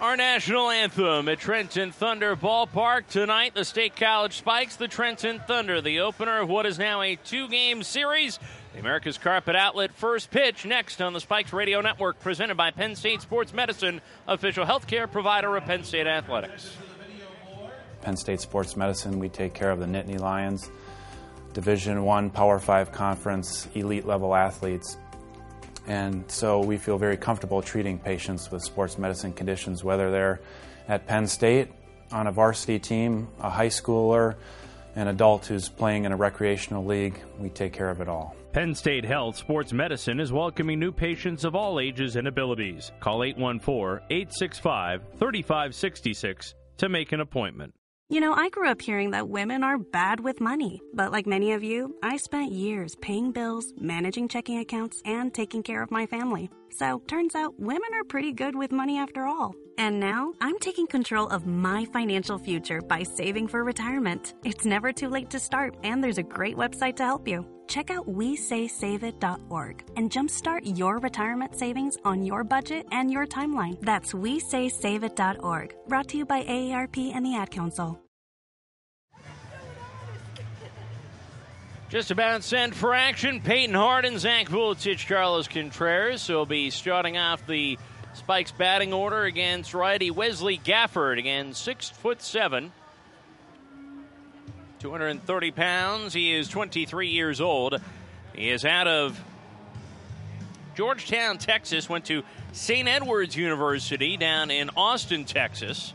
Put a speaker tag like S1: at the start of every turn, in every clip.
S1: Our national anthem at Trenton Thunder Ballpark. Tonight, the State College Spikes, the Trenton Thunder, the opener of what is now a two-game series. The America's Carpet Outlet first pitch next on the Spikes Radio Network, presented by Penn State Sports Medicine, official healthcare provider of Penn State Athletics.
S2: Penn State Sports Medicine, we take care of the Nittany Lions, Division I, Power 5 conference, elite level athletes. And so we feel very comfortable treating patients with sports medicine conditions, whether they're at Penn State on a varsity team, a high schooler, an adult who's playing in a recreational league. We take care of it all.
S1: Penn State Health Sports Medicine is welcoming new patients of all ages and abilities. Call 814-865-3566 to make an appointment.
S3: You know, I grew up hearing that women are bad with money. But like many of you, I spent years paying bills, managing checking accounts, and taking care of my family. So, turns out women are pretty good with money after all. And now, I'm taking control of my financial future by saving for retirement. It's never too late to start, and there's a great website to help you. Check out WeSaySaveIt.org and jumpstart your retirement savings on your budget and your timeline. That's WeSaySaveIt.org. Brought to you by AARP and the Ad Council.
S1: Just about sent for action. Peyton Hardin, Zach Vuletich, Carlos Contreras will be starting off the Spikes batting order against righty Wesley Gafford. Again, 6'7", 230 pounds. He is 23 years old. He is out of Georgetown, Texas. Went to St. Edward's University down in Austin, Texas.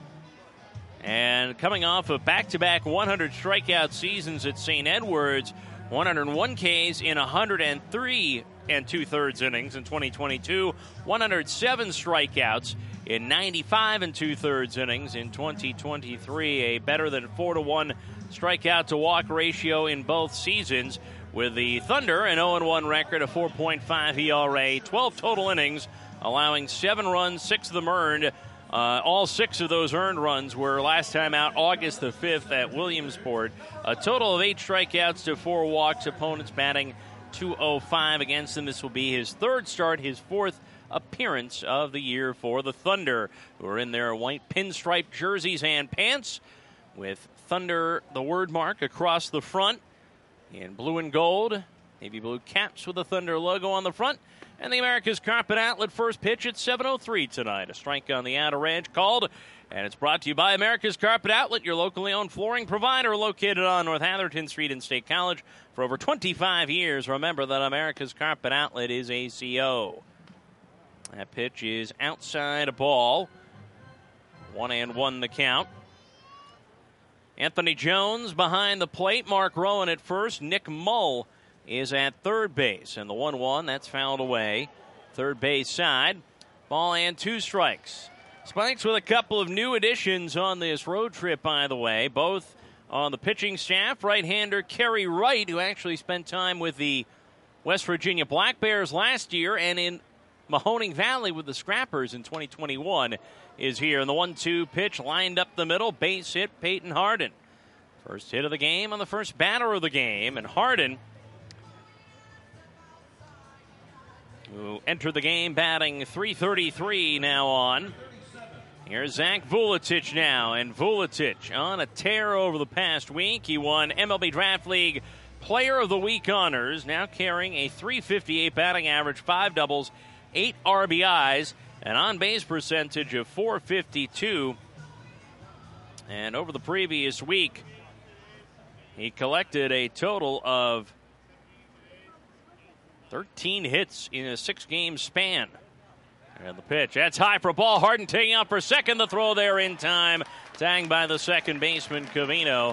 S1: And coming off of back-to-back 100 strikeout seasons at St. Edward's, 101 Ks in 103 2/3 innings in 2022, 107 strikeouts in 95 2/3 innings in 2023, a better than 4-to-1 strikeout to walk ratio in both seasons, with the Thunder an 0-1 record, a 4.5 ERA, 12 total innings, allowing 7 runs, 6 of them earned. All 6 of those earned runs were last time out August the 5th at Williamsport. A total of 8 strikeouts to 4 walks. Opponents batting .205 against him. This will be his third start, his 4th appearance of the year for the Thunder, who are in their white pinstripe jerseys and pants with Thunder, the word mark, across the front in blue and gold. Navy blue caps with the Thunder logo on the front. And the America's Carpet Outlet first pitch at 7:03 tonight. A strike on the outer edge called, and it's brought to you by America's Carpet Outlet, your locally owned flooring provider located on North Atherton Street in State College for over 25 years. Remember that America's Carpet Outlet is ACO. That pitch is outside a ball. 1-1 the count. Anthony Jones behind the plate. Mark Rowan at first. Nick Mull is at third base, and the 1-1, that's fouled away. Third base side, ball and 2 strikes. Spikes with a couple of new additions on this road trip, by the way, both on the pitching staff. Right-hander Kerry Wright, who actually spent time with the West Virginia Black Bears last year and in Mahoning Valley with the Scrappers in 2021, is here. And the 1-2 pitch lined up the middle, base hit, Peyton Hardin. First hit of the game on the first batter of the game, and Hardin, who entered the game batting .333 now on. Here's Zach Vuletich now, and Vuletich on a tear over the past week. He won MLB Draft League Player of the Week honors, now carrying a .358 batting average, 5 doubles, 8 RBIs, an on-base percentage of .452. And over the previous week, he collected a total of 13 hits in a 6-game span. And the pitch, that's high for a ball. Hardin taking out for second. The throw there in time. Tagged by the second baseman, Covino.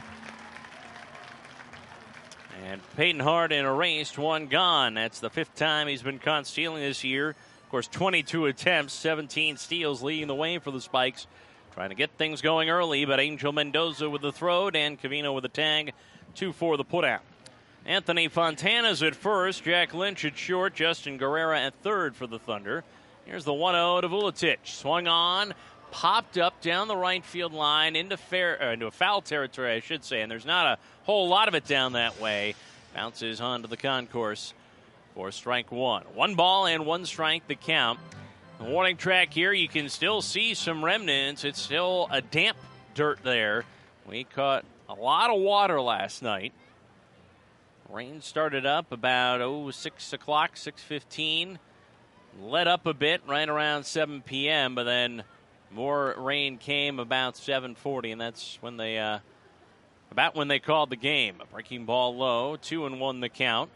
S1: And Peyton Hardin erased, 1 gone. That's the 5th time he's been caught stealing this year. Of course, 22 attempts, 17 steals, leading the way for the Spikes. Trying to get things going early, but Angel Mendoza with the throw, Dan Covino with the tag, 2 for the putout. Anthony Fontana's at first, Jack Lynch at short, Justin Guerrera at third for the Thunder. Here's the 1-0 to Vuletich. Swung on, popped up down the right field line into foul territory, I should say, and there's not a whole lot of it down that way. Bounces onto the concourse for strike 1. 1 ball and 1 strike the count. The warning track here, you can still see some remnants. It's still a damp dirt there. We caught a lot of water last night. Rain started up about 6 o'clock, 6:15. Let up a bit right around 7 p.m., but then more rain came about 7:40, and that's when they about when they called the game. A breaking ball low, 2-1 the count.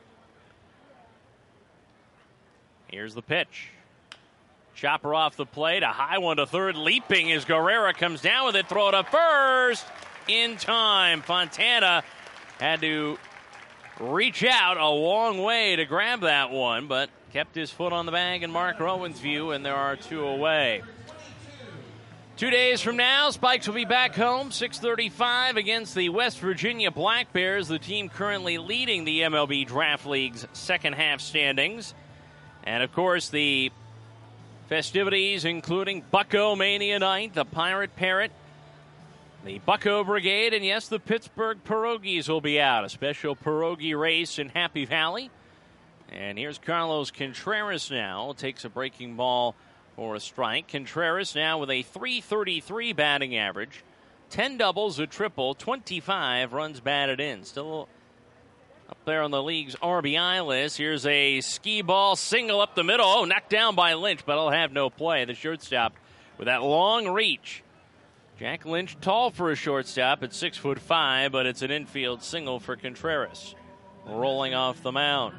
S1: Here's the pitch. Chopper off the plate, a high one to third, leaping as Guerrera comes down with it, throw to first in time. Fontana had to reach out a long way to grab that one, but kept his foot on the bag in Mark Rowan's view, and there are 2 away. 2 days from now, Spikes will be back home, 6:35 against the West Virginia Black Bears, the team currently leading the MLB Draft League's second half standings. And, of course, the festivities including Bucko Mania Night, the Pirate Parrot, the Bucko Brigade, and, yes, the Pittsburgh Pierogies will be out. A special pierogi race in Happy Valley. And here's Carlos Contreras now. Takes a breaking ball for a strike. Contreras now with a .333 batting average. 10 doubles, a triple, 25 runs batted in. Still up there on the league's RBI list. Here's a ski ball single up the middle. Oh, knocked down by Lynch, but it'll have no play. The shortstop with that long reach. Jack Lynch, tall for a shortstop at 6'5", but it's an infield single for Contreras. Rolling off the mound.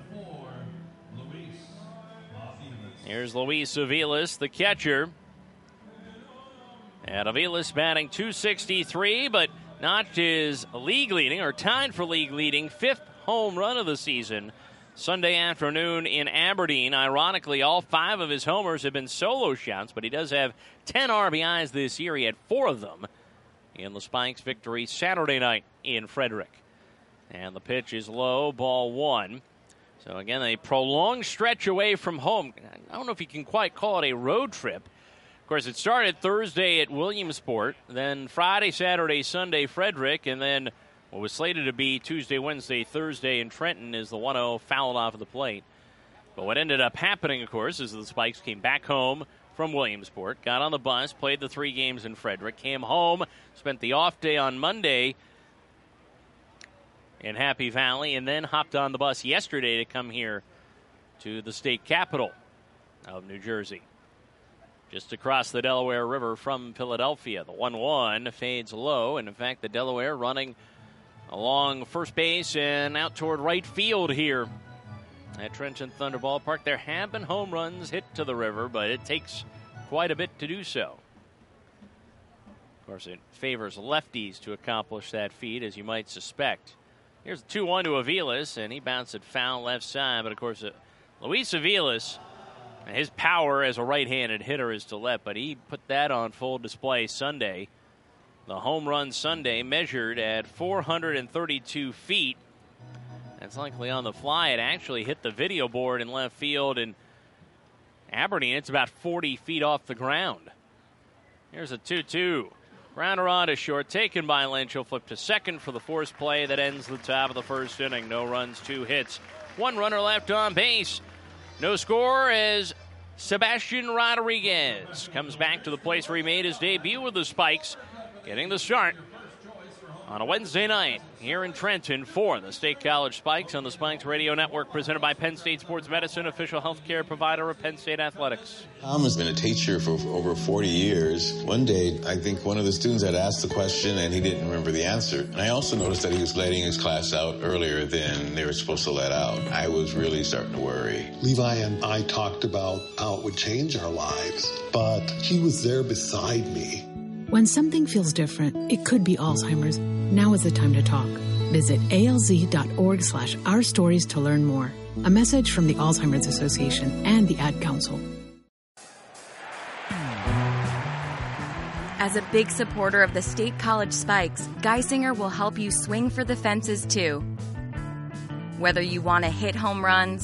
S1: Here's Luis Aviles, the catcher. And Aviles batting .263, but notched his league leading, or tied for league leading, 5th home run of the season Sunday afternoon in Aberdeen. Ironically, all 5 of his homers have been solo shots, but he does have 10 RBIs this year. He had 4 of them in the Spikes' victory Saturday night in Frederick. And the pitch is low, ball 1. So, again, a prolonged stretch away from home. I don't know if you can quite call it a road trip. Of course, it started Thursday at Williamsport, then Friday, Saturday, Sunday, Frederick, and then what was slated to be Tuesday, Wednesday, Thursday in Trenton is the 1-0 fouled off of the plate. But what ended up happening, of course, is the Spikes came back home from Williamsport, got on the bus, played the 3 games in Frederick, came home, spent the off day on Monday in Happy Valley, and then hopped on the bus yesterday to come here to the state capital of New Jersey, just across the Delaware River from Philadelphia. The 1-1 fades low, and in fact, the Delaware running along first base and out toward right field here at Trenton Thunder Ballpark. There have been home runs hit to the river, but it takes quite a bit to do so. Of course, it favors lefties to accomplish that feat, as you might suspect. Here's a 2-1 to Aviles, and he bounced it foul left side. But, of course, Luis Aviles, his power as a right-handed hitter is to left, but he put that on full display Sunday. The home run Sunday measured at 432 feet. That's likely on the fly. It actually hit the video board in left field in Aberdeen. It's about 40 feet off the ground. Here's a 2-2. Grounder on to short, taken by Lynch. He'll flip to second for the forced play that ends the top of the first inning. No runs, 2 hits. 1 runner left on base. No score as Sebastian Rodriguez comes back to the place where he made his debut with the Spikes, getting the start on a Wednesday night here in Trenton for the State College Spikes on the Spikes Radio Network, presented by Penn State Sports Medicine, official healthcare provider of Penn State Athletics.
S4: Tom has been a teacher for over 40 years. One day, I think one of the students had asked the question and he didn't remember the answer. And I also noticed that he was letting his class out earlier than they were supposed to let out. I was really starting to worry.
S5: Levi and I talked about how it would change our lives, but he was there beside me.
S6: When something feels different, it could be Alzheimer's. Now is the time to talk. Visit alz.org/ourstories to learn more. A message from the Alzheimer's Association and the Ad Council.
S7: As a big supporter of the State College Spikes, Geisinger will help you swing for the fences too. Whether you want to hit home runs,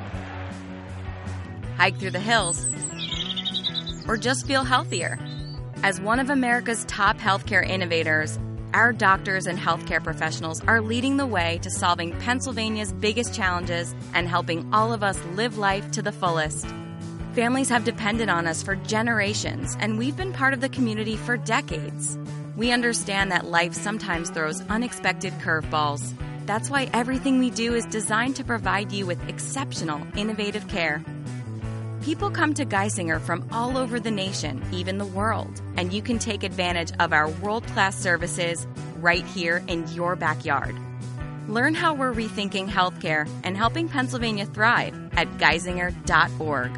S7: hike through the hills, or just feel healthier. As one of America's top healthcare innovators, our doctors and healthcare professionals are leading the way to solving Pennsylvania's biggest challenges and helping all of us live life to the fullest. Families have depended on us for generations, and we've been part of the community for decades. We understand that life sometimes throws unexpected curveballs. That's why everything we do is designed to provide you with exceptional, innovative care. People come to Geisinger from all over the nation, even the world, and you can take advantage of our world-class services right here in your backyard. Learn how we're rethinking healthcare and helping Pennsylvania thrive at geisinger.org.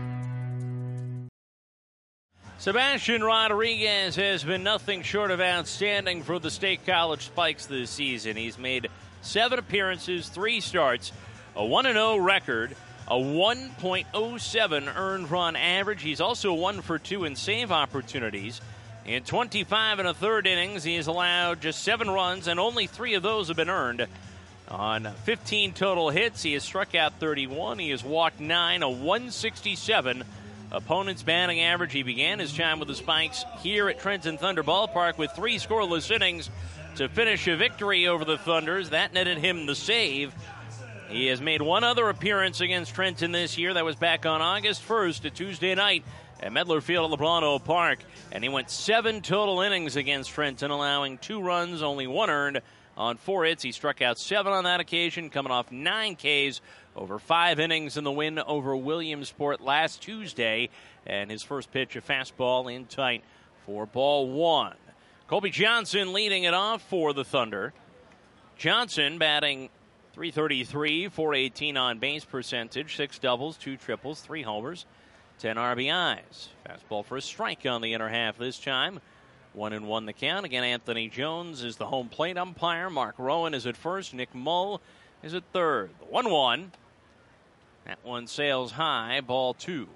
S1: Sebastian Rodriguez has been nothing short of outstanding for the State College Spikes this season. He's made 7 appearances, 3 starts, a 1-0 record, a 1.07 earned run average. He's also 1 for 2 in save opportunities. In 25 1/3 innings, he has allowed just 7 runs, and only 3 of those have been earned. On 15 total hits, he has struck out 31. He has walked 9, a 167 opponent's batting average. He began his time with the Spikes here at Trenton Thunder Ballpark with 3 scoreless innings to finish a victory over the Thunders. That netted him the save. He has made 1 other appearance against Trenton this year. That was back on August 1st, a Tuesday night at Medler Field at LeBron Park. And he went 7 total innings against Trenton, allowing 2 runs, only 1 earned on 4 hits. He struck out 7 on that occasion, coming off 9 Ks over 5 innings in the win over Williamsport last Tuesday. And his first pitch, a fastball in tight for ball 1. Colby Johnson leading it off for the Thunder. Johnson batting .333, .418 on base percentage, 6 doubles, 2 triples, 3 homers, 10 RBIs. Fastball for a strike on the inner half this time. 1-1 the count. Again, Anthony Jones is the home plate umpire. Mark Rowan is at first. Nick Mull is at third. The 1-1. That one sails high, ball 2.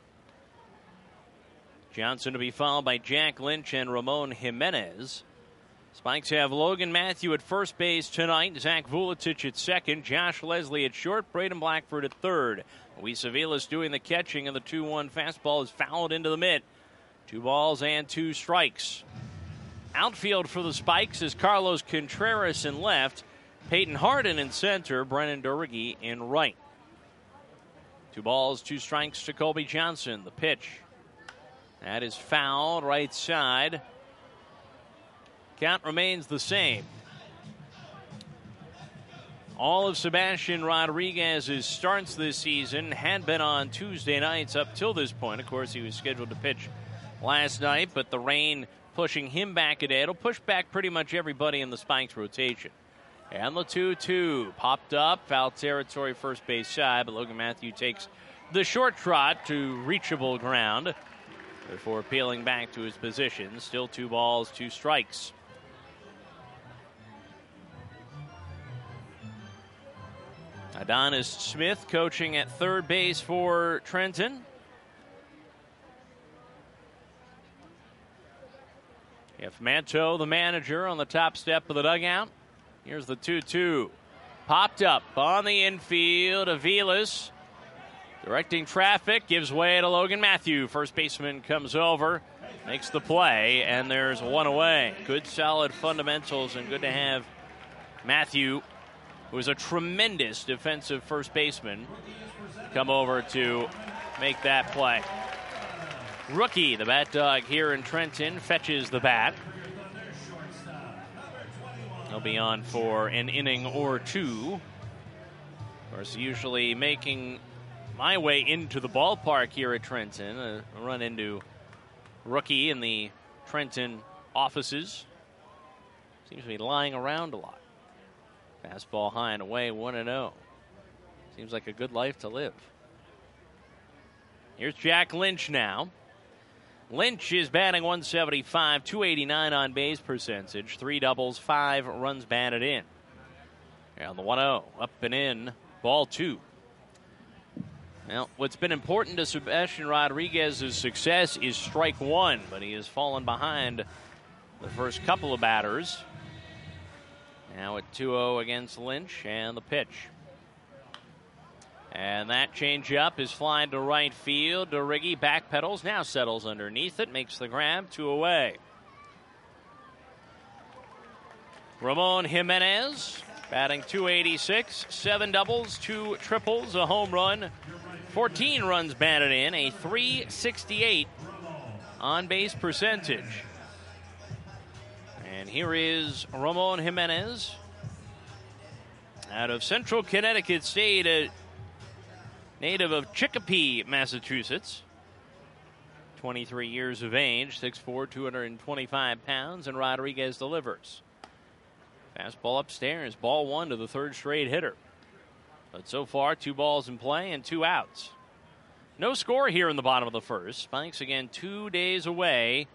S1: Johnson to be followed by Jack Lynch and Ramon Jimenez. Spikes have Logan Matthew at first base tonight. Zach Vuletich at second. Josh Leslie at short. Braden Blackford at third. Luis Aviles doing the catching, and the 2-1 fastball is fouled into the mitt. 2 balls and 2 strikes. Outfield for the Spikes is Carlos Contreras in left. Peyton Harden in center. Brennan Durigi in right. 2 balls, 2 strikes to Colby Johnson. The pitch. That is fouled right side. Count remains the same. All of Sebastian Rodriguez's starts this season had been on Tuesday nights up till this point. Of course, he was scheduled to pitch last night, but the rain pushing him back a day. It'll push back pretty much everybody in the Spikes rotation. And the 2-2 popped up, foul territory, first base side, but Logan Matthew takes the short trot to reachable ground before peeling back to his position. Still 2 balls, 2 strikes. Adonis Smith coaching at third base for Trenton. If Manto, the manager, on the top step of the dugout. Here's the 2-2. Popped up on the infield. Aviles directing traffic, gives way to Logan Matthew. First baseman comes over, makes the play, and there's 1 away. Good, solid fundamentals, and good to have Matthew, who is a tremendous defensive first baseman, come over to make that play. Rookie, the bat dog here in Trenton, fetches the bat. He'll be on for an inning or 2. Of course, usually making my way into the ballpark here at Trenton. I run into Rookie in the Trenton offices. Seems to be lying around a lot. Fastball high and away, 1-0. Seems like a good life to live. Here's Jack Lynch now. Lynch is batting .175, .289 on base percentage, 3 doubles, 5 runs batted in. And the 1-0, up and in, ball 2. Now, what's been important to Sebastian Rodriguez's success is strike 1, but he has fallen behind the first couple of batters. Now at 2-0 against Lynch, and the pitch. And that changeup is flying to right field. Durigi backpedals, now settles underneath it, makes the grab, 2 away. Ramon Jimenez batting .286, 7 doubles, 2 triples, a home run, 14 runs batted in, a .368 on-base percentage. And here is Ramon Jimenez out of Central Connecticut State, a native of Chicopee, Massachusetts. 23 years of age, 6'4", 225 pounds, and Rodriguez delivers. Fastball upstairs, ball one to the third straight hitter. But so far, 2 balls in play and 2 outs. No score here in the bottom of the first. Spikes again 2 days away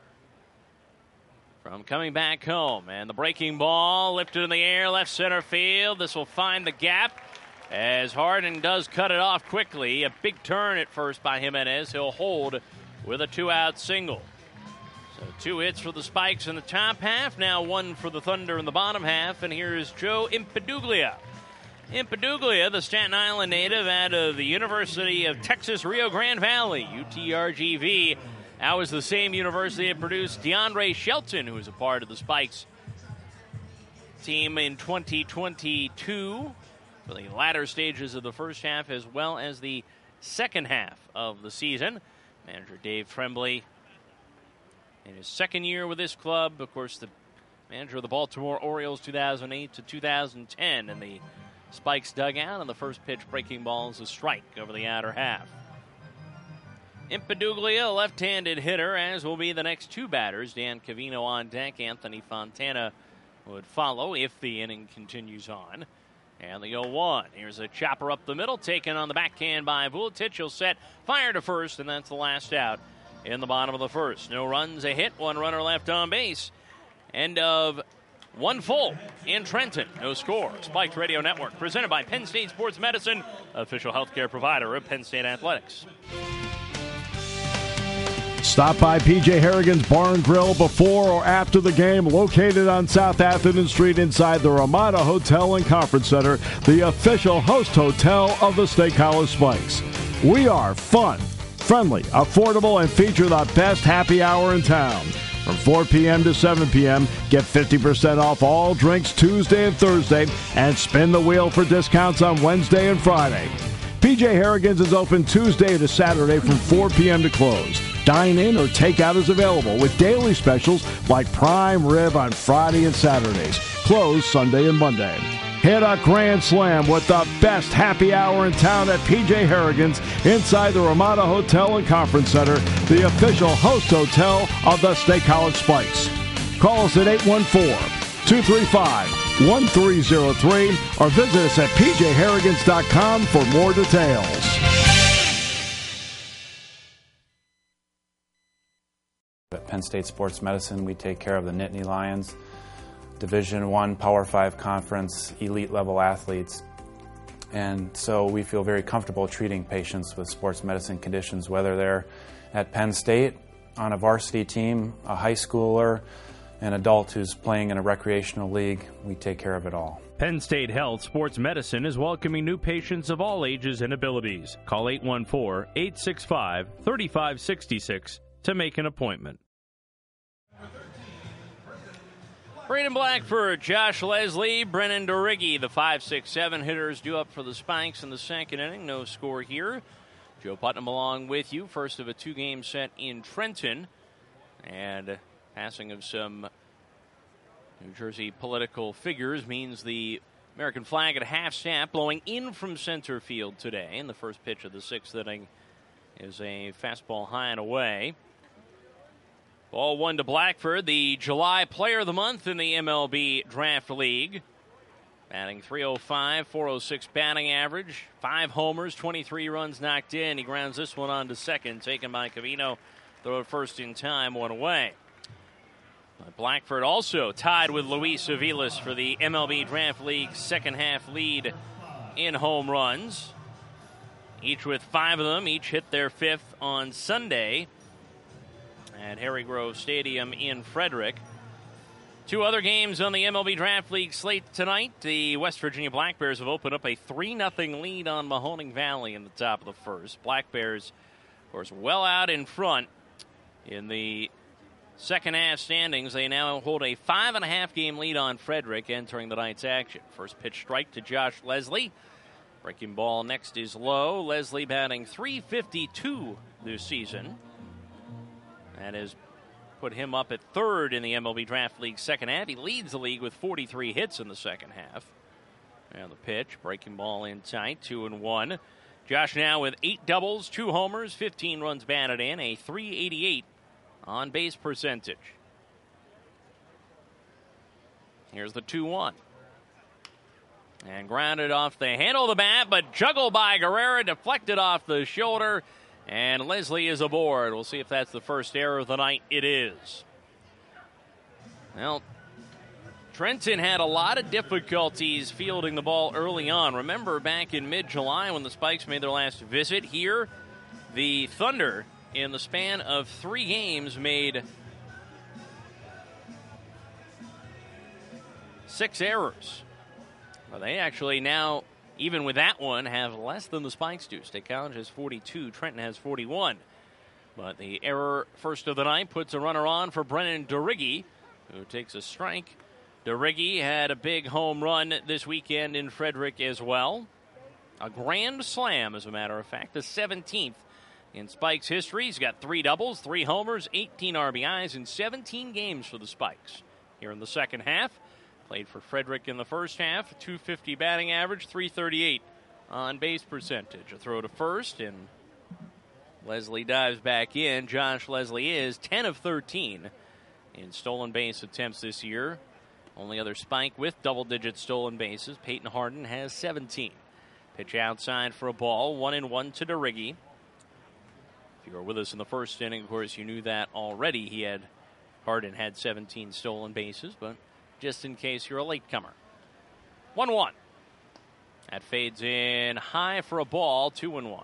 S1: from coming back home. And the breaking ball lifted in the air, left center field. This will find the gap as Harding does cut it off quickly. A big turn at first by Jimenez. He'll hold with a 2-out single. So 2 hits for the Spikes in the top half. Now 1 for the Thunder in the bottom half. And here's Joe Impeduglia. Impeduglia, the Staten Island native out of the University of Texas, Rio Grande Valley, UTRGV. That was the same university that produced DeAndre Shelton, who was a part of the Spikes team in 2022 for the latter stages of the first half as well as the second half of the season. Manager Dave Tremblay in his second year with this club. Of course, the manager of the Baltimore Orioles 2008 to 2010. And the Spikes dugout, and the first pitch breaking ball is a strike over the outer half. Impeduglia, a left-handed hitter, as will be the next 2 batters. Dan Cavino on deck. Anthony Fontana would follow if the inning continues on. And the 0-1. Here's a chopper up the middle, taken on the backhand by Vuletic. He'll set, fire to first, and that's the last out in the bottom of the first. No runs, a hit, 1 runner left on base. End of 1 full in Trenton. No score. Spiked Radio Network, presented by Penn State Sports Medicine, official healthcare provider of Penn State Athletics.
S8: Stop by P.J. Harrigan's Bar and Grill before or after the game, located on South Atherton Street inside the Ramada Hotel and Conference Center, the official host hotel of the State College Spikes. We are fun, friendly, affordable, and feature the best happy hour in town. From 4 p.m. to 7 p.m., get 50% off all drinks Tuesday and Thursday, and spin the wheel for discounts on Wednesday and Friday. P.J. Harrigan's is open Tuesday to Saturday from 4 p.m. to close. Dine-in or takeout is available with daily specials like prime rib on Friday and Saturdays. Closed Sunday and Monday. Hit a grand slam with the best happy hour in town at P.J. Harrigan's inside the Ramada Hotel and Conference Center, the official host hotel of the State College Spikes. Call us at 814-235-1303 or visit us at pjharrigans.com for more details.
S2: At Penn State Sports Medicine, we take care of the Nittany Lions, Division I Power 5 Conference, elite level athletes. And so we feel very comfortable treating patients with sports medicine conditions, whether they're at Penn State on a varsity team, a high schooler, an adult who's playing in a recreational league. We take care of it all.
S9: Penn State Health Sports Medicine is welcoming new patients of all ages and abilities. Call 814-865-3566 to make an appointment.
S1: Braden Blackford, Josh Leslie, Brennan Dorighi, the 5-6-7 hitters due up for the Spikes in the second inning. No score here. Joe Putnam along with you. First of a 2-game set in Trenton. And passing of some New Jersey political figures means the American flag at half-staff blowing in from center field today. And the first pitch of the 6th inning is a fastball high and away. Ball 1 to Blackford, the July Player of the Month in the MLB Draft League. Batting .305, .406 batting average, 5 homers, 23 runs knocked in. He grounds this one on to second, taken by Cavino. Throw it first in time, 1 away. Blackford also tied with Luis Aviles for the MLB Draft League second half lead in home runs. Each with 5 of them, each hit their 5th on Sunday at Harry Grove Stadium in Frederick. 2 other games on the MLB Draft League slate tonight. The West Virginia Black Bears have opened up a 3-0 lead on Mahoning Valley in the top of the first. Black Bears, of course, well out in front in the second half standings. They now hold a 5.5 game lead on Frederick entering the night's action. First pitch strike to Josh Leslie. Breaking ball next is low. Leslie batting .352 this season. That has put him up at third in the MLB Draft League second half. He leads the league with 43 hits in the second half. And the pitch, breaking ball in tight, 2-1. Josh now with 8 doubles, 2 homers, 15 runs batted in, a .388 on base percentage. Here's the 2-1. And grounded off the handle of the bat, but juggled by Guerrero, deflected off the shoulder, and Leslie is aboard. We'll see if that's the first error of the night. It is. Well, Trenton had a lot of difficulties fielding the ball early on. Remember back in mid-July when the Spikes made their last visit here, the Thunder, in the span of 3 games, made 6 errors. Well, they actually now, even with that one, have less than the Spikes do. State College has 42, Trenton has 41. But the error first of the night puts a runner on for Brennan DeRiggi, who takes a strike. DeRiggi had a big home run this weekend in Frederick as well. A grand slam, as a matter of fact, the 17th in Spikes history. He's got 3 doubles, 3 homers, 18 RBIs in 17 games for the Spikes. Here in the second half, played for Frederick in the first half, .250 batting average, .338 on base percentage. A throw to first, and Leslie dives back in. Josh Leslie is 10 of 13 in stolen base attempts this year. Only other Spike with double-digit stolen bases. Peyton Harden has 17. Pitch outside for a ball, 1-1 to DeRiggi. If you were with us in the first inning, of course, you knew that already. Harden had 17 stolen bases, but just in case you're a latecomer. 1-1. That fades in high for a ball, 2-1.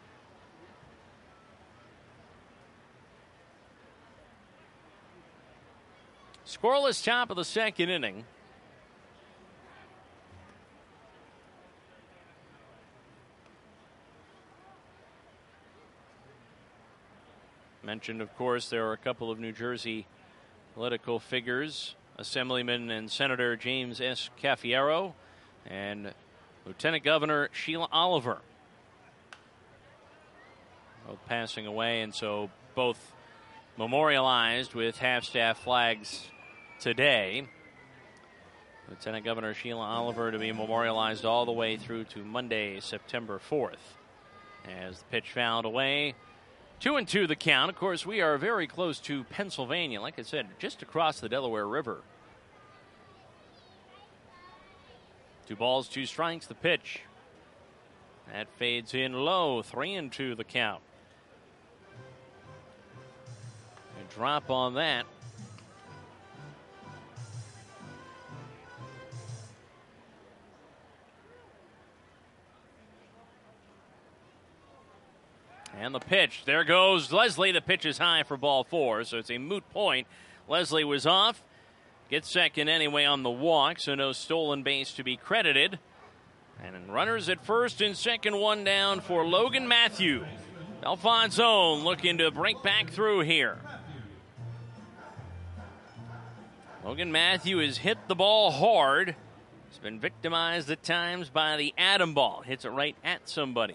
S1: Scoreless top of the second inning. Mentioned, of course, there are a couple of New Jersey political figures, Assemblyman and Senator James S. Caffiero and Lieutenant Governor Sheila Oliver, both passing away, and so both memorialized with half-staff flags today. Lieutenant Governor Sheila Oliver to be memorialized all the way through to Monday, September 4th. As the pitch fouled away, 2-2 the count. Of course, we are very close to Pennsylvania. Like I said, just across the Delaware River. 2 balls, 2 strikes, the pitch. That fades in low, 3-2 the count. A drop on that. And the pitch. There goes Leslie. The pitch is high for ball 4, so it's a moot point. Leslie was off. Gets second anyway on the walk, so no stolen base to be credited. And runners at first and second, 1 down for Logan Matthew. Alfonso looking to break back through here. Logan Matthew has hit the ball hard. He's been victimized at times by the atom ball. Hits it right at somebody.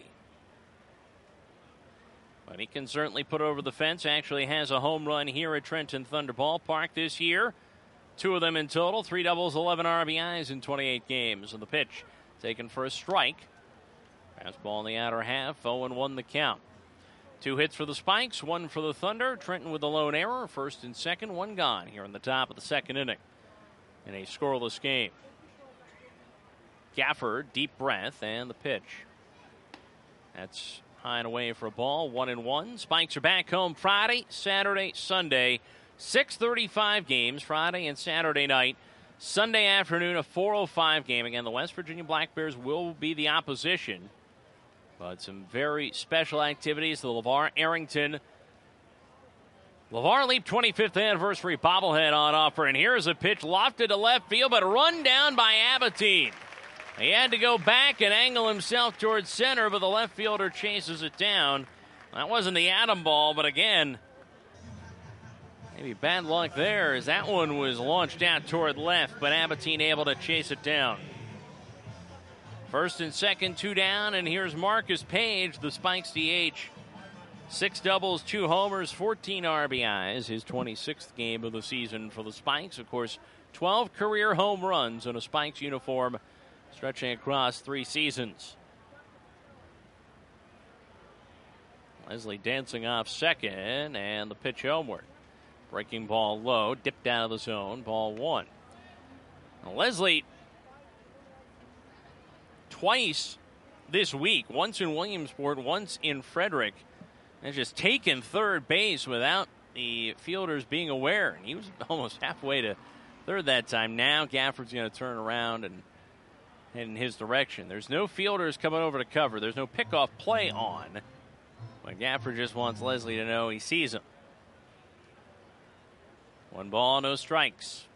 S1: But he can certainly put over the fence. Actually has a home run here at Trenton Thunder Ballpark this year. 2 of them in total. 3 doubles, 11 RBIs in 28 games. And the pitch taken for a strike. Fastball in the outer half. 0-1 the count. 2 hits for the Spikes, 1 for the Thunder. Trenton with the lone error. First and second, 1 gone here in the top of the second inning. In a scoreless game. Gafford, deep breath, and the pitch. That's high and away for a ball, 1-1. Spikes are back home Friday, Saturday, Sunday. 6:35 games Friday and Saturday night. Sunday afternoon, a 4:05 game. Again, the West Virginia Black Bears will be the opposition. But some very special activities. The LeVar Arrington LeVar Leap 25th anniversary bobblehead on offer. And here's a pitch lofted to left field, but a run down by Abatine. He had to go back and angle himself towards center, but the left fielder chases it down. That wasn't the atom ball, but again, maybe bad luck there as that one was launched out toward left, but Abatine able to chase it down. First and second, 2 down, and here's Marcus Page, the Spikes DH. 6 doubles, 2 homers, 14 RBIs, his 26th game of the season for the Spikes. Of course, 12 career home runs in a Spikes uniform, stretching across 3 seasons. Leslie dancing off second, and the pitch homeward. Breaking ball low, dipped out of the zone, ball 1. Now Leslie, twice this week, once in Williamsport, once in Frederick, has just taken third base without the fielders being aware. And he was almost halfway to third that time. Now Gafford's going to turn around and head in his direction. There's no fielders coming over to cover. There's no pickoff play on. But Gafford just wants Leslie to know he sees him. 1 ball, no strikes.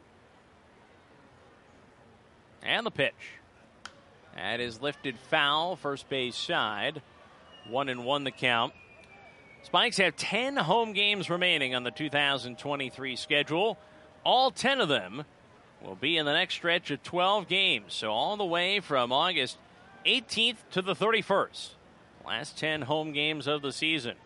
S1: And the pitch. That is lifted foul, first base side. 1-1 the count. Spikes have 10 home games remaining on the 2023 schedule. All 10 of them will be in the next stretch of 12 games. So all the way from August 18th to the 31st. Last 10 home games of the season.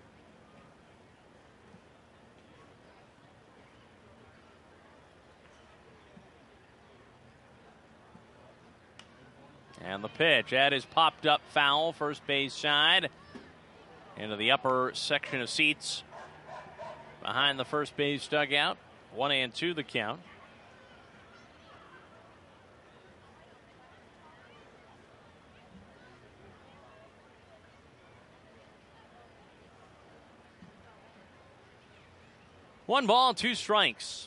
S1: And the pitch. That is popped up foul, first base side. Into the upper section of seats behind the first base dugout. 1-2 the count. One ball, 2 strikes.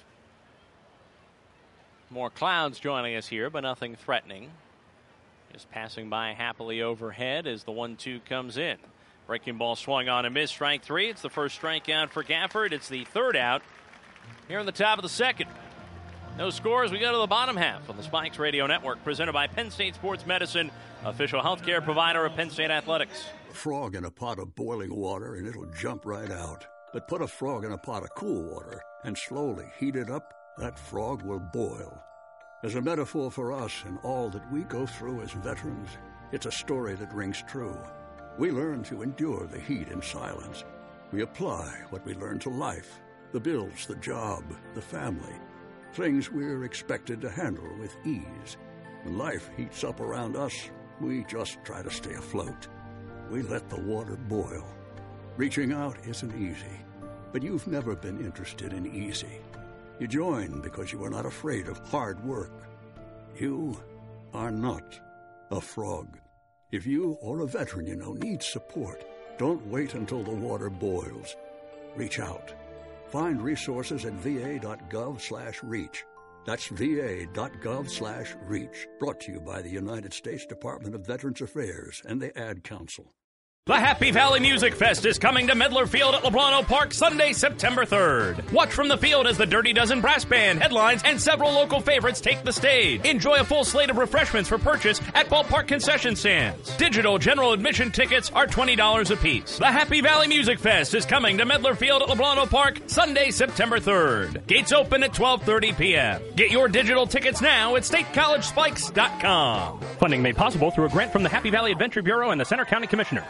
S1: More clouds joining us here, but nothing threatening. Just passing by happily overhead as the 1-2 comes in. Breaking ball swung on and missed. Strike 3. It's the first strikeout for Gafford. It's the third out here in the top of the second. No scores. We go to the bottom half on the Spikes Radio Network, presented by Penn State Sports Medicine, official healthcare provider of Penn State Athletics.
S10: A frog in a pot of boiling water and it'll jump right out. But put a frog in a pot of cool water and slowly heat it up, that frog will boil. As a metaphor for us and all that we go through as veterans, it's a story that rings true. We learn to endure the heat in silence. We apply what we learn to life, the bills, the job, the family, things we're expected to handle with ease. When life heats up around us, we just try to stay afloat. We let the water boil. Reaching out isn't easy, but you've never been interested in easy. You join because you are not afraid of hard work. You are not a frog. If you or a veteran you know needs support, don't wait until the water boils. Reach out. Find resources at va.gov/reach. That's va.gov/reach. Brought to you by the United States Department of Veterans Affairs and the Ad Council.
S9: The Happy Valley Music Fest is coming to Medler Field at LeBron Park Sunday, September 3rd. Watch from the field as the Dirty Dozen Brass Band headlines and several local favorites take the stage. Enjoy a full slate of refreshments for purchase at ballpark concession stands. Digital general admission tickets are $20 apiece. The Happy Valley Music Fest is coming to Medler Field at LeBron Park Sunday, September 3rd. Gates open at 12:30 p.m. Get your digital tickets now at statecollegespikes.com. Funding made possible through a grant from the Happy Valley Adventure Bureau and the Center County Commissioners.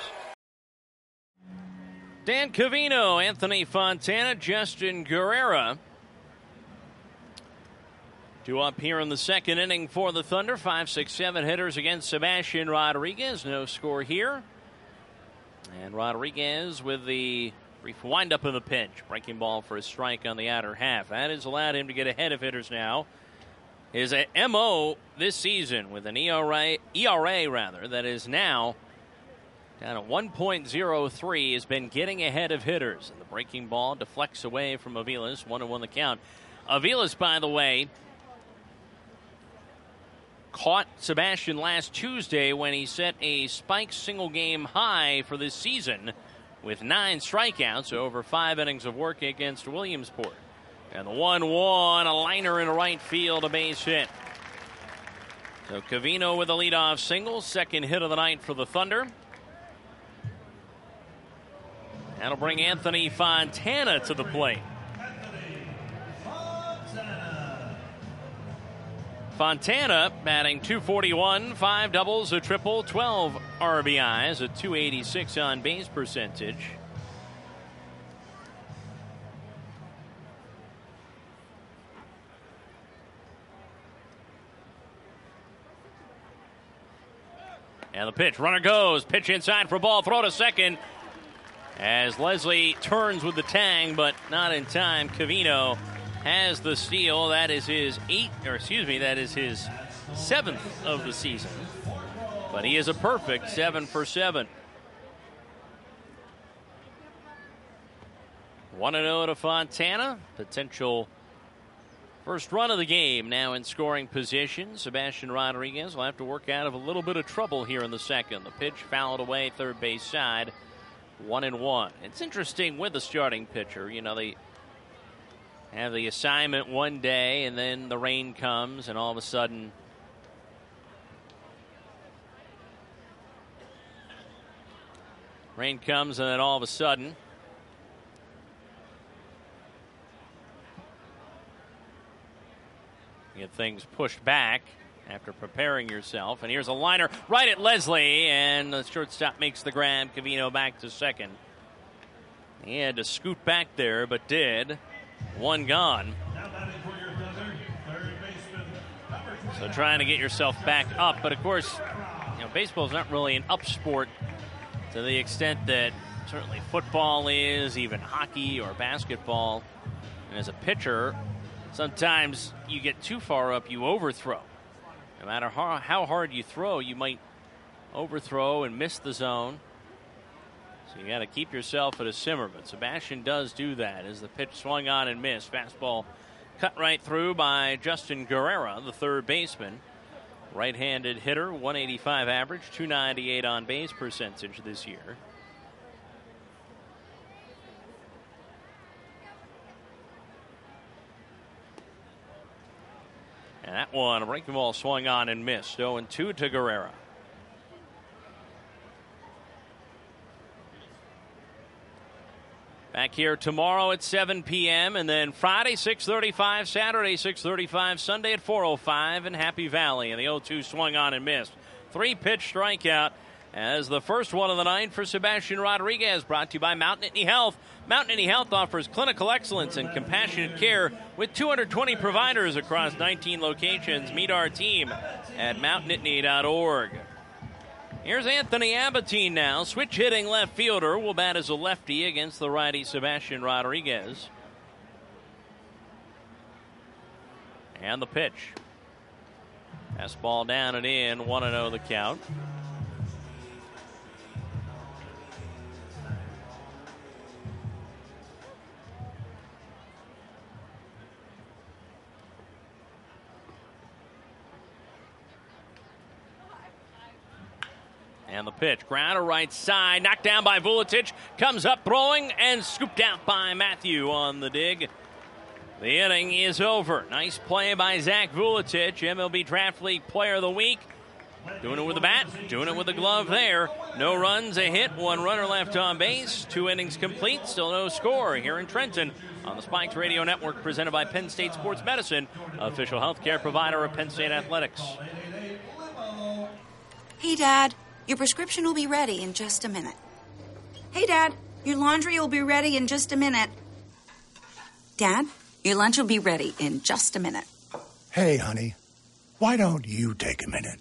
S1: Dan Covino, Anthony Fontana, Justin Guerrera. 2 up here in the second inning for the Thunder. 5, 6, 7 hitters against Sebastian Rodriguez. No score here. And Rodriguez with the brief windup of the pitch. Breaking ball for a strike on the outer half. That has allowed him to get ahead of hitters now. His MO this season with an ERA that is now down at 1.03, has been getting ahead of hitters. And the breaking ball deflects away from Aviles. 1-1 the count. Aviles, by the way, caught Sebastian last Tuesday when he set a Spikes single game high for this season with 9 strikeouts over 5 innings of work against Williamsport. And the 1-1, a liner in right field, a base hit. So Covino with a leadoff single, second hit of the night for the Thunder. That'll bring Anthony Fontana to the plate. Fontana batting .241, 5 doubles, a triple, 12 RBIs, a .286 on base percentage. And the pitch, runner goes, pitch inside for ball, throw to second. As Leslie turns with the tang, but not in time. Covino has the steal. That is his seventh of the season. But he is a perfect 7 for 7. 1-0 to Fontana. Potential first run of the game now in scoring position. Sebastian Rodriguez will have to work out of a little bit of trouble here in the second. The pitch fouled away third base side. 1-1. It's interesting with the starting pitcher. You know, they have the assignment one day and then the rain comes and all of a sudden you get things pushed back after preparing yourself. And here's a liner right at Leslie, and the shortstop makes the grab. Covino back to second. He had to scoot back there, but did. One gone. So trying to get yourself back up. But, of course, you know, baseball is not really an up sport to the extent that certainly football is, even hockey or basketball. And as a pitcher, sometimes you get too far up, you overthrow. No matter how hard you throw, you might overthrow and miss the zone. So you got to keep yourself at a simmer. But Sebastian does do that as the pitch swung on and missed. Fastball cut right through by Justin Guerrera, the third baseman. Right-handed hitter, 185 average, 298 on base percentage this year. And that one, a breaking ball swung on and missed. 0-2 to Guerrera. Back here tomorrow at 7 p.m. and then Friday 6:35, Saturday 6:35, Sunday at 4:05 in Happy Valley. And the 0-2 swung on and missed. 3-pitch strikeout as the first one of the night for Sebastian Rodriguez, brought to you by Mountain Nittany Health. Mountain Nittany Health offers clinical excellence and compassionate care with 220 providers across 19 locations. Meet our team at mountainnittany.org. Here's Anthony Abbatine now. Switch hitting left fielder will bat as a lefty against the righty Sebastian Rodriguez. And the pitch. Fastball down and in. 1-0 the count. And the pitch, ground to right side, knocked down by Vuletic, comes up throwing and scooped out by Matthew on the dig. The inning is over. Nice play by Zach Vuletic, MLB Draft League Player of the Week. Doing it with the bat, doing it with the glove there. No runs, a hit, one runner left on base. 2 innings complete, still no score here in Trenton on the Spikes Radio Network, presented by Penn State Sports Medicine, official healthcare provider of Penn State Athletics.
S11: Hey, Dad. Your prescription will be ready in just a minute. Hey, Dad, your laundry will be ready in just a minute. Dad, your lunch will be ready in just a minute.
S12: Hey, honey, why don't you take a minute?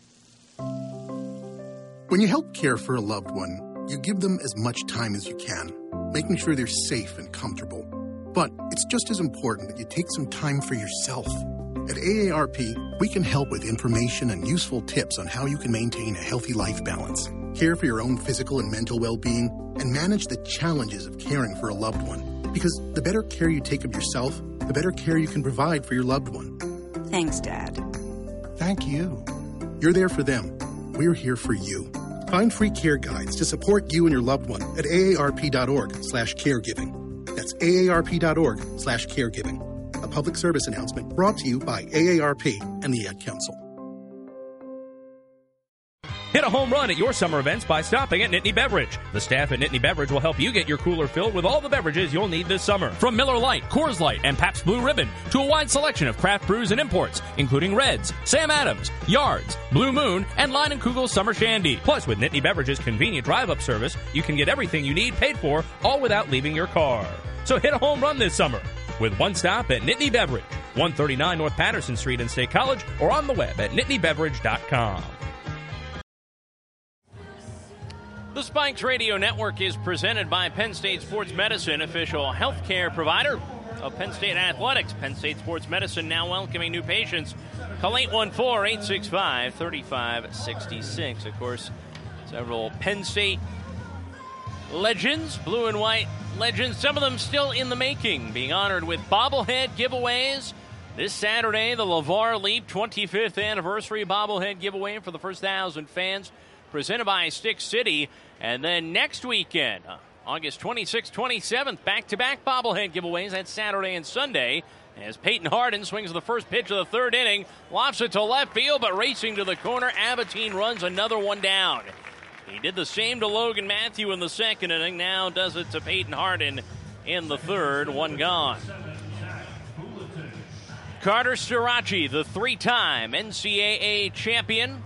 S12: When you help care for a loved one, you give them as much time as you can, making sure they're safe and comfortable. But it's just as important that you take some time for yourself. At AARP, we can help with information and useful tips on how you can maintain a healthy life balance, care for your own physical and mental well-being, and manage the challenges of caring for a loved one. Because the better care you take of yourself, the better care you can provide for your loved one.
S11: Thanks, Dad.
S12: Thank you. You're there for them. We're here for you. Find free care guides to support you and your loved one at aarp.org/caregiving. That's aarp.org/caregiving. A public service announcement brought to you by AARP and the Ad Council.
S9: Hit a home run at your summer events by stopping at Nittany Beverage. The staff at Nittany Beverage will help you get your cooler filled with all the beverages you'll need this summer. From Miller Lite, Coors Light, and Pabst Blue Ribbon to a wide selection of craft brews and imports, including Reds, Sam Adams, Yards, Blue Moon, and Line & Kugel's Summer Shandy. Plus, with Nittany Beverage's convenient drive-up service, you can get everything you need paid for, all without leaving your car. So hit a home run this summer with one stop at Nittany Beverage, 139 North Patterson Street in State College, or on the web at nittanybeverage.com.
S1: The Spikes Radio Network is presented by Penn State Sports Medicine, official healthcare provider of Penn State Athletics. Penn State Sports Medicine now welcoming new patients. Call 814-865-3566. Of course, several Penn State legends, blue and white legends, some of them still in the making, being honored with bobblehead giveaways. This Saturday, the LeVar Leap 25th anniversary bobblehead giveaway for the first 1,000 fans, presented by Stick City. And then next weekend, August 26th, 27th, back-to-back bobblehead giveaways. That's Saturday and Sunday, as Peyton Hardin swings the first pitch of the third inning, lofts it to left field, but racing to the corner, Abatine runs another one down. He did the same to Logan Matthew in the second inning, now does it to Peyton Hardin in the third, one gone. Carter Starace, the three-time NCAA champion.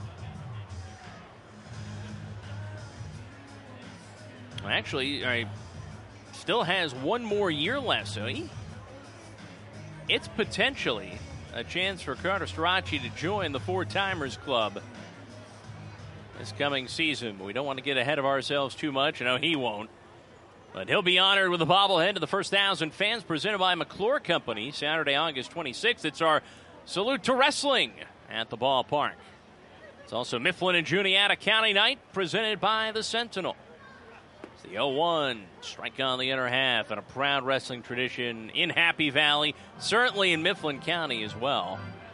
S1: Actually, still has one more year left, so it's potentially a chance for Carter Starace to join the Four-Timers Club this coming season. We don't want to get ahead of ourselves too much. I know he won't. But he'll be honored with a bobblehead to the first 1,000 fans, presented by McClure Company, Saturday, August 26th. It's our Salute to Wrestling at the ballpark. It's also Mifflin and Juniata County Night, presented by the Sentinel. It's the 0-1, strike on the inner half, and a proud wrestling tradition in Happy Valley, certainly in Mifflin County as well.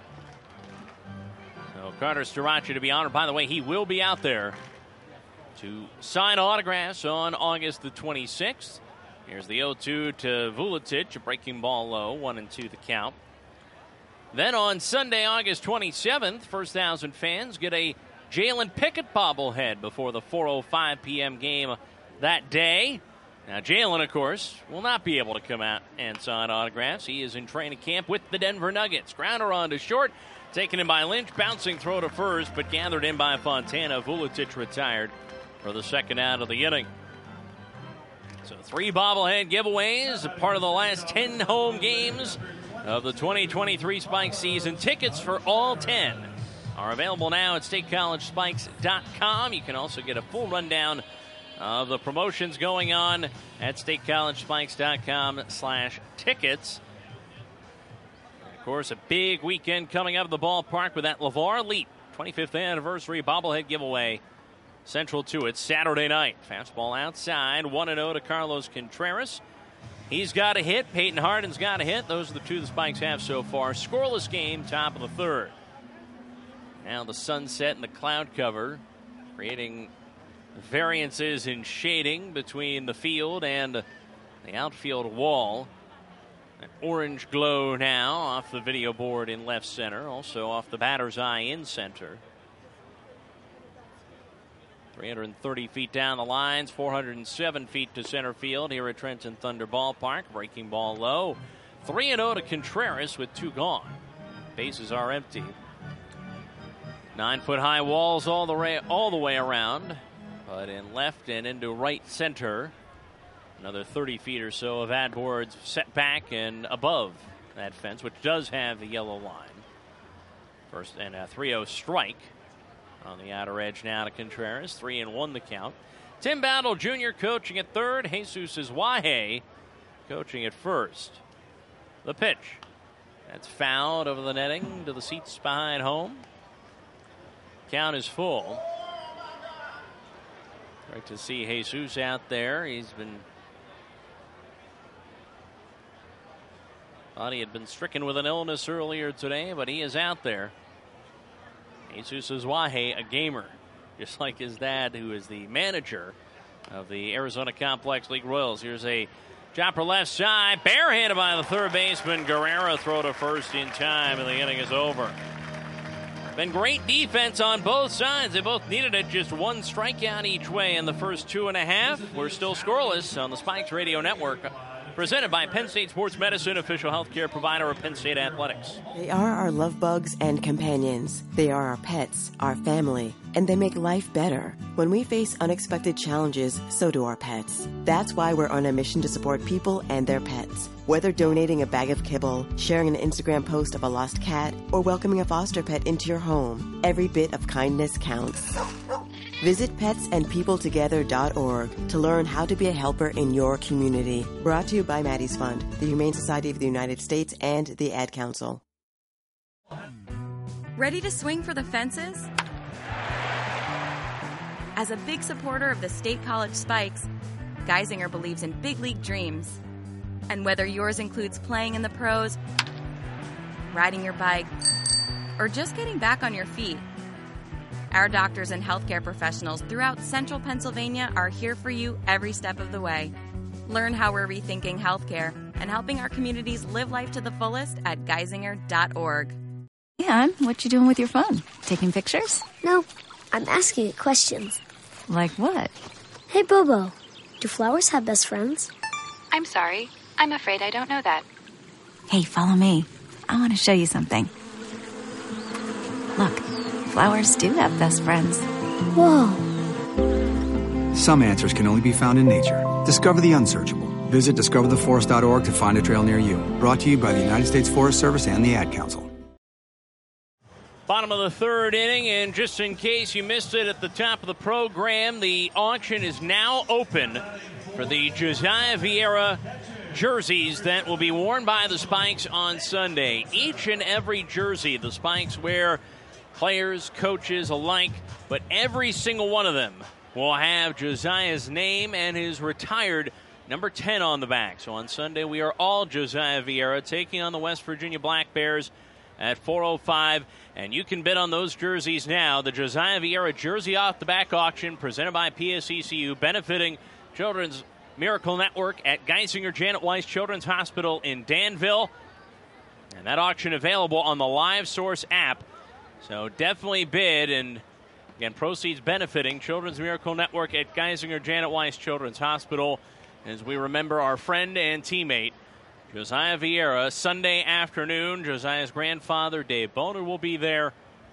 S1: So Carter Starace to be honored. By the way, he will be out there to sign autographs on August the 26th. Here's the 0-2 to Vuletic, a breaking ball low, 1-2 the count. Then on Sunday, August 27th, first 1,000 fans get a Jalen Pickett bobblehead before the 4:05 p.m. game that day. Now, Jalen, of course, will not be able to come out and sign autographs. He is in training camp with the Denver Nuggets. Grounder on to short, taken in by Lynch, bouncing throw to first, but gathered in by Fontana. Vuletic retired for the second out of the inning. So 3 bobblehead giveaways, a part of the last 10 home games of the 2023 Spikes season. Tickets for all 10 are available now at statecollegespikes.com. You can also get a full rundown of the promotions going on at statecollegespikes.com/tickets. Of course, a big weekend coming up at the ballpark with that LeVar Leap 25th anniversary bobblehead giveaway central to it Saturday night. Fastball outside, 1-0 to Carlos Contreras. He's got a hit. Peyton Hardin's got a hit. Those are the 2 the Spikes have so far. Scoreless game, top of the third. Now the sunset and the cloud cover, creating variances in shading between the field and the outfield wall. An orange glow now off the video board in left center, also off the batter's eye in center. 330 feet down the lines, 407 feet to center field here at Trenton Thunder Ballpark. Breaking ball low. 3-0 to Contreras with 2 gone. Bases are empty. 9-foot high walls all the way around, but in left and into right center. Another 30 feet or so of ad boards set back and above that fence, which does have the yellow line. First and a 3-0 strike on the outer edge now to Contreras. 3-1 the count. Tim Battle Jr. coaching at third. Jesus Izwahe coaching at first. The pitch. That's fouled over the netting to the seats behind home. Count is full. Great to see Jesus out there. Thought he had been stricken with an illness earlier today, but he is out there. Jesus Izwahe, a gamer, just like his dad, who is the manager of the Arizona Complex League Royals. Here's a chopper left side, barehanded by the third baseman. Guerrero throw to first in time, and the inning is over. Been great defense on both sides. They both needed it, just one strikeout each way in the first 2.5. We're still scoreless on the Spikes Radio Network. Presented by Penn State Sports Medicine, official healthcare provider of Penn State Athletics.
S13: They are our love bugs and companions. They are our pets, our family, and they make life better. When we face unexpected challenges, so do our pets. That's why we're on a mission to support people and their pets. Whether donating a bag of kibble, sharing an Instagram post of a lost cat, or welcoming a foster pet into your home, every bit of kindness counts. Visit petsandpeopletogether.org to learn how to be a helper in your community. Brought to you by Maddie's Fund, the Humane Society of the United States, and the Ad Council.
S7: Ready to swing for the fences? As a big supporter of the State College Spikes, Geisinger believes in big league dreams. And whether yours includes playing in the pros, riding your bike, or just getting back on your feet, our doctors and healthcare professionals throughout central Pennsylvania are here for you every step of the way. Learn how we're rethinking healthcare and helping our communities live life to the fullest at geisinger.org.
S14: Ann, what you doing with your phone? Taking pictures?
S15: No, I'm asking it questions.
S14: Like what?
S15: Hey, Bobo, do flowers have best friends?
S16: I'm sorry. I'm afraid I don't know that.
S14: Hey, follow me. I want to show you something. Look. Flowers do have best friends.
S15: Whoa.
S17: Some answers can only be found in nature. Discover the unsearchable. Visit discovertheforest.org to find a trail near you. Brought to you by the United States Forest Service and the Ad Council.
S1: Bottom of the third inning, and just in case you missed it at the top of the program, the auction is now open for the Josiah Vieira jerseys that will be worn by the Spikes on Sunday. Each and every jersey the Spikes wear, players, coaches alike, but every single one of them will have Josiah's name and his retired number 10 on the back. So on Sunday, we are all Josiah Vieira taking on the West Virginia Black Bears at 4:05, and you can bid on those jerseys now. The Josiah Vieira Jersey Off the Back auction presented by PSECU, benefiting Children's Miracle Network at Geisinger Janet Weiss Children's Hospital in Danville. And that auction available on the Live Source app. So definitely bid, and again, proceeds benefiting Children's Miracle Network at Geisinger Janet Weiss Children's Hospital, as we remember our friend and teammate Josiah Vieira. Sunday afternoon, Josiah's grandfather Dave Boner will be there,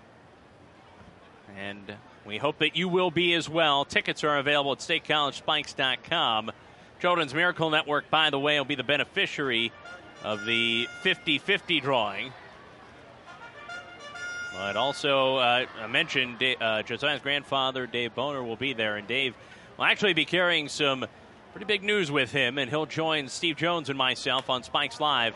S1: and we hope that you will be as well. Tickets are available at statecollegespikes.com. Children's Miracle Network, by the way, will be the beneficiary of the 50-50 drawing. But also, I mentioned Josiah's grandfather, Dave Boner, will be there. And Dave will actually be carrying some pretty big news with him. And he'll join Steve Jones and myself on Spikes Live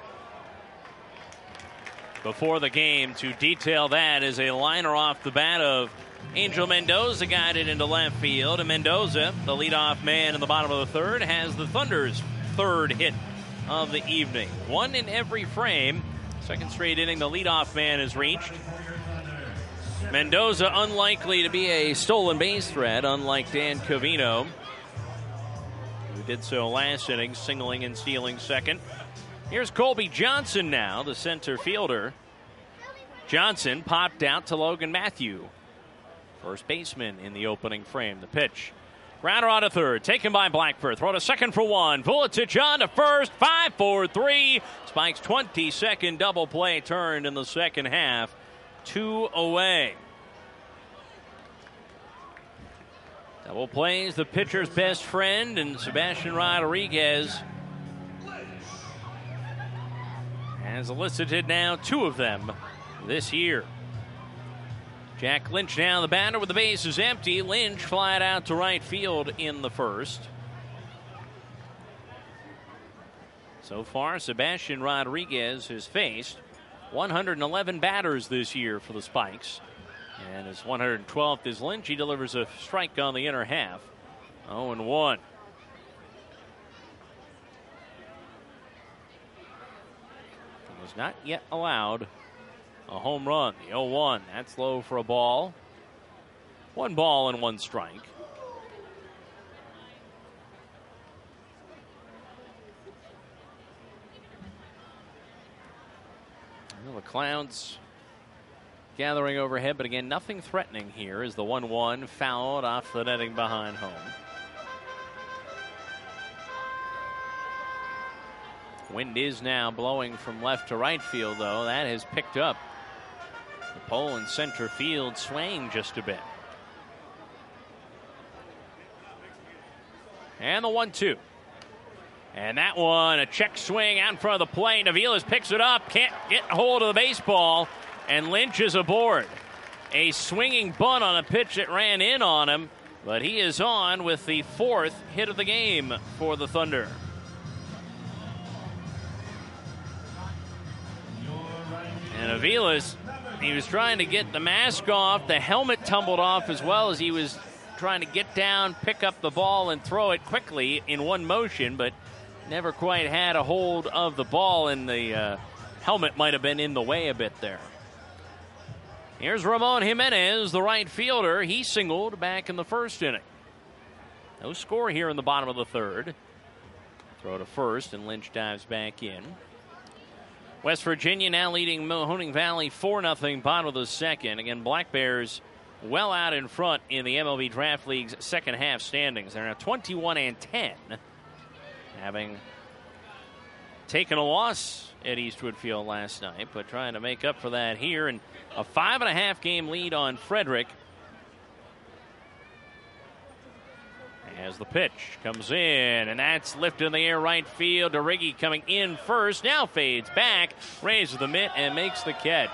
S1: before the game to detail that, as a liner off the bat of Angel Mendoza guided into left field. And Mendoza, the leadoff man in the bottom of the third, has the Thunder's third hit of the evening. One in every frame. Second straight inning, the leadoff man is reached. Mendoza unlikely to be a stolen base threat, unlike Dan Covino, who did so last inning, singling and stealing second. Here's Colby Johnson now, the center fielder. Johnson popped out to Logan Matthew, first baseman in the opening frame. The pitch. Grounder on to third, taken by Blackford. Throw to second for one. Pull it to John to first. 5-4-3. Spikes 22nd double play turned in the second half. 2 away. Double plays the pitcher's best friend, and Sebastian Rodriguez has elicited now 2 of them this year. Jack Lynch now the batter with the bases empty. Lynch flied out to right field in the first. So far, Sebastian Rodriguez has faced 111 batters this year for the Spikes. And his 112th is Lynch. He delivers a strike on the inner half. 0-1. He was not yet allowed a home run. The 0-1. That's low for a ball. 1 ball and 1 strike. Well, the Clouds gathering overhead, but again, nothing threatening here as the 1-1 fouled off the netting behind home. Wind is now blowing from left to right field, though. That has picked up. The pole in center field swaying just a bit. And the 1-2. And that one, a check swing out in front of the plate. Aviles picks it up, can't get hold of the baseball, and Lynch is aboard. A swinging bunt on a pitch that ran in on him, but he is on with the 4th hit of the game for the Thunder. And Aviles, he was trying to get the mask off. The helmet tumbled off as well as he was trying to get down, pick up the ball, and throw it quickly in one motion, but never quite had a hold of the ball, and the helmet might have been in the way a bit there. Here's Ramon Jimenez, the right fielder. He singled back in the first inning. No score here in the bottom of the third. Throw to first, and Lynch dives back in. West Virginia now leading Mahoning Valley 4-0, bottom of the second. Again, Black Bears well out in front in the MLB Draft League's second half standings. They're now 21-10, having taken a loss at Eastwood Field last night, but trying to make up for that here. And a 5.5 game lead on Frederick. As the pitch comes in, and that's lifted in the air right field. DeRiggi coming in first, now fades back, raises the mitt, and makes the catch.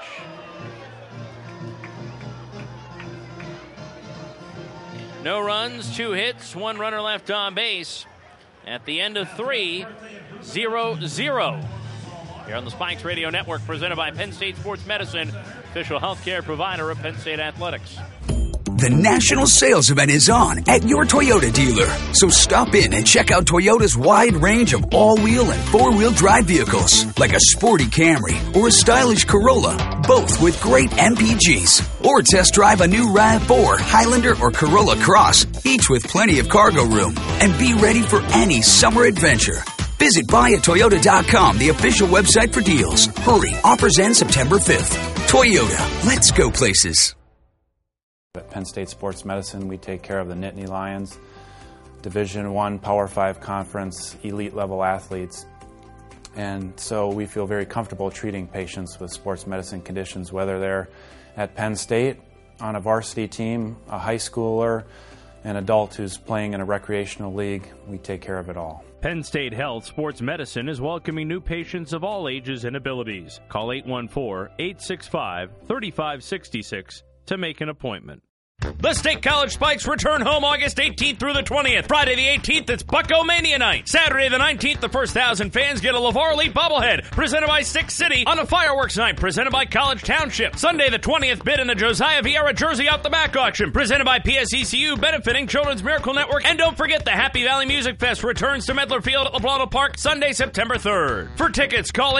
S1: No runs, 2 hits, 1 runner left on base. At the end of 3, 0-0. Here on the Spikes Radio Network, presented by Penn State Sports Medicine, official healthcare provider of Penn State Athletics.
S18: The national sales event is on at your Toyota dealer. So stop in and check out Toyota's wide range of all-wheel and four-wheel drive vehicles, like a sporty Camry or a stylish Corolla, both with great MPGs. Or test drive a new RAV4, Highlander, or Corolla Cross, each with plenty of cargo room. And be ready for any summer adventure. Visit buyatoyota.com, the official website for deals. Hurry, offers end September 5th. Toyota, let's go places.
S2: At Penn State Sports Medicine, we take care of the Nittany Lions, Division I Power 5 Conference, elite level athletes. And so we feel very comfortable treating patients with sports medicine conditions, whether they're at Penn State on a varsity team, a high schooler, an adult who's playing in a recreational league. We take care of it all.
S9: Penn State Health Sports Medicine is welcoming new patients of all ages and abilities. Call 814-865-3566 to make an appointment. The State College Spikes return home August 18th through the 20th. Friday the 18th, it's Bucko-Mania night. Saturday the 19th, the first 1,000 fans get a LeVar Elite bobblehead presented by Stick City on a fireworks night presented by College Township. Sunday the 20th, bid in the Josiah Vieira Jersey Out the Back auction presented by PSECU, benefiting Children's Miracle Network. And don't forget the Happy Valley Music Fest returns to Medler Field at LeBlano Park Sunday, September 3rd. For tickets, call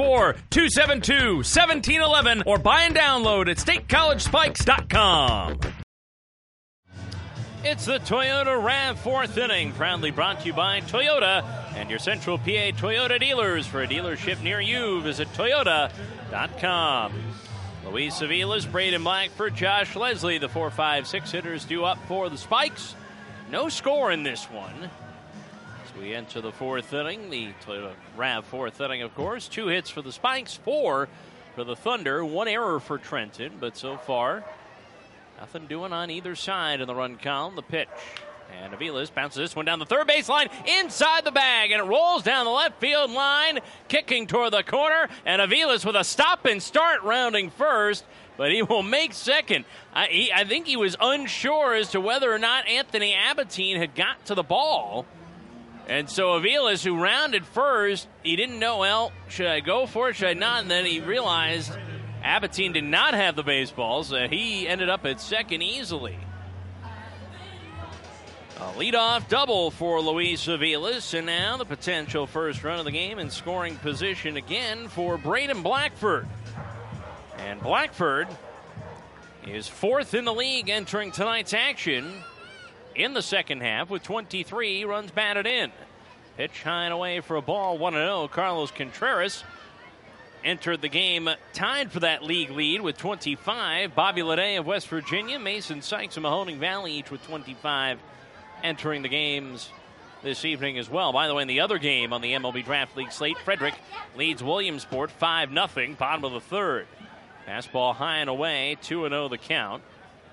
S9: 814-272-1711 or buy and download at statecollegespikes.com.
S1: It's the Toyota RAV 4th inning, proudly brought to you by Toyota and your Central PA Toyota dealers. For a dealership near you, visit Toyota.com. Luis Aviles, Braden Blackford, Josh Leslie, the 4, 5, 6 hitters due up for the Spikes. No score in this one. As we enter the 4th inning, the Toyota RAV 4th inning, of course. 2 hits for the Spikes, 4 for the Thunder. 1 error for Trenton, but so far, nothing doing on either side in the run column. The pitch. And Aviles bounces this one down the third baseline, inside the bag, and it rolls down the left field line, kicking toward the corner, and Aviles with a stop and start rounding first, but he will make second. I think he was unsure as to whether or not Anthony Abatine had got to the ball. And so Aviles, who rounded first, he didn't know, well, should I go for it, should I not? And then he realized Abatine did not have the baseballs. He ended up at second easily. A leadoff double for Luis Aviles, and now the potential first run of the game in scoring position again for Braden Blackford. And Blackford is 4th in the league entering tonight's action in the second half with 23 runs batted in. Pitch high and away for a ball, 1-0. Carlos Contreras entered the game tied for that league lead with 25. Bobby Lede of West Virginia, Mason Sykes of Mahoning Valley, each with 25, entering the games this evening as well. By the way, in the other game on the MLB Draft League slate, Frederick leads Williamsport 5-0, bottom of the third. Fastball high and away, 2-0 the count.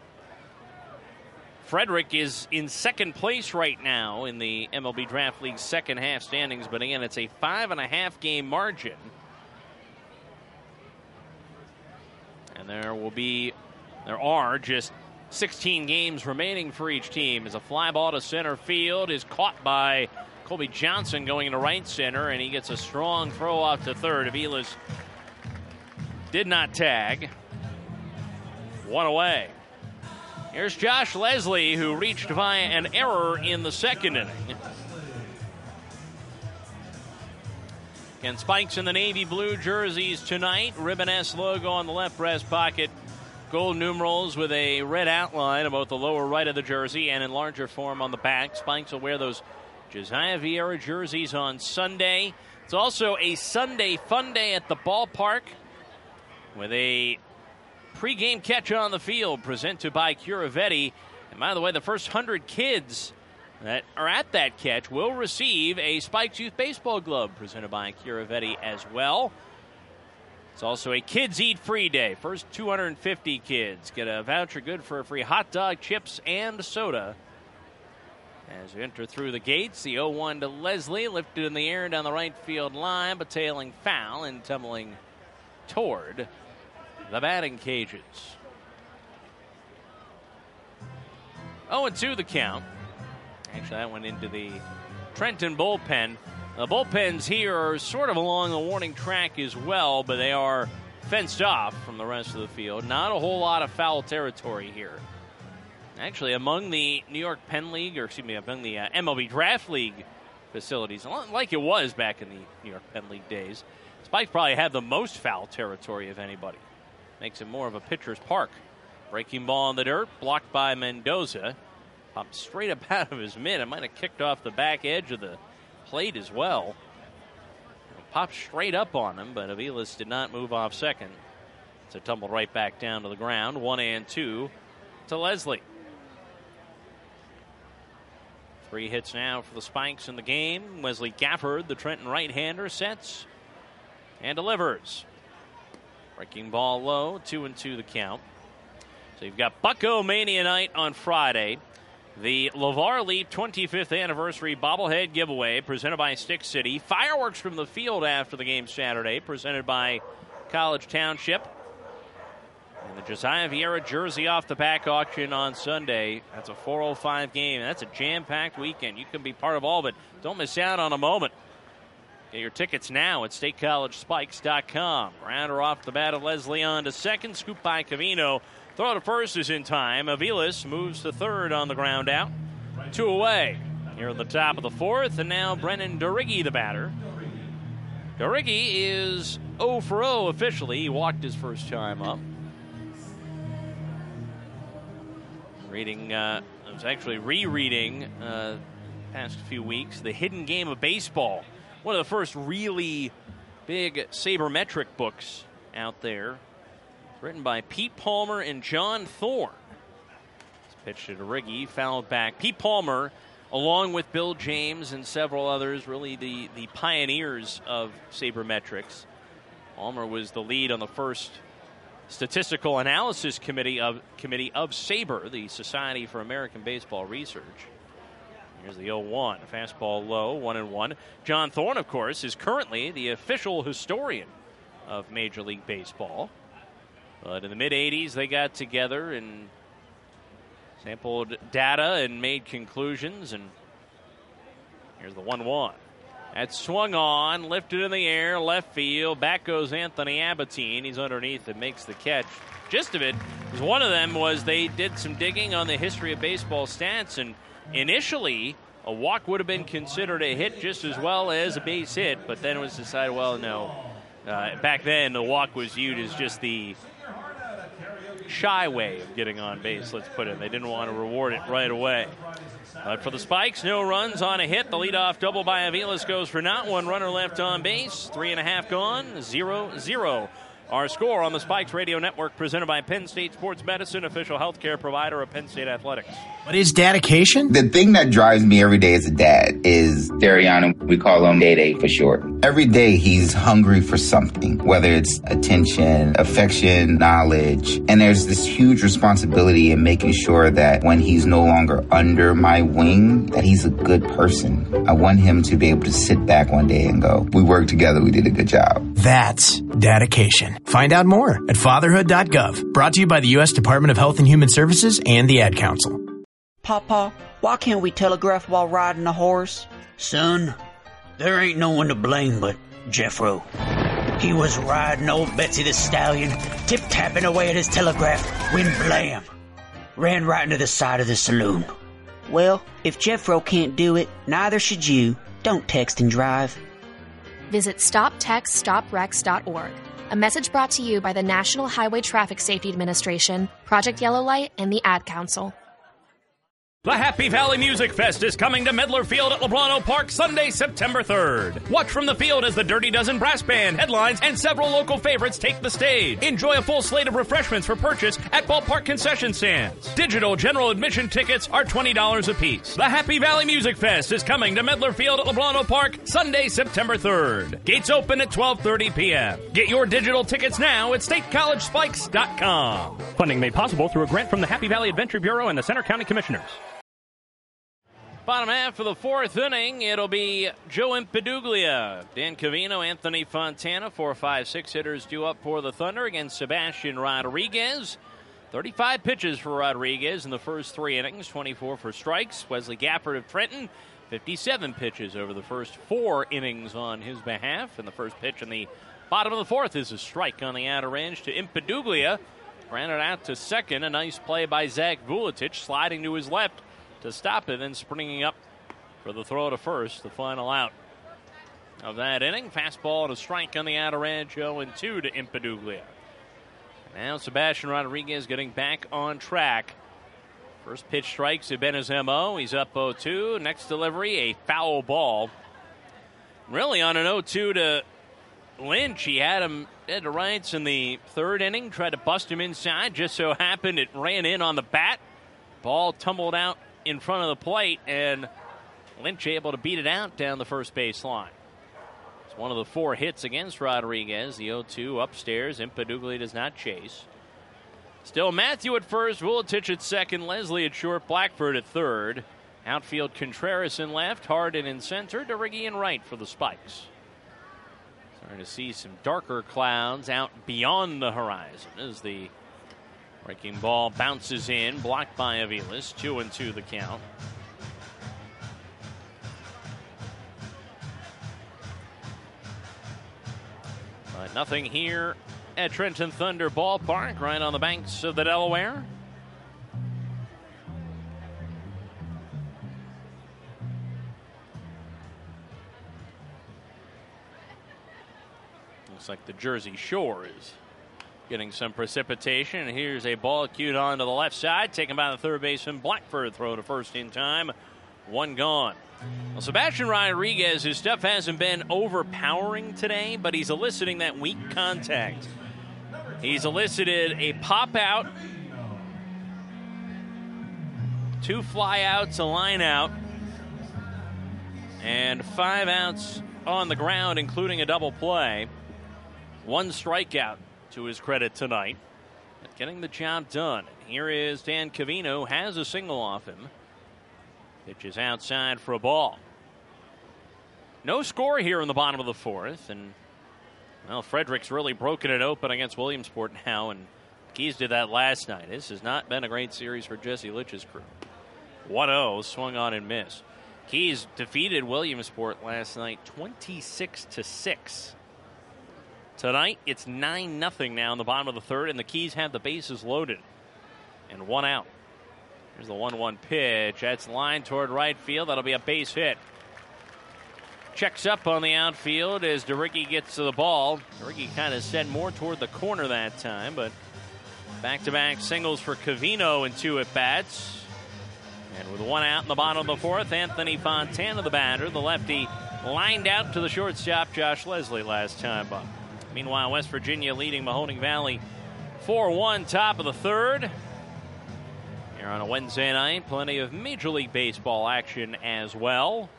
S1: Frederick is in second place right now in the MLB Draft League second half standings, but again, it's a 5.5 game margin. And there are just 16 games remaining for each team as a fly ball to center field is caught by Colby Johnson going into right center, and he gets a strong throw off to third. Aviles did not tag. One away. Here's Josh Leslie, who reached via an error in the second inning. Again, Spikes in the navy blue jerseys tonight. Ribbon S logo on the left breast pocket. Gold numerals with a red outline about the lower right of the jersey and in larger form on the back. Spikes will wear those Josiah Vieira jerseys on Sunday. It's also a Sunday fun day at the ballpark with a pregame catch on the field presented by Curavetti. And by the way, the first 100 kids that are at that catch will receive a Spikes Youth Baseball glove presented by Curavetti as well. It's also a Kids Eat Free Day. First 250 kids get a voucher good for a free hot dog, chips, and soda. As we enter through the gates, the 0-1 to Leslie, lifted in the air down the right field line, but tailing foul and tumbling toward the batting cages. 0-2 the count. Actually, that went into the Trenton bullpen. The bullpens here are sort of along the warning track as well, but they are fenced off from the rest of the field. Not a whole lot of foul territory here. Actually, among the New York Penn League, among the MLB Draft League facilities, like it was back in the New York Penn League days, Spikes probably had the most foul territory of anybody. Makes it more of a pitcher's park. Breaking ball in the dirt, blocked by Mendoza. Popped straight up out of his mitt. It might have kicked off the back edge of the plate as well. Popped straight up on him, but Aviles did not move off second. So tumbled right back down to the ground. 1-2 to Leslie. 3 hits now for the Spikes in the game. Wesley Gafford, the Trenton right-hander, sets and delivers. Breaking ball low, 2-2 the count. So you've got Bucko Mania night on Friday. The LeVar Leap 25th anniversary bobblehead giveaway presented by Stick City. Fireworks from the field after the game Saturday presented by College Township. And the Josiah Vieira jersey off the back auction on Sunday. That's a 4:05 game. That's a jam-packed weekend. You can be part of all of it. Don't miss out on a moment. Get your tickets now at statecollegespikes.com. Grounder off the bat of Leslie on to second. Scoop by Cavino. Throw to first is in time. Aviles moves to third on the ground out. 2 away here in the top of the fourth. And now Brennan Durigge, the batter. Durigge is 0 for 0 officially. He walked his first time up. I was actually rereading past few weeks The Hidden Game of Baseball. One of the first really big sabermetric books out there. Written by Pete Palmer and John Thorne. It's pitched to Durigge, fouled back. Pete Palmer, along with Bill James and several others, really the pioneers of sabermetrics. Palmer was the lead on the first statistical analysis committee of SABR, the Society for American Baseball Research. Here's the 0-1, fastball low, 1-1. John Thorne, of course, is currently the official historian of Major League Baseball. But in the mid-'80s, they got together and sampled data and made conclusions. And here's the 1-1. That's swung on, lifted in the air, left field. Back goes Anthony Abatine. He's underneath and makes the catch. Gist of it was one of them was they did some digging on the history of baseball stats, and initially a walk would have been considered a hit just as well as a base hit, but then it was decided, well, no. Back then, the walk was viewed as just the shy way of getting on base, let's put it. They didn't want to reward it right away. But for the Spikes, no runs on a hit. The leadoff double by Aviles goes for naught. 1 runner left on base. 3.5 gone. 0-0. Our score on the Spikes Radio Network, presented by Penn State Sports Medicine, official healthcare provider of Penn State Athletics.
S19: What is dedication?
S20: The thing that drives me every day as a dad is Dariana. We call him Day-Day for short. Every day he's hungry for something, whether it's attention, affection, knowledge. And there's this huge responsibility in making sure that when he's no longer under my wing, that he's a good person. I want him to be able to sit back one day and go, we worked together, we did a good job.
S19: That's dedication. Find out more at fatherhood.gov. Brought to you by the U.S. Department of Health and Human Services and the Ad Council.
S21: Papa, why can't we telegraph while riding a horse?
S22: Son, there ain't no one to blame but Jeffro. He was riding old Betsy the Stallion, tip-tapping away at his telegraph, when blam! Ran right into the side of the saloon.
S21: Well, if Jeffro can't do it, neither should you. Don't text and drive.
S23: Visit StopTextStopWrecks.org. A message brought to you by the National Highway Traffic Safety Administration, Project Yellow Light, and the Ad Council.
S9: The Happy Valley Music Fest is coming to Medlar Field at LeBlano Park Sunday, September 3rd. Watch from the field as the Dirty Dozen Brass Band headlines and several local favorites take the stage. Enjoy a full slate of refreshments for purchase at ballpark concession stands. Digital general admission tickets are $20 apiece. The Happy Valley Music Fest is coming to Medlar Field at LeBlano Park Sunday, September 3rd. Gates open at 12:30 p.m. Get your digital tickets now at statecollegespikes.com. Funding made possible through a grant from the Happy Valley Adventure Bureau and the Center County Commissioners.
S1: Bottom half of the 4th inning, it'll be Joe Impeduglia, Dan Covino, Anthony Fontana, 4, 5, 6 hitters due up for the Thunder against Sebastian Rodriguez. 35 pitches for Rodriguez in the first 3 innings, 24 for strikes. Wesley Gafford of Trenton, 57 pitches over the first 4 innings on his behalf. And the first pitch in the bottom of the 4th is a strike on the outer edge to Impeduglia. Grounded out to second, a nice play by Zach Vuletich, sliding to his left to stop it, and springing up for the throw to first, the final out of that inning. Fastball and a strike on the outer edge, 0-2 to Impeduglia. Now Sebastian Rodriguez getting back on track. First pitch strikes have been his MO. He's up 0-2. Next delivery, a foul ball. Really on an 0-2 to Lynch. He had him dead to rights in the 3rd inning, tried to bust him inside. Just so happened it ran in on the bat. Ball tumbled out in front of the plate, and Lynch able to beat it out down the first base line. It's one of the 4 hits against Rodriguez. The 0-2 upstairs. Impeduglia does not chase. Still Matthew at first, Vuletich at second, Leslie at short, Blackford at third. Outfield Contreras in left, Hardin in center, DeRiggi in right for the Spikes. Starting to see some darker clouds out beyond the horizon as the breaking ball bounces in, blocked by Aviles. 2-2 the count. But nothing here at Trenton Thunder Ballpark, right on the banks of the Delaware. Looks like the Jersey Shore is getting some precipitation. And here's a ball cued on to the left side, taken by the third baseman Blackford. Throw to first in time. 1 gone. Well, Sebastian Rodriguez, his stuff hasn't been overpowering today, but he's eliciting that weak contact. He's elicited a pop out, 2 fly outs, a line out, and 5 outs on the ground, including a double play. 1 strikeout to his credit tonight. But getting the job done. Here is Dan Covino, has a single off him. Pitch is outside for a ball. No score here in the bottom of the 4th. And, well, Frederick's really broken it open against Williamsport now. And Keys did that last night. This has not been a great series for Jesse Litch's crew. 1-0, swung on and missed. Keys defeated Williamsport last night 26-6. Tonight, it's 9-0 now in the bottom of the 3rd, and the Keys have the bases loaded. And 1 out. Here's the 1-1 pitch. That's lined toward right field. That'll be a base hit. Checks up on the outfield as DeRiggi gets to the ball. DeRiggi kind of said more toward the corner that time, but Back-to-back singles for Covino in 2 at-bats. And with 1 out in the bottom of the 4th, Anthony Fontana, the batter. The lefty lined out to the shortstop, Josh Leslie, last time up. Meanwhile, West Virginia leading Mahoning Valley 4-1, top of the 3rd. Here on a Wednesday night, plenty of Major League Baseball action as well.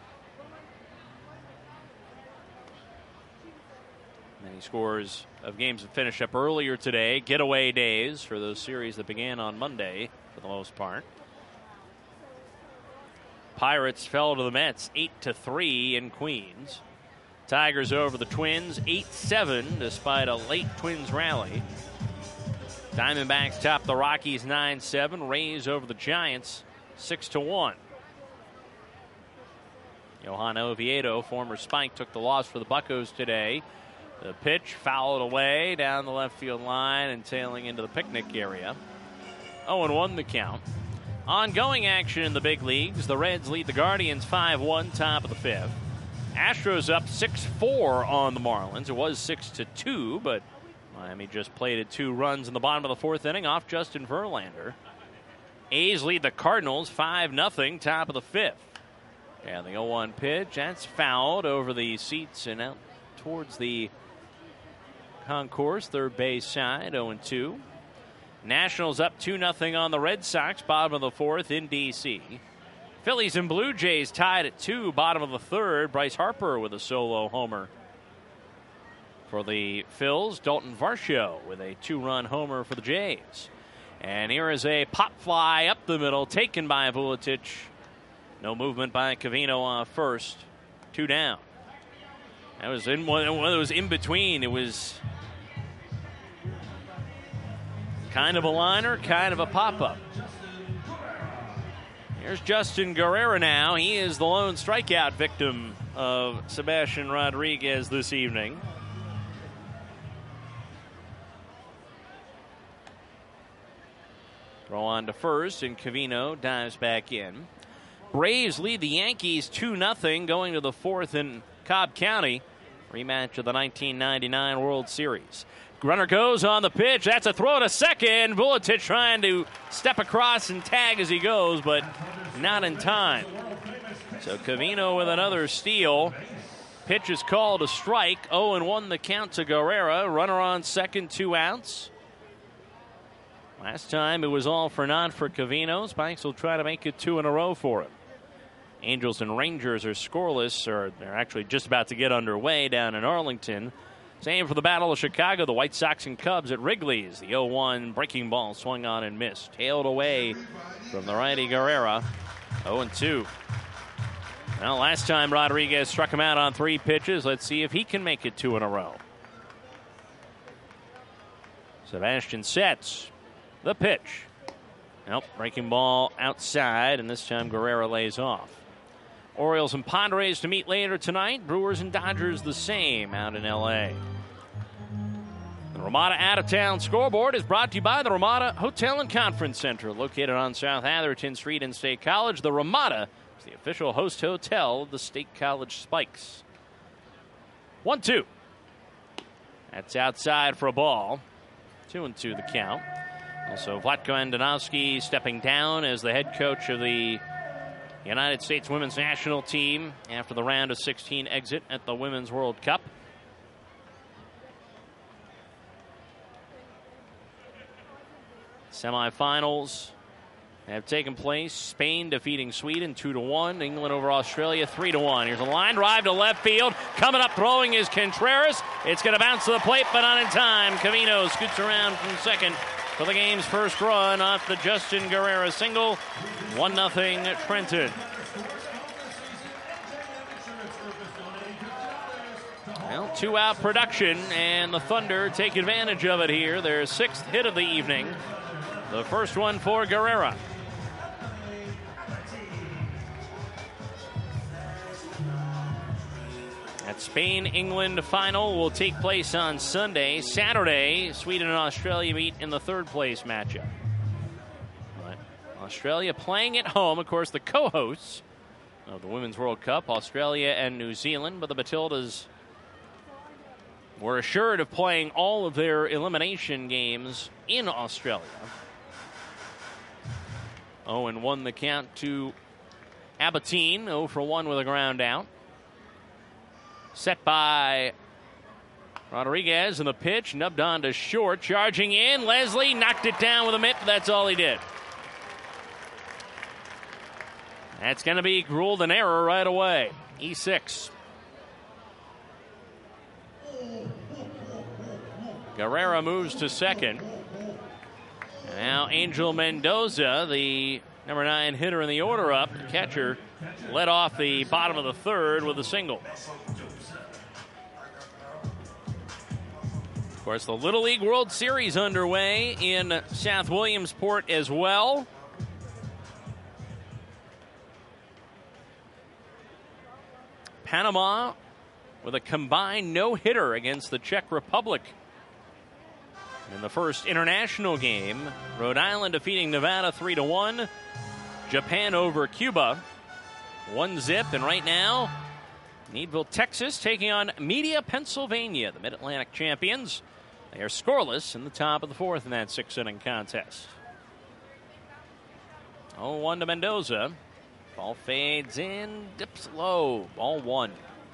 S1: Many scores of games that finished up earlier today. Getaway days for those series that began on Monday, for the most part. Pirates fell to the Mets 8-3 in Queens. Tigers over the Twins 8-7 despite a late Twins rally. Diamondbacks top the Rockies 9-7. Rays over the Giants 6-1. Johan Oviedo, former Spike, took the loss for the Buccos today. The pitch fouled away down the left field line and tailing into the picnic area. 0-1 the count. Ongoing action in the big leagues. The Reds lead the Guardians 5-1, top of the 5th. Astros up 6-4 on the Marlins. It was 6-2, but Miami just plated 2 runs in the bottom of the 4th inning off Justin Verlander. A's lead the Cardinals 5-0, top of the 5th. And the 0-1 pitch, that's fouled over the seats and out towards the concourse, third base side, 0-2. Nationals up 2-0 on the Red Sox, bottom of the 4th in D.C. Phillies and Blue Jays tied at 2, bottom of the 3rd. Bryce Harper with a solo homer for the Phils. Dalton Varsho with a 2-run homer for the Jays. And here is a pop fly up the middle, taken by Vuletic. No movement by Covino off first. 2 down. That was in one of those in between. It was kind of a liner, kind of a pop-up. Here's Justin Guerrera now. He is the lone strikeout victim of Sebastian Rodriguez this evening. Throw on to first, and Covino dives back in. Braves lead the Yankees 2-0 going to the 4th in Cobb County. Rematch of the 1999 World Series. Runner goes on the pitch. That's a throw to second. Vuletic trying to step across and tag as he goes, but not in time. So Covino with another steal. Pitch is called a strike. 0-1 the count to Guerrera. Runner on second, 2 outs. Last time it was all for naught for Covino. Spikes will try to make it 2 in a row for him. Angels and Rangers are scoreless, or they're actually just about to get underway down in Arlington. Same for the Battle of Chicago, the White Sox and Cubs at Wrigley's. The 0-1 breaking ball swung on and missed. Tailed away from the righty Guerrera. 0-2. Well, last time Rodriguez struck him out on 3 pitches. Let's see if he can make it 2 in a row. Sebastian sets the pitch. Nope, breaking ball outside, and this time Guerrera lays off. Orioles and Padres to meet later tonight. Brewers and Dodgers the same out in L.A. The Ramada Out-of-Town scoreboard is brought to you by the Ramada Hotel and Conference Center, located on South Atherton Street in State College. The Ramada is the official host hotel of the State College Spikes. 1-2. That's outside for a ball. 2-2 the count. Also, Vlatko Andonovski stepping down as the head coach of the United States women's national team after the round of 16 exit at the Women's World Cup. Semifinals have taken place. Spain defeating Sweden 2-1. England over Australia 3-1. Here's a line drive to left field. Coming up throwing is Contreras. It's going to bounce to the plate, but not in time. Covino scoots around from second for the game's first run off the Justin Guerrera single. 1-0 Trenton. Well, 2-out production, and the Thunder take advantage of it here. Their 6th hit of the evening. The first one for Guerrera. That Spain-England final will take place on Sunday. Saturday, Sweden and Australia meet in the 3rd place matchup. But Australia playing at home, of course, the co-hosts of the Women's World Cup, Australia and New Zealand, but the Matildas were assured of playing all of their elimination games in Australia. 0-1 the count to Abbottine, 0-for-1 with a ground out. Set by Rodriguez, and the pitch nubbed on to short. Charging in, Leslie knocked it down with a mitt, but that's all he did. That's going to be ruled an error right away. E6. Guerrera moves to second. Now Angel Mendoza, the number 9 hitter in the order up. The catcher led off the bottom of the third with a single. Of course, the Little League World Series underway in South Williamsport as well. Panama with a combined no-hitter against the Czech Republic. In the first international game, Rhode Island defeating Nevada 3-1. Japan over Cuba 1-0. And right now, Needville, Texas taking on Media, Pennsylvania, the Mid-Atlantic champions. They are scoreless in the top of the fourth in that 6-inning contest. 0-1 to Mendoza. Ball fades in, dips low. Ball 1.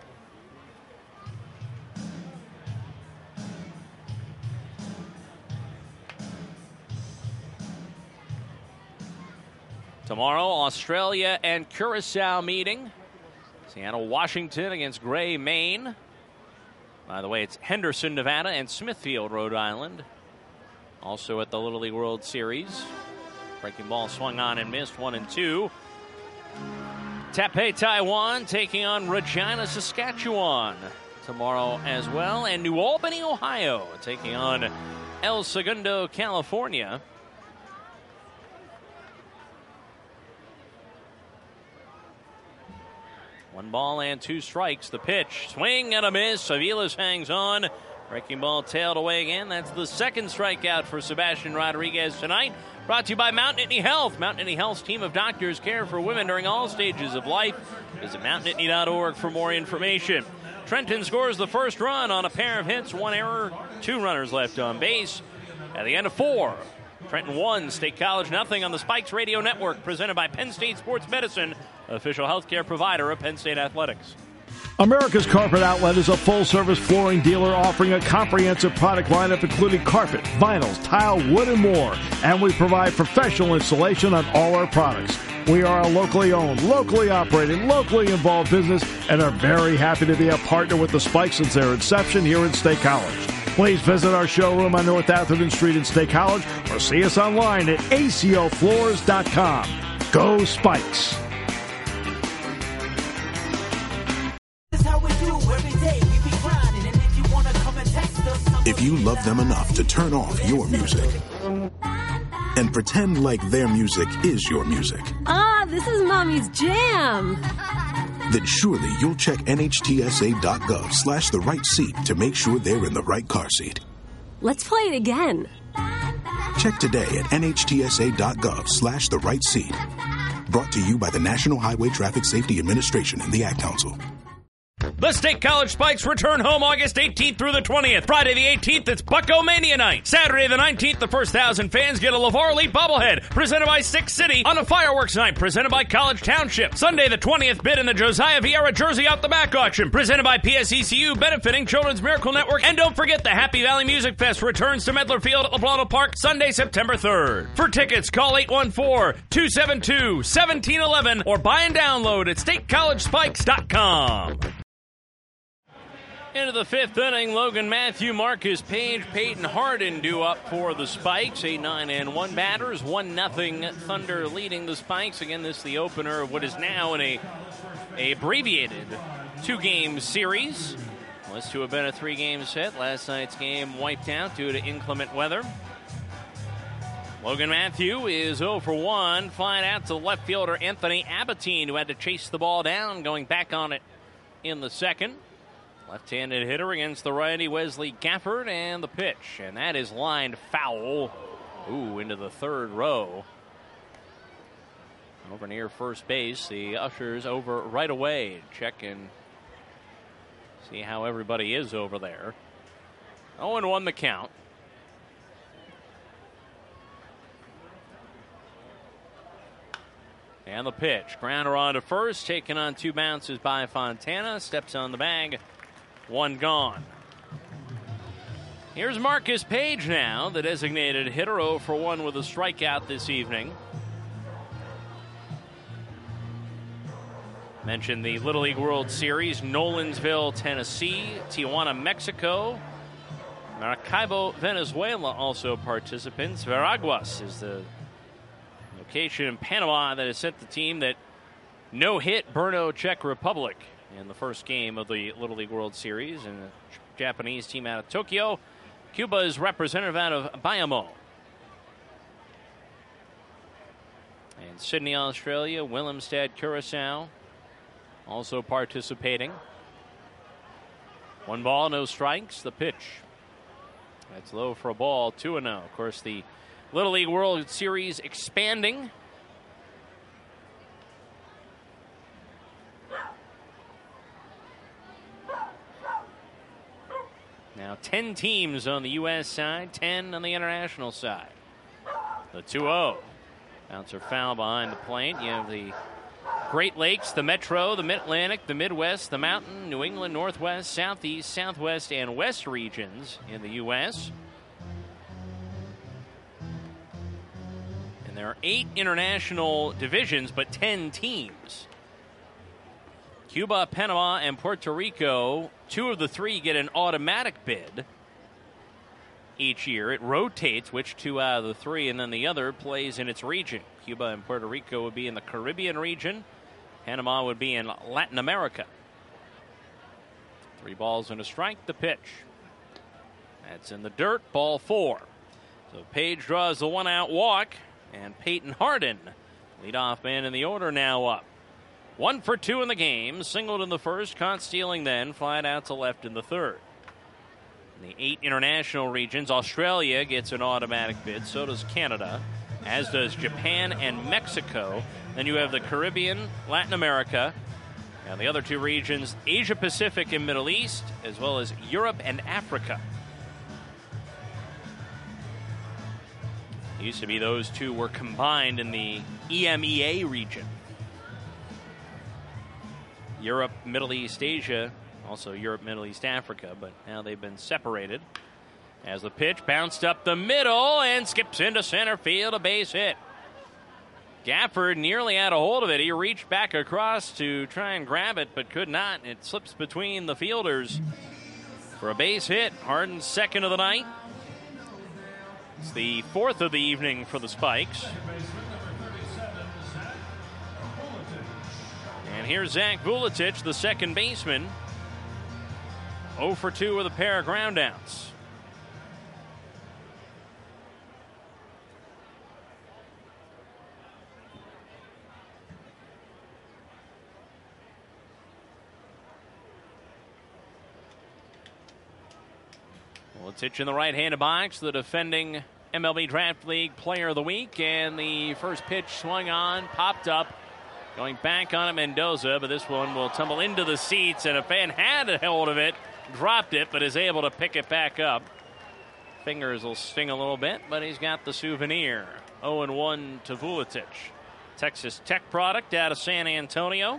S1: Tomorrow, Australia and Curacao meeting. Seattle, Washington against Gray, Maine. By the way, it's Henderson, Nevada, and Smithfield, Rhode Island. Also at the Little League World Series. Breaking ball swung on and missed, 1-2. Taipei, Taiwan taking on Regina, Saskatchewan tomorrow as well. And New Albany, Ohio taking on El Segundo, California. One ball and 2 strikes. The pitch, swing and a miss. Aviles hangs on. Breaking ball tailed away again. That's the second strikeout for Sebastian Rodriguez tonight. Brought to you by Mount Nittany Health. Mount Nittany Health's team of doctors care for women during all stages of life. Visit mountnittany.org for more information. Trenton scores the first run on a pair of hits, 1 error, 2 runners left on base. At the end of 4, Trenton 1, State College nothing on the Spikes Radio Network, presented by Penn State Sports Medicine, official healthcare provider of Penn State Athletics.
S8: America's Carpet Outlet is a full-service flooring dealer offering a comprehensive product lineup including carpet, vinyls, tile, wood, and more. And we provide professional installation on all our products. We are a locally owned, locally operated, locally involved business and are very happy to be a partner with the Spikes since their inception here in State College. Please visit our showroom on North Atherton Street in State College or see us online at acofloors.com. Go Spikes!
S3: If you love them enough to turn off your music and pretend like their music is your music.
S4: This is Mommy's jam.
S3: Then surely you'll check nhtsa.gov/the right seat to make sure they're in the right car seat.
S4: Let's play it again.
S3: Check today at nhtsa.gov/the right seat. Brought to you by the National Highway Traffic Safety Administration and the Ad Council.
S9: The State College Spikes return home August 18th through the 20th. Friday the 18th, it's Bucko Mania Night. Saturday the 19th, the first 1,000 fans get a LeVar Elite bobblehead presented by Six City on a fireworks night presented by College Township. Sunday the 20th, bid in the Josiah Vieira Jersey Out the Back auction presented by PSECU benefiting Children's Miracle Network. And don't forget the Happy Valley Music Fest returns to Medler Field at LeBlano Park Sunday, September 3rd. For tickets, call 814-272-1711 or buy and download at statecollegespikes.com.
S1: Into the 5th inning, Logan Matthew, Marcus Page, Peyton Hardin due up for the Spikes. 8-9-1 batters, 1-0 Thunder leading the Spikes. Again, this is the opener of what is now in a abbreviated 2-game series. Was to have been a 3-game set. Last night's game wiped out due to inclement weather. Logan Matthew is 0-for-1. Flying out to left fielder Anthony Abbottine, who had to chase the ball down, going back on it in the second. Left-handed hitter against the righty Wesley Gafford, and the pitch. And that is lined foul. Into the third row. Over near first base. The ushers over right away. Check and see how everybody is over there. 0-1 the count. And the pitch. Grounder on to first, taken on 2 bounces by Fontana. Steps on the bag. 1 gone. Here's Marcus Page now, the designated hitter, 0 for 1 with a strikeout this evening. Mentioned the Little League World Series, Nolensville, Tennessee, Tijuana, Mexico, Maracaibo, Venezuela also participants. Veraguas is the location in Panama that has sent the team that no-hit Brno, Czech Republic in the first game of the Little League World Series, and the Japanese team out of Tokyo. Cuba is representative out of Bayamo. And Sydney, Australia, Willemstad, Curacao also participating. 1 ball, no strikes. The pitch. That's low for a ball, 2-0. Of course, the Little League World Series expanding. Now 10 teams on the U.S. side, 10 on the international side. The 2-0. Bouncer foul behind the plate. You have the Great Lakes, the Metro, the Mid-Atlantic, the Midwest, the Mountain, New England, Northwest, Southeast, Southwest, and West regions in the U.S. And there are 8 international divisions, but 10 teams. Cuba, Panama, and Puerto Rico, 2 of the 3 get an automatic bid each year. It rotates which 2 out of the 3, and then the other plays in its region. Cuba and Puerto Rico would be in the Caribbean region. Panama would be in Latin America. 3 balls and a strike, the pitch. That's in the dirt, ball 4. So Page draws the 1-out walk, and Peyton Hardin, leadoff man in the order, now up. 1 for 2 in the game, singled in the first, caught stealing then, flied out to left in the third. In the 8 international regions, Australia gets an automatic bid, so does Canada, as does Japan and Mexico. Then you have the Caribbean, Latin America, and the other 2 regions, Asia Pacific and Middle East, as well as Europe and Africa. It used to be those 2 were combined in the EMEA region. Europe, Middle East, Asia, also Europe, Middle East, Africa, but now they've been separated. As the pitch bounced up the middle and skips into center field, a base hit. Gafford nearly had a hold of it. He reached back across to try and grab it, but could not. It slips between the fielders for a base hit. Hardin's second of the night. It's the 4th of the evening for the Spikes. And here's Zach Vuletic, the second baseman. 0 for 2 with a pair of groundouts. Vuletic in the right-handed box, the defending MLB Draft League Player of the Week, and the first pitch swung on, popped up. Going back on it, Mendoza, but this one will tumble into the seats, and a fan had a hold of it, dropped it, but is able to pick it back up. Fingers will sting a little bit, but he's got the souvenir. 0-1 to Vuletic. Texas Tech product out of San Antonio.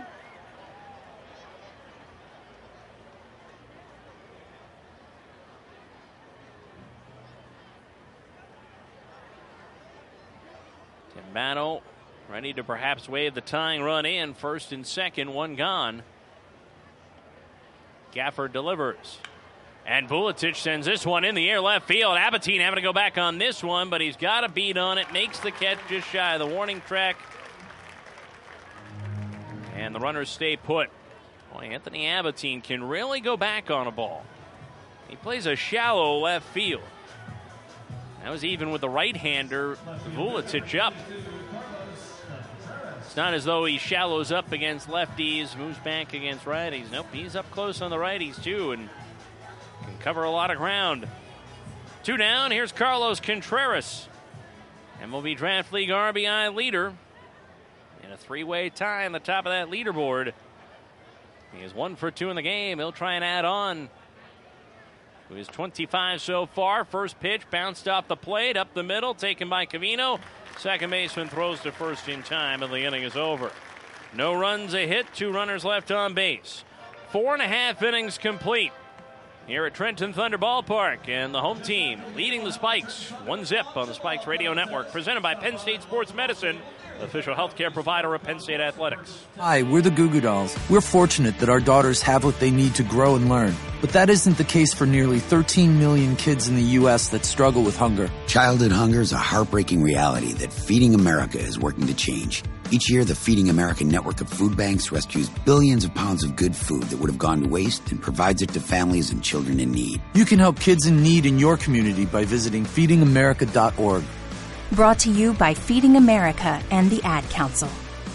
S1: Tim Battle ready to perhaps wave the tying run in. First and second, 1 gone. Gafford delivers. And Vuletic sends this one in the air left field. Abatine having to go back on this one, but he's got a beat on it. Makes the catch just shy of the warning track. And the runners stay put. Boy, Anthony Abatine can really go back on a ball. He plays a shallow left field. That was even with the right-hander. Vuletic up. It's not as though he shallows up against lefties, moves back against righties. Nope, he's up close on the righties too and can cover a lot of ground. 2 down, here's Carlos Contreras. MLB Draft League RBI leader. In a 3-way tie on the top of that leaderboard. He is 1 for 2 in the game. He'll try and add on who is 25 so far. First pitch bounced off the plate, up the middle, taken by Covino. Second baseman throws to first in time, and the inning is over. No runs, a hit, 2 runners left on base. 4.5 innings complete here at Trenton Thunder Ballpark, and the home team leading the Spikes 1-0 on the Spikes Radio Network, presented by Penn State Sports Medicine, official healthcare provider of Penn State Athletics.
S5: Hi, we're the Goo Goo Dolls. We're fortunate that our daughters have what they need to grow and learn. But that isn't the case for nearly 13 million kids in the U.S. that struggle with hunger.
S6: Childhood hunger is a heartbreaking reality that Feeding America is working to change. Each year, the Feeding America network of food banks rescues billions of pounds of good food that would have gone to waste and provides it to families and children in need.
S5: You can help kids in need in your community by visiting feedingamerica.org.
S14: Brought to you by Feeding America and the Ad Council.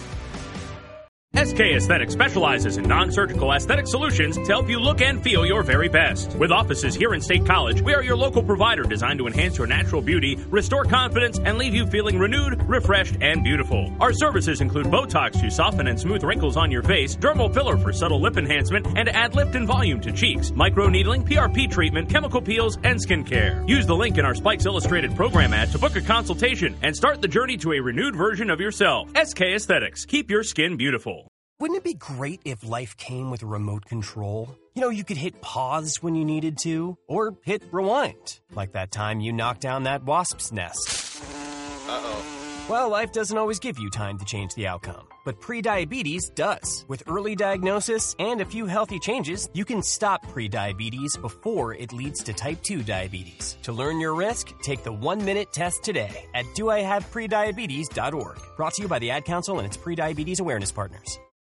S9: SK Aesthetics specializes in non-surgical aesthetic solutions to help you look and feel your very best. With offices here in State College, we are your local provider designed to enhance your natural beauty, restore confidence, and leave you feeling renewed, refreshed, and beautiful. Our services include Botox to soften and smooth wrinkles on your face, dermal filler for subtle lip enhancement, and to add lift and volume to cheeks, microneedling, PRP treatment, chemical peels, and skincare. Use the link in our Spikes Illustrated program ad to book a consultation and start the journey to a renewed version of yourself. SK Aesthetics. Keep your skin beautiful.
S10: Wouldn't it be great if life came with a remote control? You know, you could hit pause when you needed to, or hit rewind, like that time you knocked down that wasp's nest. Uh-oh. Well, life doesn't always give you time to change the outcome, but prediabetes does. With early diagnosis and a few healthy changes, you can stop prediabetes before it leads to type 2 diabetes. To learn your risk, take the 1-minute test today at doihaveprediabetes.org. Brought to you by the Ad Council and its prediabetes awareness partners.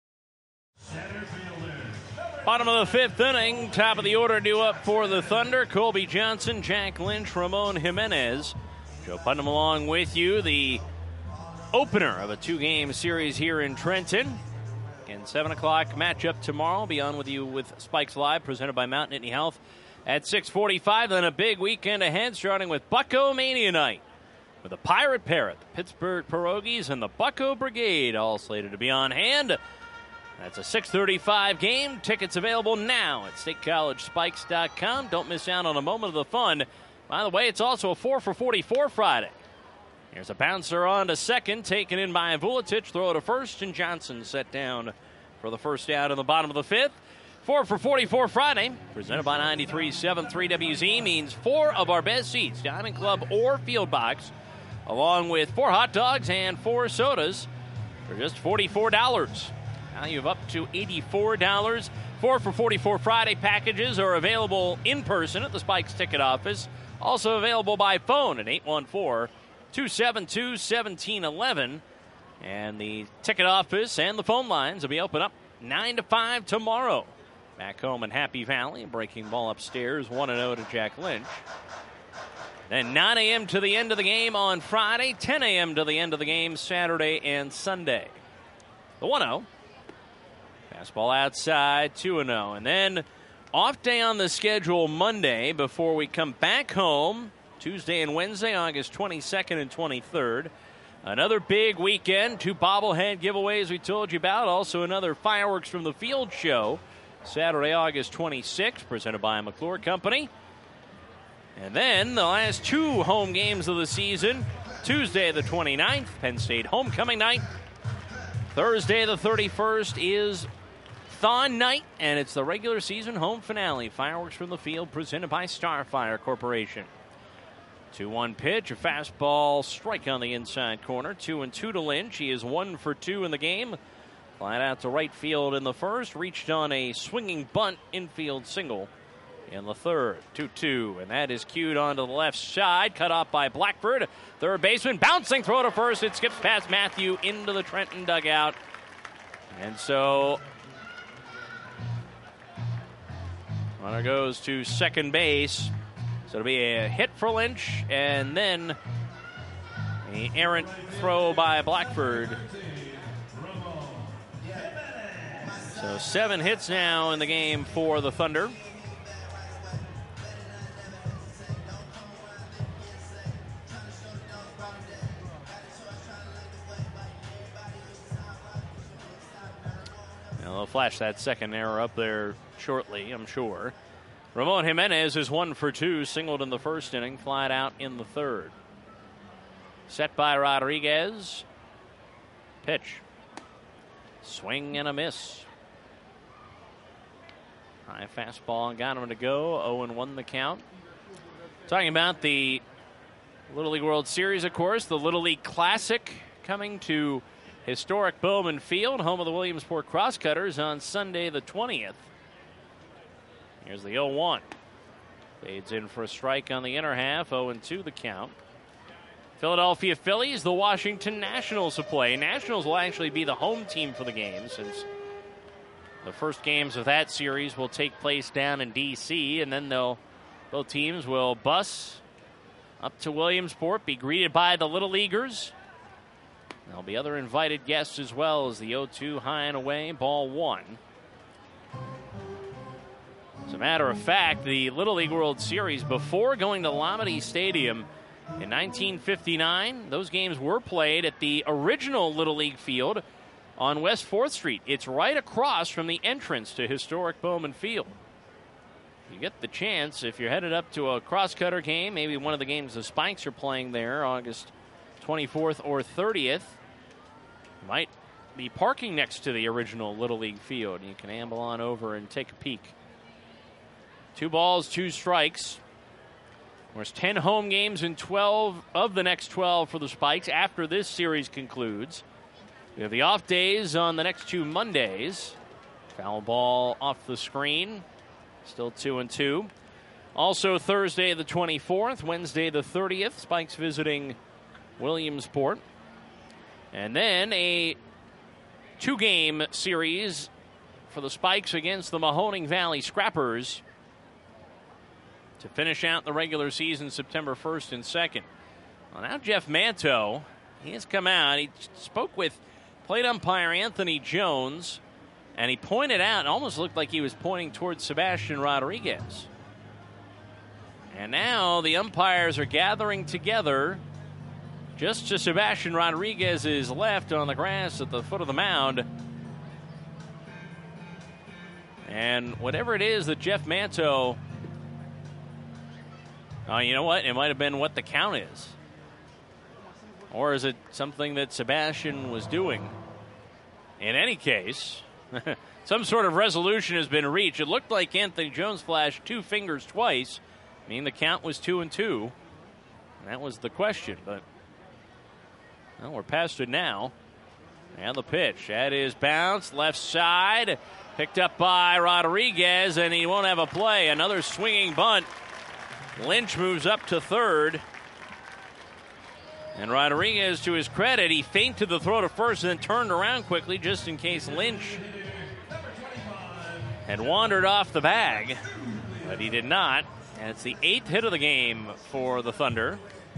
S1: Bottom of the 5th inning, top of the order due up for the Thunder. Colby Johnson, Jack Lynch, Ramon Jimenez. Joe Putnam along with you. The opener of a 2-game series here in Trenton. And 7 o'clock matchup tomorrow. I'll be on with you with Spikes Live, presented by Mount Nittany Health at 6:45. Then a big weekend ahead, starting with Bucko Mania Night, with the Pirate Parrot, the Pittsburgh Pierogies, and the Bucko Brigade all slated to be on hand. That's a 6:35 game. Tickets available now at statecollegespikes.com. Don't miss out on a moment of the fun. By the way, it's also a 4 for 44 Friday. Here's a bouncer on to second, taken in by Vuletic. Throw to first, and Johnson set down for the first out in the bottom of the 5th. 4 for 44 Friday, presented by 93.7 3WZ, means 4 of our best seats, Diamond Club or Field Box, along with 4 hot dogs and 4 sodas for just $44. Value of up to $84. 4 for 44 Friday packages are available in person at the Spikes ticket office. Also available by phone at 814-272-1711. And the ticket office and the phone lines will be open up 9 to 5 tomorrow. Back home in Happy Valley, breaking ball upstairs, 1-0 to Jack Lynch. Then 9 a.m. to the end of the game on Friday, 10 a.m. to the end of the game Saturday and Sunday. The 1-0. Fastball outside, 2-0. And then off day on the schedule Monday before we come back home. Tuesday and Wednesday, August 22nd and 23rd. Another big weekend. 2 bobblehead giveaways we told you about. Also another Fireworks from the Field show. Saturday, August 26th, presented by McClure Company. And then the last 2 home games of the season. Tuesday the 29th, Penn State homecoming night. Thursday the 31st is Thon Night, and it's the regular season home finale. Fireworks from the Field, presented by Starfire Corporation. 2-1 pitch, a fastball strike on the inside corner. 2-2 to Lynch. He is 1 for 2 in the game. Flat out to right field in the first. Reached on a swinging bunt infield single in the third. 2-2, and that is cued onto the left side. Cut off by Blackford. Third baseman bouncing throw to first. It skips past Matthew into the Trenton dugout. And so runner goes to second base. So it'll be a hit for Lynch, and then an errant throw by Blackford. So 7 hits now in the game for the Thunder. Now they'll flash that second error up there shortly, I'm sure. Ramon Jimenez is 1 for 2, singled in the first inning, flied out in the third. Set by Rodriguez. Pitch. Swing and a miss. High fastball got him to go. 0-1 the count. Talking about the Little League World Series, of course, the Little League Classic coming to historic Bowman Field, home of the Williamsport Crosscutters, on Sunday the 20th. Here's the 0-1. Fades in for a strike on the inner half. 0-2 the count. Philadelphia Phillies, the Washington Nationals to play. Nationals will actually be the home team for the game, since the first games of that series will take place down in D.C., and then both teams will bus up to Williamsport, be greeted by the Little Leaguers. There'll be other invited guests as well, as the 0-2 high and away, ball 1. As a matter of fact, the Little League World Series, before going to Lamade Stadium in 1959, those games were played at the original Little League field on West 4th Street. It's right across from the entrance to historic Bowman Field. You get the chance, if you're headed up to a cross-cutter game, maybe one of the games the Spikes are playing there, August 24th or 30th, you might be parking next to the original Little League field. You can amble on over and take a peek. 2 balls, 2 strikes. There's 10 home games in 12 of the next 12 for the Spikes after this series concludes. We have the off days on the next 2 Mondays. Foul ball off the screen. Still 2-2. Also Thursday the 24th, Wednesday the 30th. Spikes visiting Williamsport. And then a 2-game series for the Spikes against the Mahoning Valley Scrappers to finish out the regular season September 1st and 2nd. Well, now Jeff Manto, he has come out. He spoke with plate umpire Anthony Jones, and he pointed out, it almost looked like he was pointing towards Sebastian Rodriguez. And now the umpires are gathering together just to Sebastian Rodriguez's left on the grass at the foot of the mound. And whatever it is that Jeff Manto, you know what? It might have been what the count is. Or is it something that Sebastian was doing? In any case, some sort of resolution has been reached. It looked like Anthony Jones flashed 2 fingers twice, meaning the count was 2-2. And that was the question, but well, we're past it now. And the pitch. That is bounced left side. Picked up by Rodriguez, and he won't have a play. Another swinging bunt. Lynch moves up to third. And Rodriguez, to his credit, he feinted the throw to first and then turned around quickly just in case Lynch had wandered off the bag. But he did not. And it's the 8th hit of the game for the Thunder.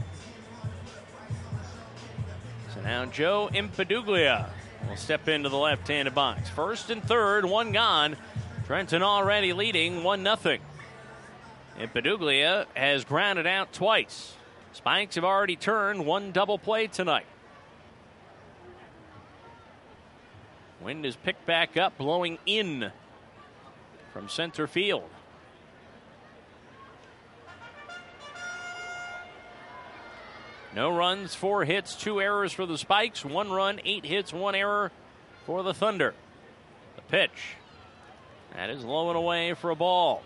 S1: So now Joe Impaduglia will step into the left-handed box. First and third, 1 gone. Trenton already leading 1-0. Impaduglia has grounded out twice. Spikes have already turned 1 double play tonight. Wind is picked back up, blowing in from center field. No runs, 4 hits, 2 errors for the Spikes. 1 run, 8 hits, 1 error for the Thunder. The pitch. That is low and away for a ball.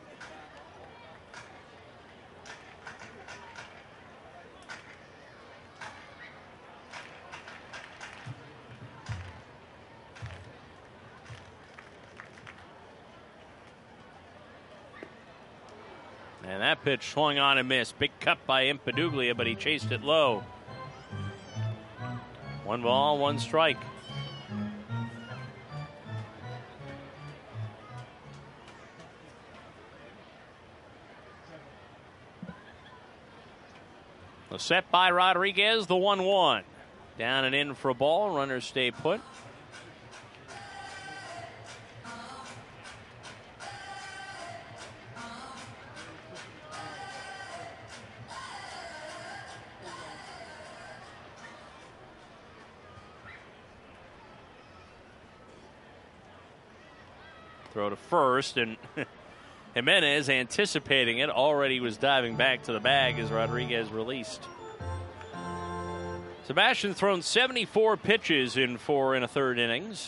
S1: And that pitch swung on and missed. Big cut by Impaduglia, but he chased it low. 1 ball, 1 strike. The set by Rodriguez, the 1-1. Down and in for a ball. Runners stay put. Throw to first, and Jimenez, anticipating it, already was diving back to the bag as Rodriguez released. Sebastian's thrown 74 pitches in 4 1/3 innings.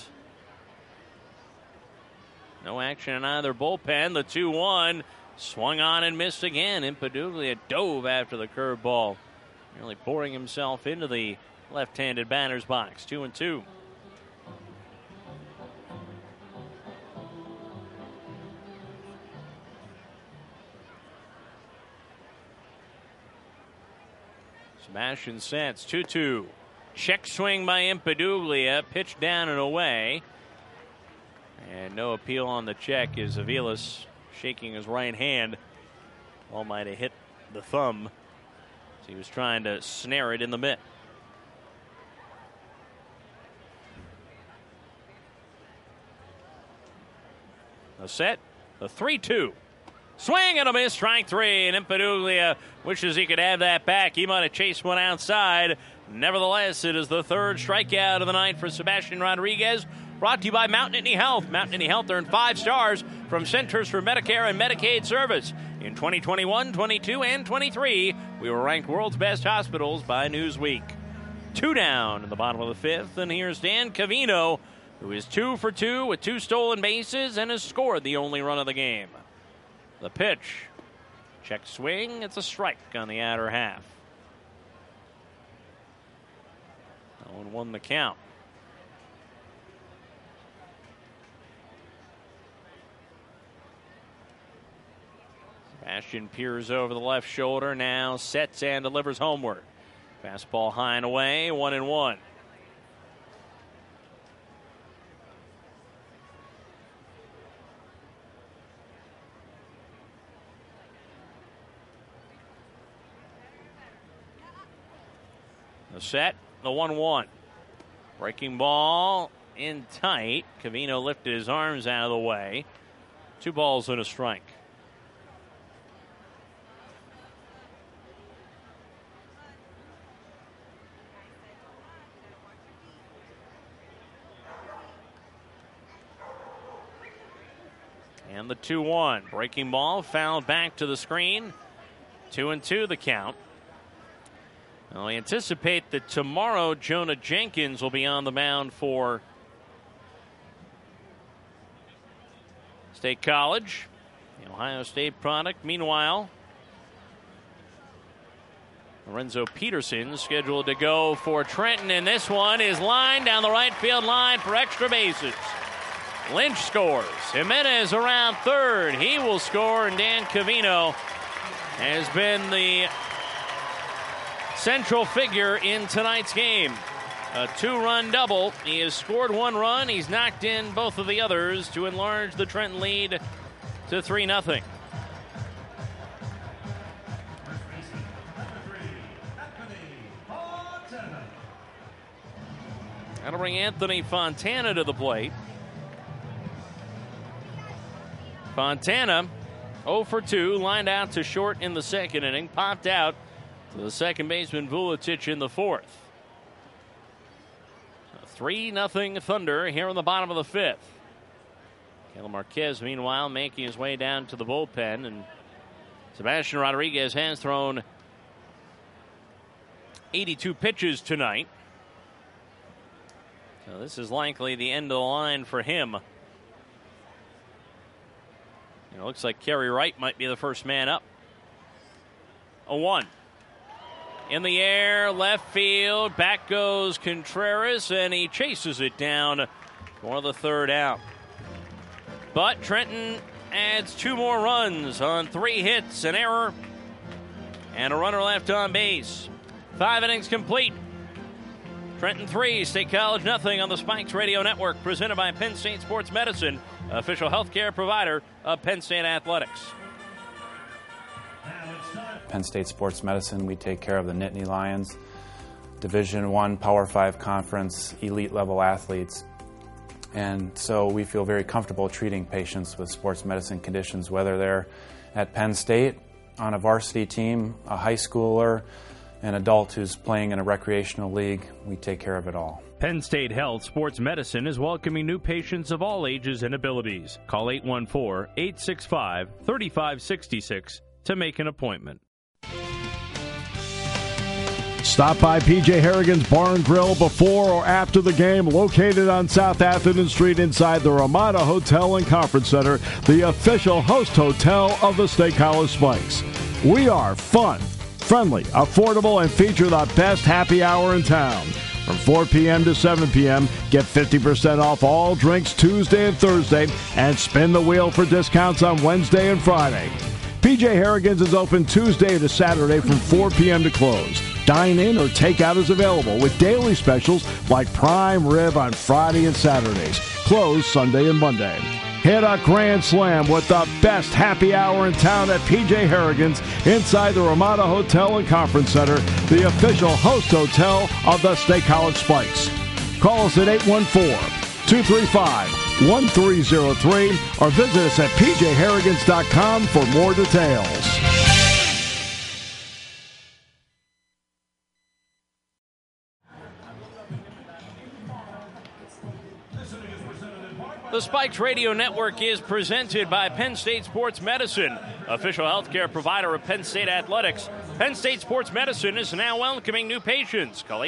S1: No action in either bullpen. The 2-1 swung on and missed again. Impaduglia dove after the curveball, nearly pouring himself into the left-handed batter's box. 2-2. Sebastian sets 2-2. Check swing by Impaduglia, pitched down and away. And no appeal on the check as Aviles shaking his right hand. Ball might have hit the thumb as he was trying to snare it in the mitt. The set, the 3-2. Swing and a miss, strike 3, and Impaduglia wishes he could have that back. He might have chased one outside. Nevertheless, it is the 3rd strikeout of the night for Sebastian Rodriguez. Brought to you by Mountain Nittany Health. Mountain Nittany Health earned 5 stars from Centers for Medicare and Medicaid Service. In 2021, 22, and 23, we were ranked world's best hospitals by Newsweek. 2 down in the bottom of the 5th, and here's Dan Covino, who is 2 for 2 with 2 stolen bases and has scored the only run of the game. The pitch. Check swing. It's a strike on the outer half. 0-1 the count. Sebastian peers over the left shoulder, now sets and delivers homeward. Fastball high and away, 1-1. The set, the 1-1. Breaking ball in tight. Covino lifted his arms out of the way. 2 balls and a strike. And the 2-1. Breaking ball fouled back to the screen. 2-2 the count. Well, we anticipate that tomorrow Jonah Jenkins will be on the mound for State College, the Ohio State product. Meanwhile, Lorenzo Peterson scheduled to go for Trenton, and this one is lined down the right field line for extra bases. Lynch scores. Jimenez around 3rd. He will score, and Dan Covino has been the central figure in tonight's game. A 2-run double. He has scored 1 run. He's knocked in both of the others to enlarge the Trenton lead to 3-0. That'll bring Anthony Fontana to the plate. Fontana 0 for 2, lined out to short in the 2nd inning, popped out to the second baseman Vuletic in the 4th. 3-0 Thunder here in the bottom of the 5th. Kale Marquez, meanwhile, making his way down to the bullpen, and Sebastian Rodriguez has thrown 82 pitches tonight. So this is likely the end of the line for him. It looks like Kerry Wright might be the first man up. 0-1. In the air, left field. Back goes Contreras, and he chases it down for the 3rd out. But Trenton adds 2 more runs on 3 hits, an error, and a runner left on base. 5 innings complete. Trenton 3, State College nothing on the Spikes Radio Network, presented by Penn State Sports Medicine, official healthcare provider of Penn State Athletics.
S2: Penn State Sports Medicine, we take care of the Nittany Lions, Division I Power 5 Conference, elite level athletes. And so we feel very comfortable treating patients with sports medicine conditions, whether they're at Penn State on a varsity team, a high schooler, an adult who's playing in a recreational league, we take care of it all.
S9: Penn State Health Sports Medicine is welcoming new patients of all ages and abilities. Call 814-865-3566 to make an appointment.
S8: Stop by PJ Harrigan's Bar and Grill before or after the game, located on South Atherton Street inside the Ramada Hotel and Conference Center, the official host hotel of the State College Spikes. We are fun, friendly, affordable, and feature the best happy hour in town. From 4 p.m. to 7 p.m., get 50% off all drinks Tuesday and Thursday, and spin the wheel for discounts on Wednesday and Friday. PJ Harrigan's is open Tuesday to Saturday from 4 p.m. to close. Dine in or takeout is available with daily specials like prime rib on Friday and Saturdays. Closed Sunday and Monday. Hit a grand slam with the best happy hour in town at PJ Harrigan's inside the Ramada Hotel and Conference Center, the official host hotel of the State College Spikes. Call us at 814-235-1303 or visit us at pjharrigans.com for more details.
S1: The Spikes Radio Network is presented by Penn State Sports Medicine, official healthcare provider of Penn State Athletics. Penn State Sports Medicine is now welcoming new patients. Call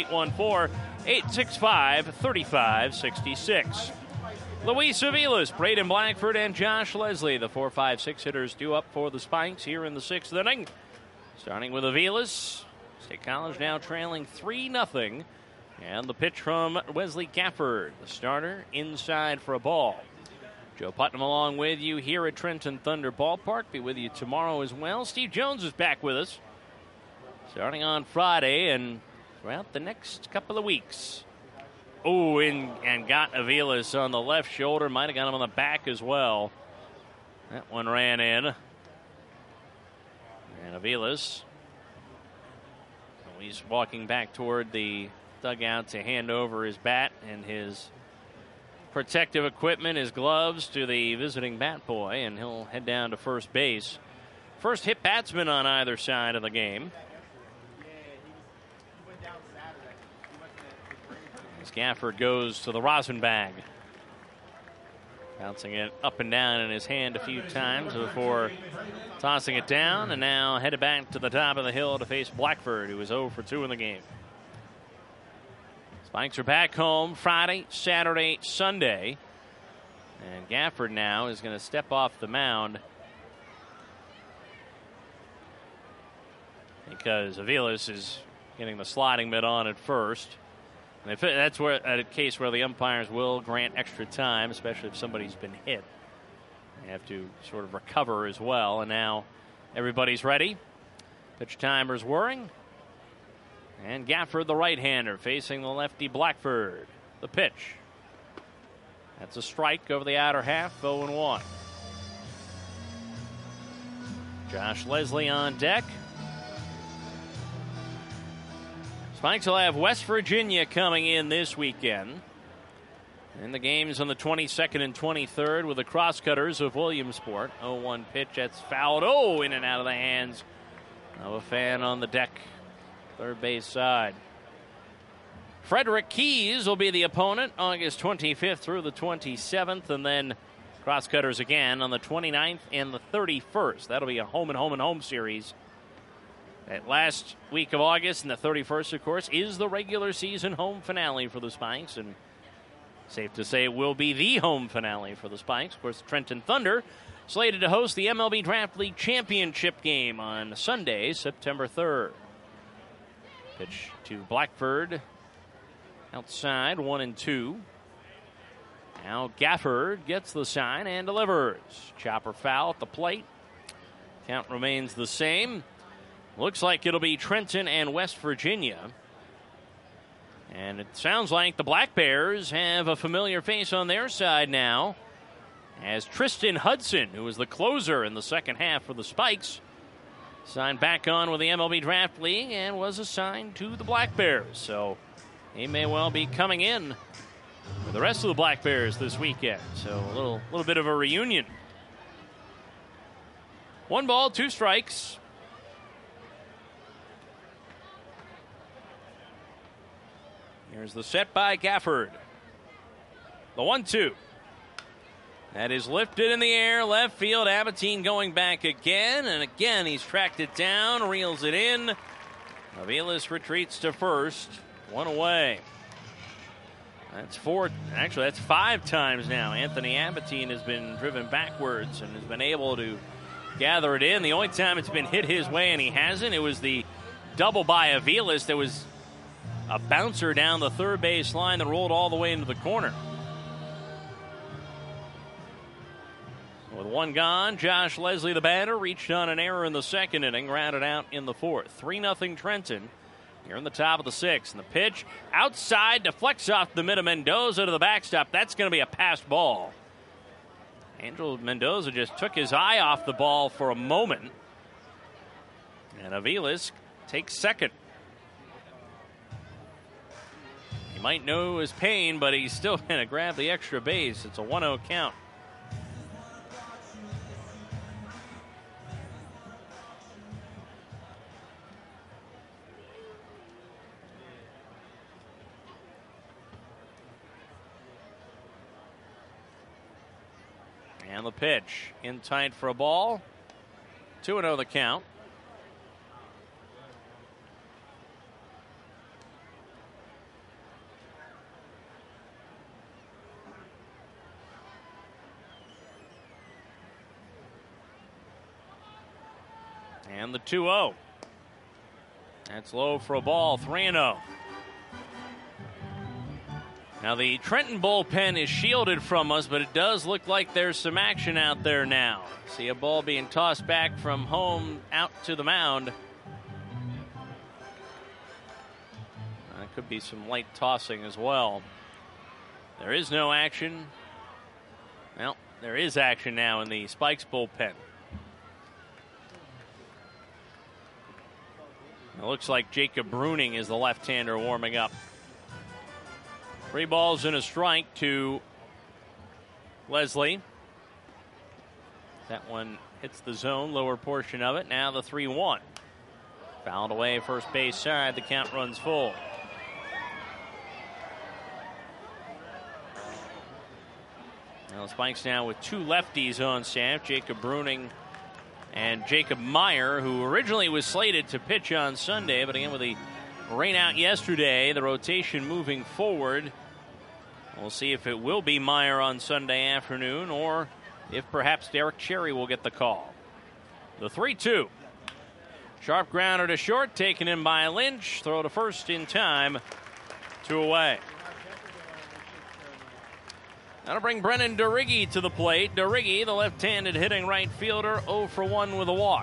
S1: 814-865-3566. Luis Aviles, Braden Blackford, and Josh Leslie, the 4-5-6 hitters, due up for the Spikes here in the sixth inning. Starting with Aviles, State College now trailing 3-0. And the pitch from Wesley Gafford, the starter, inside for a ball. Joe Putnam along with you here at Trenton Thunder Ballpark. Be with you tomorrow as well. Steve Jones is back with us starting on Friday and throughout the next couple of weeks. Oh, and got Aviles on the left shoulder. Might have got him on the back as well. That one ran in. And Aviles, he's walking back toward the dugout to hand over his bat and his protective equipment, his gloves, to the visiting bat boy, and he'll head down to first base. First hit batsman on either side of the game. As Gafford goes to the rosin bag, bouncing it up and down in his hand a few times before tossing it down, and now headed back to the top of the hill to face Blackford, who was 0 for 2 in the game. Spikes are back home Friday, Saturday, Sunday. And Gafford now is going to step off the mound because Aviles is getting the sliding mitt on at first. And that's where a case where the umpires will grant extra time, especially if somebody's been hit. They have to sort of recover as well. And now everybody's ready. Pitch timer's whirring. And Gafford, the right-hander, facing the lefty Blackford. The pitch. That's a strike over the outer half, 0-1. Josh Leslie on deck. Spikes will have West Virginia coming in this weekend. And the game's on the 22nd and 23rd with the Crosscutters of Williamsport. 0-1 pitch, that's fouled. Oh, in and out of the hands of a fan on the deck. Third base side. Frederick Keys will be the opponent August 25th through the 27th, and then Crosscutters again on the 29th and the 31st. That'll be a home series. That last week of August and the 31st, of course, is the regular season home finale for the Spikes, and safe to say it will be the home finale for the Spikes. Of course, Trenton Thunder slated to host the MLB Draft League Championship game on Sunday, September 3rd. Pitch to Blackford. Outside, 1-2. Now Gafford gets the sign and delivers. Chopper foul at the plate. Count remains the same. Looks like it'll be Trenton and West Virginia. And it sounds like the Black Bears have a familiar face on their side now, as Tristan Hudson, who was the closer in the second half for the Spikes, signed back on with the MLB Draft League and was assigned to the Black Bears. So he may well be coming in with the rest of the Black Bears this weekend. So a little bit of a reunion. 1 ball, 2 strikes. Here's the set by Gafford. The 1-2. That is lifted in the air, left field. Abbottine going back again, and again he's tracked it down, reels it in. Aviles retreats to first, one away. That's that's 5 times now. Anthony Abbottine has been driven backwards and has been able to gather it in. The only time it's been hit his way, and he hasn't, it was the double by Aviles. There was a bouncer down the third base line that rolled all the way into the corner. With one gone, Josh Leslie, the batter, reached on an error in the second inning, rounded out in the fourth. 3-0 Trenton here in the top of the sixth. And the pitch outside, deflects off the mid of Mendoza to the backstop. That's going to be a passed ball. Angel Mendoza just took his eye off the ball for a moment. And Aviles takes second. He might know his pain, but he's still going to grab the extra base. It's a 1-0 count. And the pitch in tight for a ball. 2-0 the count. And the 2-0. That's low for a ball. 3-0. Now, the Trenton bullpen is shielded from us, but it does look like there's some action out there now. See a ball being tossed back from home out to the mound. Could be some light tossing as well. There is no action. Well, there is action now in the Spikes bullpen. It looks like Jacob Bruning is the left-hander warming up. 3 balls and a strike to Leslie. That one hits the zone, lower portion of it. Now the 3-1. Fouled away first base side. The count runs full. Now the Spikes now with 2 lefties on staff. Jacob Bruning and Jacob Meyer, who originally was slated to pitch on Sunday, but again with the rain out yesterday, the rotation moving forward. We'll see if it will be Meyer on Sunday afternoon or if perhaps Derek Cherry will get the call. The 3-2. Sharp grounder to short, taken in by Lynch. Throw to first in time. 2 away. That'll bring Brennan DeRiggi to the plate. DeRiggi, the left-handed hitting right fielder, 0 for 1 with a walk.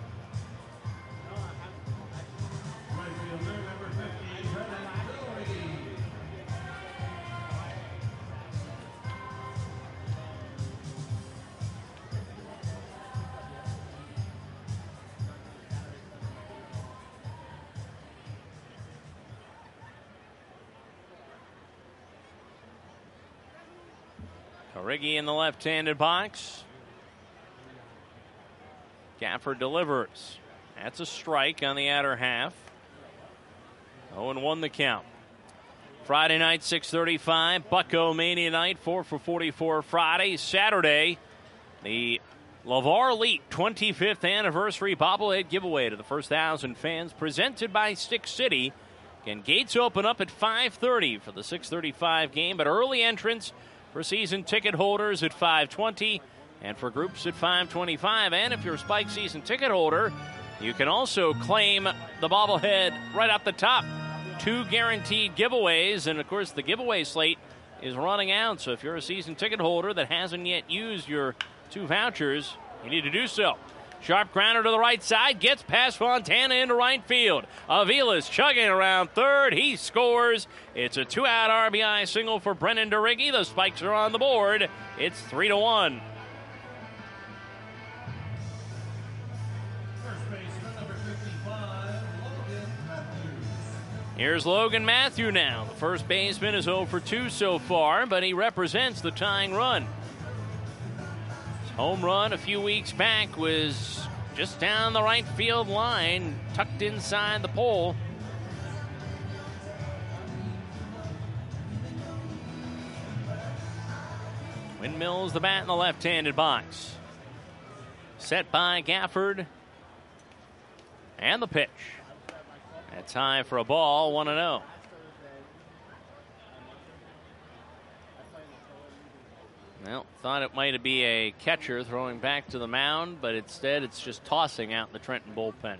S1: Riggy in the left-handed box. Gafford delivers. That's a strike on the outer half. 0-1 the count. Friday night, 6:35. Bucko Mania night, 4 for 44 Friday. Saturday, the LeVar Leet 25th anniversary bobblehead giveaway to the first 1,000 fans, presented by Stick City. Again, gates open up at 5:30 for the 6:35 game, but early entrance for season ticket holders at 5:20 and for groups at 5:25. And if you're a Spike season ticket holder, you can also claim the bobblehead right up the top. 2 guaranteed giveaways, and of course the giveaway slate is running out. So if you're a season ticket holder that hasn't yet used your 2 vouchers, you need to do so. Sharp grounder to the right side, gets past Fontana into right field. Aviles chugging around third. He scores. It's a 2-out RBI single for Brennan DeRiggi. The Spikes are on the board. It's 3-1. Here's Logan Matthew now. The first baseman is 0 for 2 so far, but he represents the tying run. Home run a few weeks back was just down the right field line, tucked inside the pole. Windmills the bat in the left-handed box. Set by Gafford. And the pitch. That's high for a ball, 1-0. Well, thought it might be a catcher throwing back to the mound, but instead it's just tossing out in the Trenton bullpen.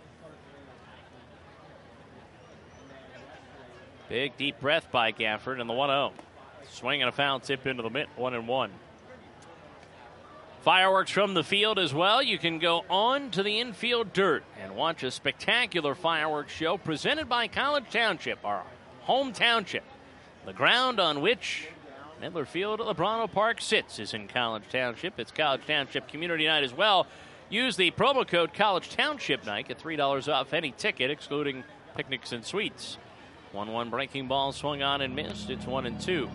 S1: Big deep breath by Gafford and the 1-0. Swing and a foul tip into the mitt, 1-1. Fireworks from the field as well. You can go on to the infield dirt and watch a spectacular fireworks show presented by College Township, our home township. The ground on which Medler Field at Lebrano Park sits is in College Township. It's College Township Community Night as well. Use the promo code College Township Night. Get $3 off any ticket, excluding picnics and suites. 1-1 breaking ball swung on and missed. It's 1-2.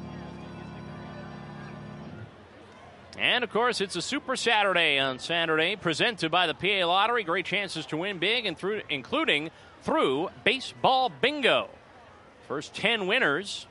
S1: And, of course, it's a Super Saturday on Saturday, presented by the PA Lottery. Great chances to win big, and including through Baseball Bingo. First 10 winners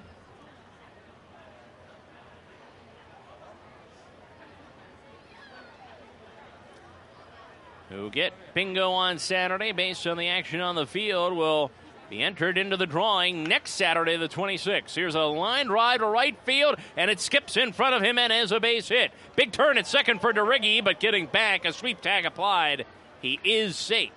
S1: who get bingo on Saturday based on the action on the field will be entered into the drawing next Saturday, the 26th. Here's a line drive to right field, and it skips in front of him and is a base hit. Big turn at second for DeRiggi, but getting back, a sweep tag applied. He is safe.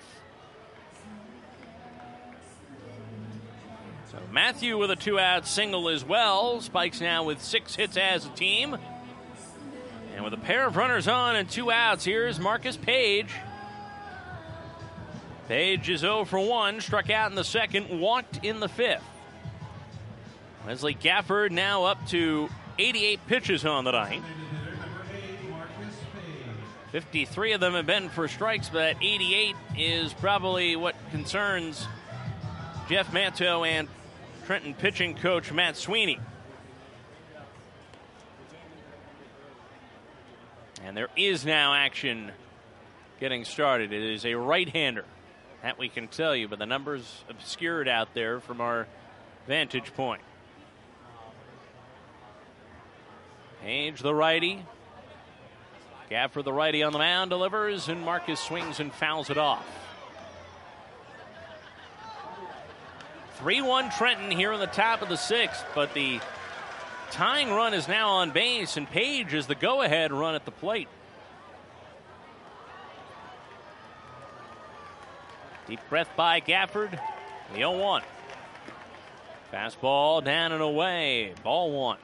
S1: So Matthew with a 2-out single as well. Spikes now with 6 hits as a team. And with a pair of runners on and 2 outs, here's Marcus Page. Page is 0 for 1, struck out in the second, walked in the fifth. Wesley Gafford now up to 88 pitches on the night. 53 of them have been for strikes, but 88 is probably what concerns Jeff Manto and Trenton pitching coach Matt Sweeney. And there is now action getting started. It is a right-hander. That we can tell you, but the numbers obscured out there from our vantage point. Page, the righty. Gafford, the righty on the mound, delivers, and Marcus swings and fouls it off. 3-1 Trenton here in the top of the 6th, but the tying run is now on base, and Page is the go-ahead run at the plate. Deep breath by Gafford. The 0-1. Fastball down and away. Ball 1.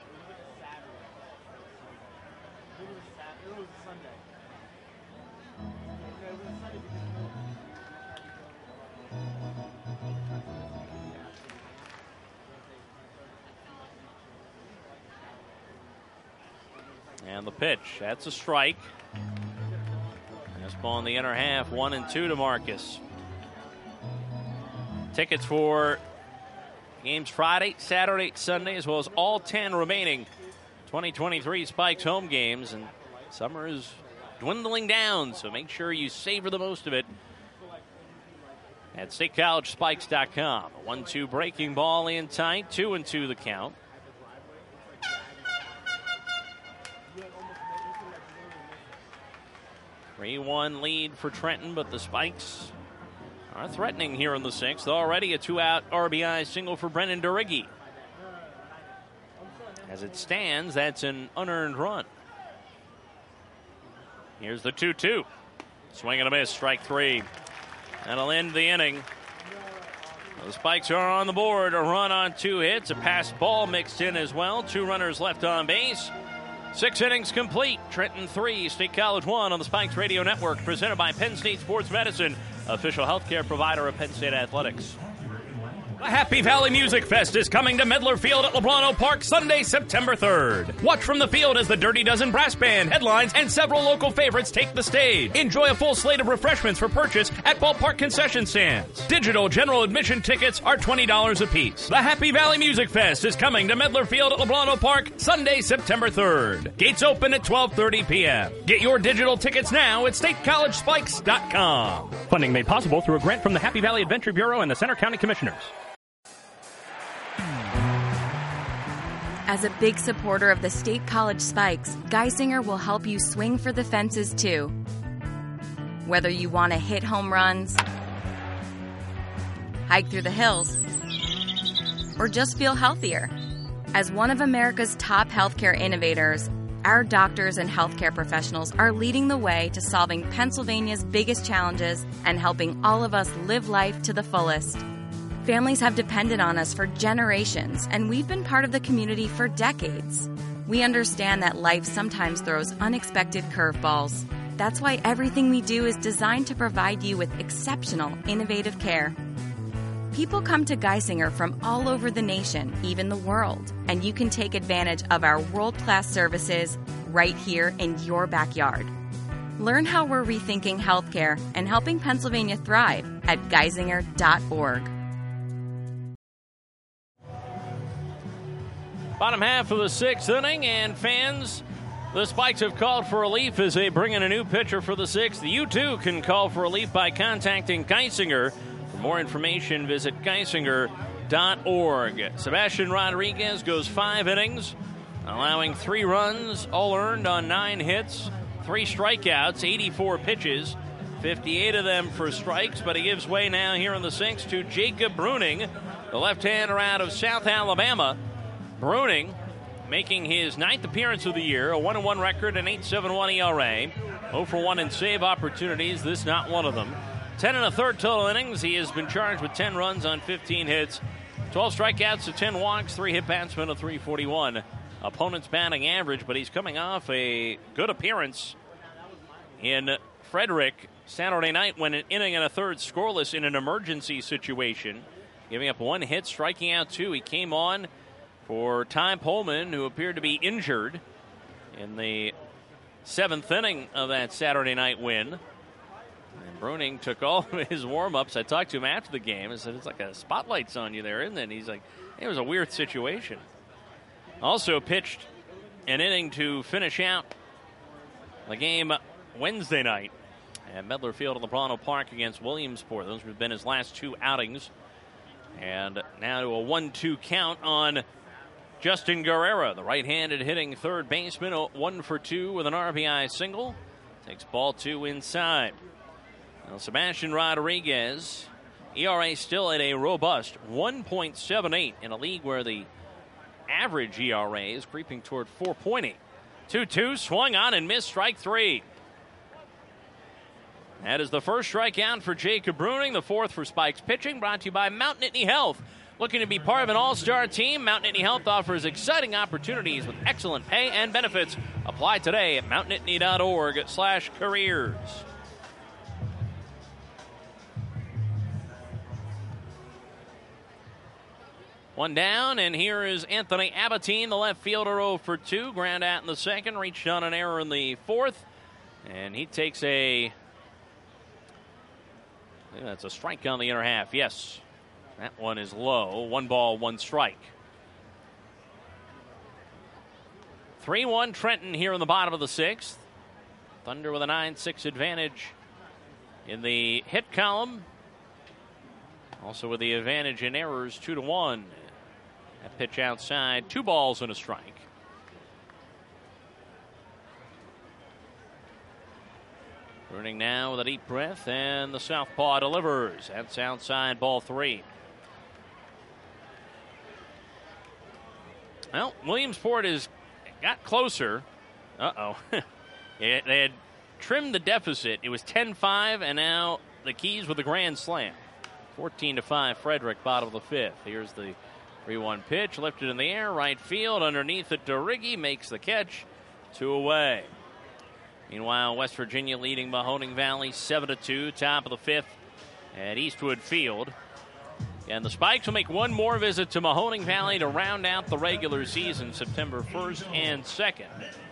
S1: And the pitch. That's a strike. Fastball in the inner half. 1-2 to Marcus. Tickets for games Friday, Saturday, Sunday, as well as all 10 remaining 2023 Spikes home games. And summer is dwindling down, so make sure you savor the most of it at statecollegespikes.com. A 1-2 breaking ball in tight, 2-2 the count. A 3-1 lead for Trenton, but the Spikes are threatening here in the 6th. Already a 2-out RBI single for Brennan DeRiggi. As it stands, that's an unearned run. Here's the 2-2. Swing and a miss, strike 3. That'll end the inning. The Spikes are on the board. A run on 2 hits. A passed ball mixed in as well. 2 runners left on base. 6 innings complete. Trenton 3, State College 1 on the Spikes Radio Network. Presented by Penn State Sports Medicine, official healthcare provider of Penn State Athletics.
S9: The Happy Valley Music Fest is coming to Medler Field at Lebrano Park Sunday, September 3rd. Watch from the field as the Dirty Dozen Brass Band headlines and several local favorites take the stage. Enjoy a full slate of refreshments for purchase at ballpark concession stands. Digital general admission tickets are $20 apiece. The Happy Valley Music Fest is coming to Medler Field at Lebrano Park Sunday, September 3rd. Gates open at 12:30 p.m. Get your digital tickets now at statecollegespikes.com.
S11: Funding made possible through a grant from the Happy Valley Adventure Bureau and the Center County Commissioners.
S7: As a big supporter of the State College Spikes, Geisinger will help you swing for the fences too. Whether you want to hit home runs, hike through the hills, or just feel healthier. As one of America's top healthcare innovators, our doctors and healthcare professionals are leading the way to solving Pennsylvania's biggest challenges and helping all of us live life to the fullest. Families have depended on us for generations, and we've been part of the community for decades. We understand that life sometimes throws unexpected curveballs. That's why everything we do is designed to provide you with exceptional, innovative care. People come to Geisinger from all over the nation, even the world, and you can take advantage of our world-class services right here in your backyard. Learn how we're rethinking healthcare and helping Pennsylvania thrive at geisinger.org.
S1: Bottom half of the sixth inning, and fans, the Spikes have called for relief as they bring in a new pitcher for the sixth. You too can call for relief by contacting Geisinger. For more information, visit geisinger.org. Sebastian Rodriguez goes 5 innings, allowing 3 runs, all earned on 9 hits, 3 strikeouts, 84 pitches, 58 of them for strikes, but he gives way now here in the sixth to Jacob Bruning, the left-hander out of South Alabama. Bruning making his 9th appearance of the year, a 1-1 record, an 8.71 ERA, 0 for 1 in save opportunities, this not one of them. 10 1/3 total innings. He has been charged with 10 runs on 15 hits, 12 strikeouts to 10 walks, 3 hit batsmen, a 341 opponent's batting average, but he's coming off a good appearance in Frederick Saturday night when an inning and a third scoreless in an emergency situation, giving up 1 hit, striking out 2. He came on for Ty Pullman, who appeared to be injured in the 7th inning of that Saturday night win. And Bruning took all of his warm-ups. I talked to him after the game and said, it's like a spotlight's on you there, isn't it? And he's like, it was a weird situation. Also pitched an inning to finish out the game Wednesday night at Medler Field at LeBron Park against Williamsport. Those have been his last 2 outings. And now to a 1-2 count on Justin Guerrera, the right-handed hitting third baseman, 1 for 2 with an RBI single. Takes ball 2 inside. Now Sebastian Rodriguez, ERA still at a robust 1.78 in a league where the average ERA is creeping toward 4.8. 2-2, swung on and missed, strike 3. That is the first strikeout for Jacob Bruning, the 4th for Spikes pitching, brought to you by Mount Nittany Health. Looking to be part of an all-star team? Mount Nittany Health offers exciting opportunities with excellent pay and benefits. Apply today at mountnittany.org/careers. One down, and here is Anthony Abatine, the left fielder, 0 for 2. Ground out in the 2nd, reached on an error in the 4th, and he takes that's a strike on the inner half. Yes, that one is low. 1 ball, 1 strike. 3-1 Trenton here in the bottom of the 6th. Thunder with a 9-6 advantage in the hit column. Also with the advantage in errors, 2-1. That pitch outside, 2 balls and a strike. Bruning now with a deep breath, and the southpaw delivers. That's outside, ball 3. Well, Williamsport has got closer. They had trimmed the deficit. It was 10-5, and now the Keys with a grand slam. 14-5, Frederick, bottom of the 5th. Here's the 3-1 pitch, lifted in the air, right field, underneath it to Riggi, makes the catch, 2 away. Meanwhile, West Virginia leading Mahoning Valley 7-2, top of the 5th at Eastwood Field. And the Spikes will make one more visit to Mahoning Valley to round out the regular season, September 1st and 2nd.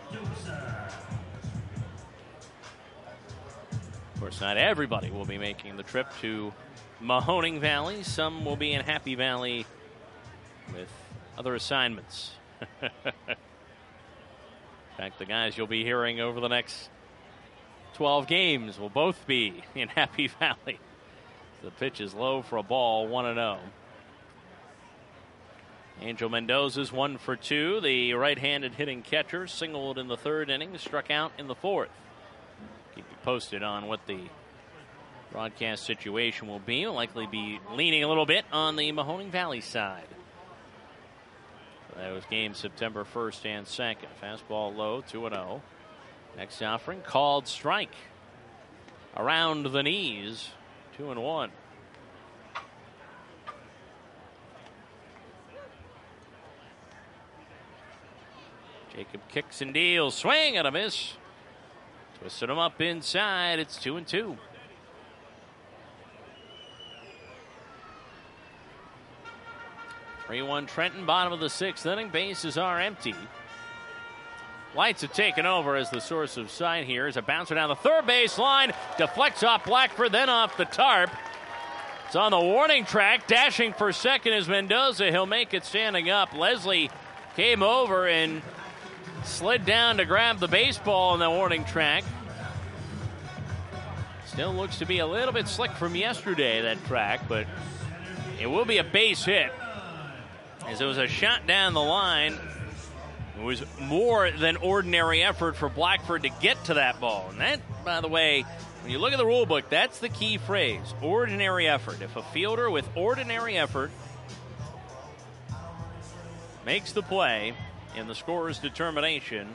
S1: Of course, not everybody will be making the trip to Mahoning Valley. Some will be in Happy Valley with other assignments. In fact, the guys you'll be hearing over the next 12 games will both be in Happy Valley. The pitch is low for a ball, 1-0. Angel Mendoza's 1 for 2. The right-handed hitting catcher singled in the third inning, struck out in the fourth. Keep you posted on what the broadcast situation will be. We'll likely be leaning a little bit on the Mahoning Valley side. So that was game September 1st and 2nd. Fastball low, 2-0. Next offering, called strike. Around the knees, 2-1. Jacob kicks and deals, swing and a miss. Twisted him up inside, it's 2-2. Three-1 Trenton, bottom of the sixth inning. Bases are empty. Lights have taken over as the source of sight here. As a bouncer down the third base line, deflects off Blackford, then off the tarp. It's on the warning track. Dashing for second is Mendoza. He'll make it standing up. Leslie came over and slid down to grab the baseball on the warning track. Still looks to be a little bit slick from yesterday, that track, but it will be a base hit. As it was a shot down the line, it was more than ordinary effort for Blackford to get to that ball. And that, by the way, when you look at the rule book, that's the key phrase, ordinary effort. If a fielder with ordinary effort makes the play in the scorer's determination,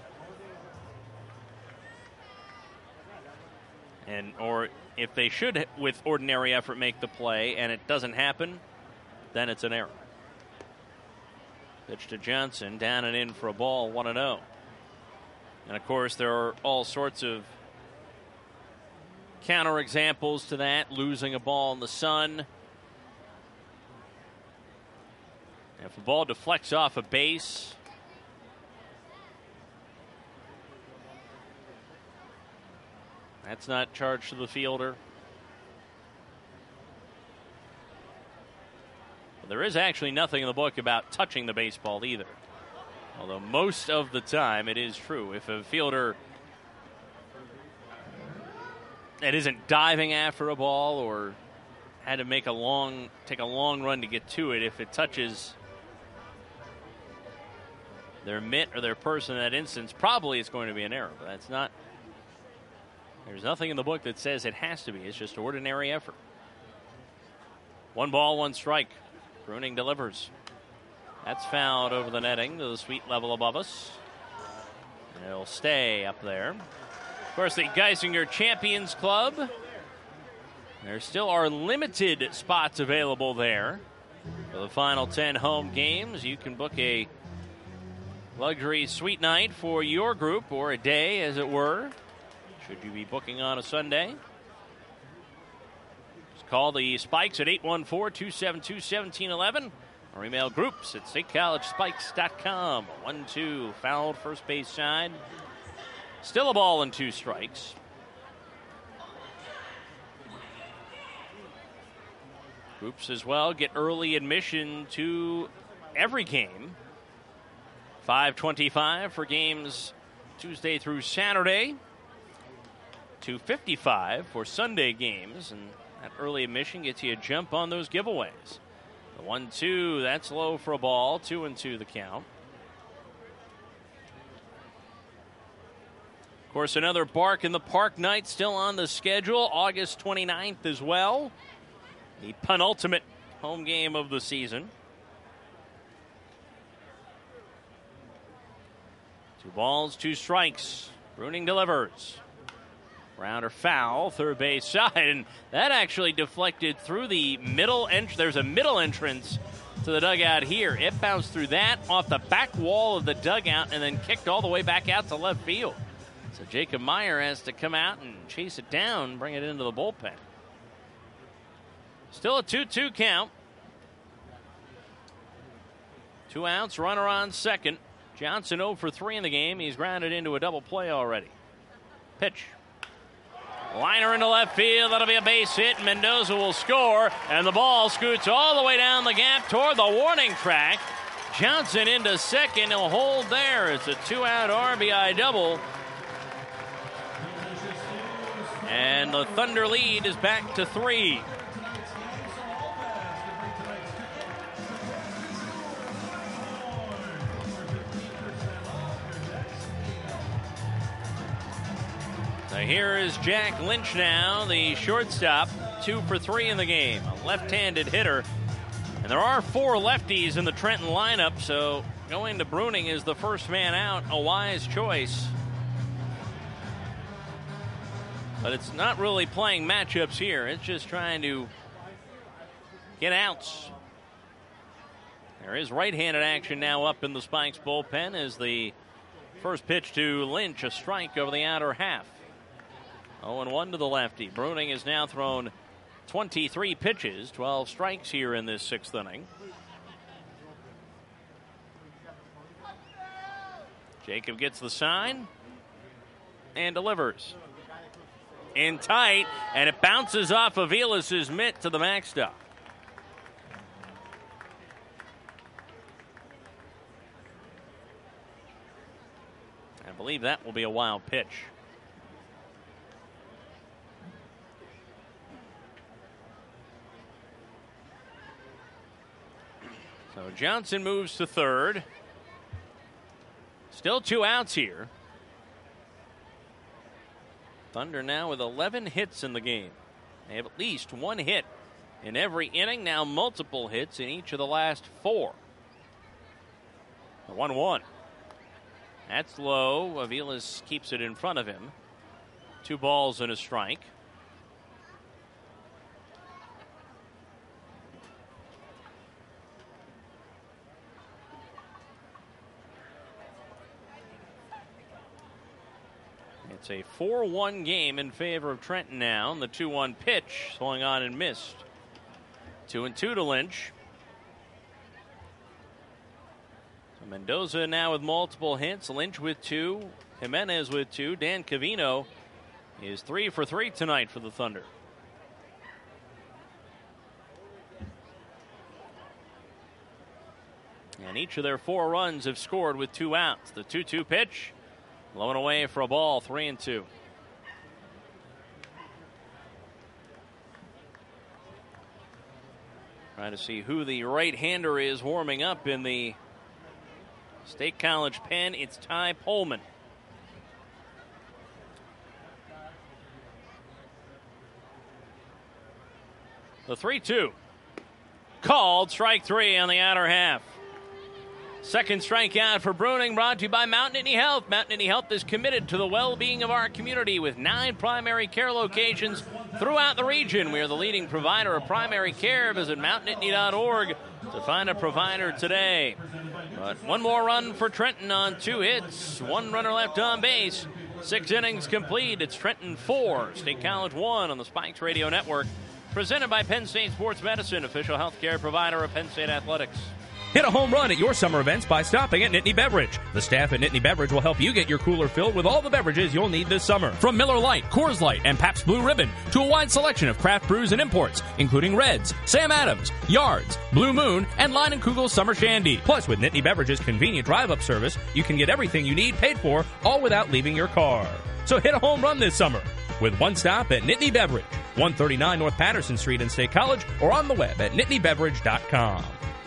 S1: or if they should, with ordinary effort, make the play and it doesn't happen, then it's an error. Pitch to Johnson, down and in for a ball, 1-0. And of course, there are all sorts of counter examples to that. Losing a ball in the sun. If a ball deflects off a base, that's not charged to the fielder. There is actually nothing in the book about touching the baseball either. Although most of the time it is true. If a fielder that isn't diving after a ball or had to take a long run to get to it, if it touches their mitt or their person in that instance, probably it's going to be an error. But that's not. There's nothing in the book that says it has to be. It's just ordinary effort. 1 ball, 1 strike. Bruning delivers. That's fouled over the netting to the sweet level above us. And it'll stay up there. Of course, the Geisinger Champions Club. There still are limited spots available there for the final 10 home games. You can book a luxury suite night for your group, or a day, as it were, should you be booking on a Sunday. Call the Spikes at 814-272-1711 or email groups at statecollegespikes.com. 1-2, fouled first base side. Still a ball and 2 strikes. Groups as well get early admission to every game. 5:25 for games Tuesday through Saturday. 2:55 for Sunday games, and that early admission gets you a jump on those giveaways. The 1-2, that's low for a ball. 2-2 the count. Of course, another Bark in the Park night still on the schedule. August 29th as well. The penultimate home game of the season. 2 balls, 2 strikes. Bruning delivers. Rounder foul, third base side, and that actually deflected through the middle entrance. There's a middle entrance to the dugout here. It bounced through that, off the back wall of the dugout, and then kicked all the way back out to left field. So Jacob Meyer has to come out and chase it down, bring it into the bullpen. Still a 2-2 count. 2 outs, runner on second. Johnson 0 for 3 in the game. He's grounded into a double play already. Pitch. Liner into left field. That'll be a base hit. Mendoza will score, and the ball scoots all the way down the gap toward the warning track. Johnson into second. He'll hold there. It's a 2-out RBI double. And the Thunder lead is back to 3. So here is Jack Lynch now, the shortstop, 2 for 3 in the game, a left-handed hitter. And there are 4 lefties in the Trenton lineup, so going to Bruning is the first man out, a wise choice. But it's not really playing matchups here. It's just trying to get outs. There is right-handed action now up in the Spikes bullpen as the first pitch to Lynch, a strike over the outer half. 0-1 to the lefty. Bruning has now thrown 23 pitches, 12 strikes here in this 6th inning. Jacob gets the sign and delivers. In tight, and it bounces off of Avilas' mitt to the backstop. I believe that will be a wild pitch. So Johnson moves to third. Still 2 outs here. Thunder now with 11 hits in the game. They have at least 1 hit in every inning, now multiple hits in each of the last 4. 1-1. That's low. Avilas keeps it in front of him. 2 balls and a strike. It's a 4-1 game in favor of Trenton now. And the 2-1 pitch swung on and missed. 2-2 to Lynch. So Mendoza now with multiple hits. Lynch with 2. Jimenez with 2. Dan Cavino is 3 for 3 tonight for the Thunder. And each of their 4 runs have scored with 2 outs. The 2-2 pitch. Low and away for a ball, 3-2. Trying to see who the right-hander is warming up in the State College pen. It's Ty Pullman. The 3-2. Called, strike 3 on the outer half. Second strikeout for Bruning, brought to you by Mountain Nittany Health. Mountain Nittany Health is committed to the well-being of our community with 9 primary care locations throughout the region. We are the leading provider of primary care. Visit mountainnittany.org to find a provider today. But 1 more run for Trenton on 2 hits. 1 runner left on base. 6 innings complete. It's Trenton 4, State College 1 on the Spikes Radio Network. Presented by Penn State Sports Medicine, official healthcare provider of Penn State Athletics.
S11: Hit a home run at your summer events by stopping at Nittany Beverage. The staff at Nittany Beverage will help you get your cooler filled with all the beverages you'll need this summer. From Miller Lite, Coors Light, and Pabst Blue Ribbon to a wide selection of craft brews and imports, including Reds, Sam Adams, Yards, Blue Moon, and Line & Kugel's Summer Shandy. Plus, with Nittany Beverage's convenient drive-up service, you can get everything you need paid for, all without leaving your car. So hit a home run this summer with one stop at Nittany Beverage, 139 North Patterson Street in State College, or on the web at nittanybeverage.com.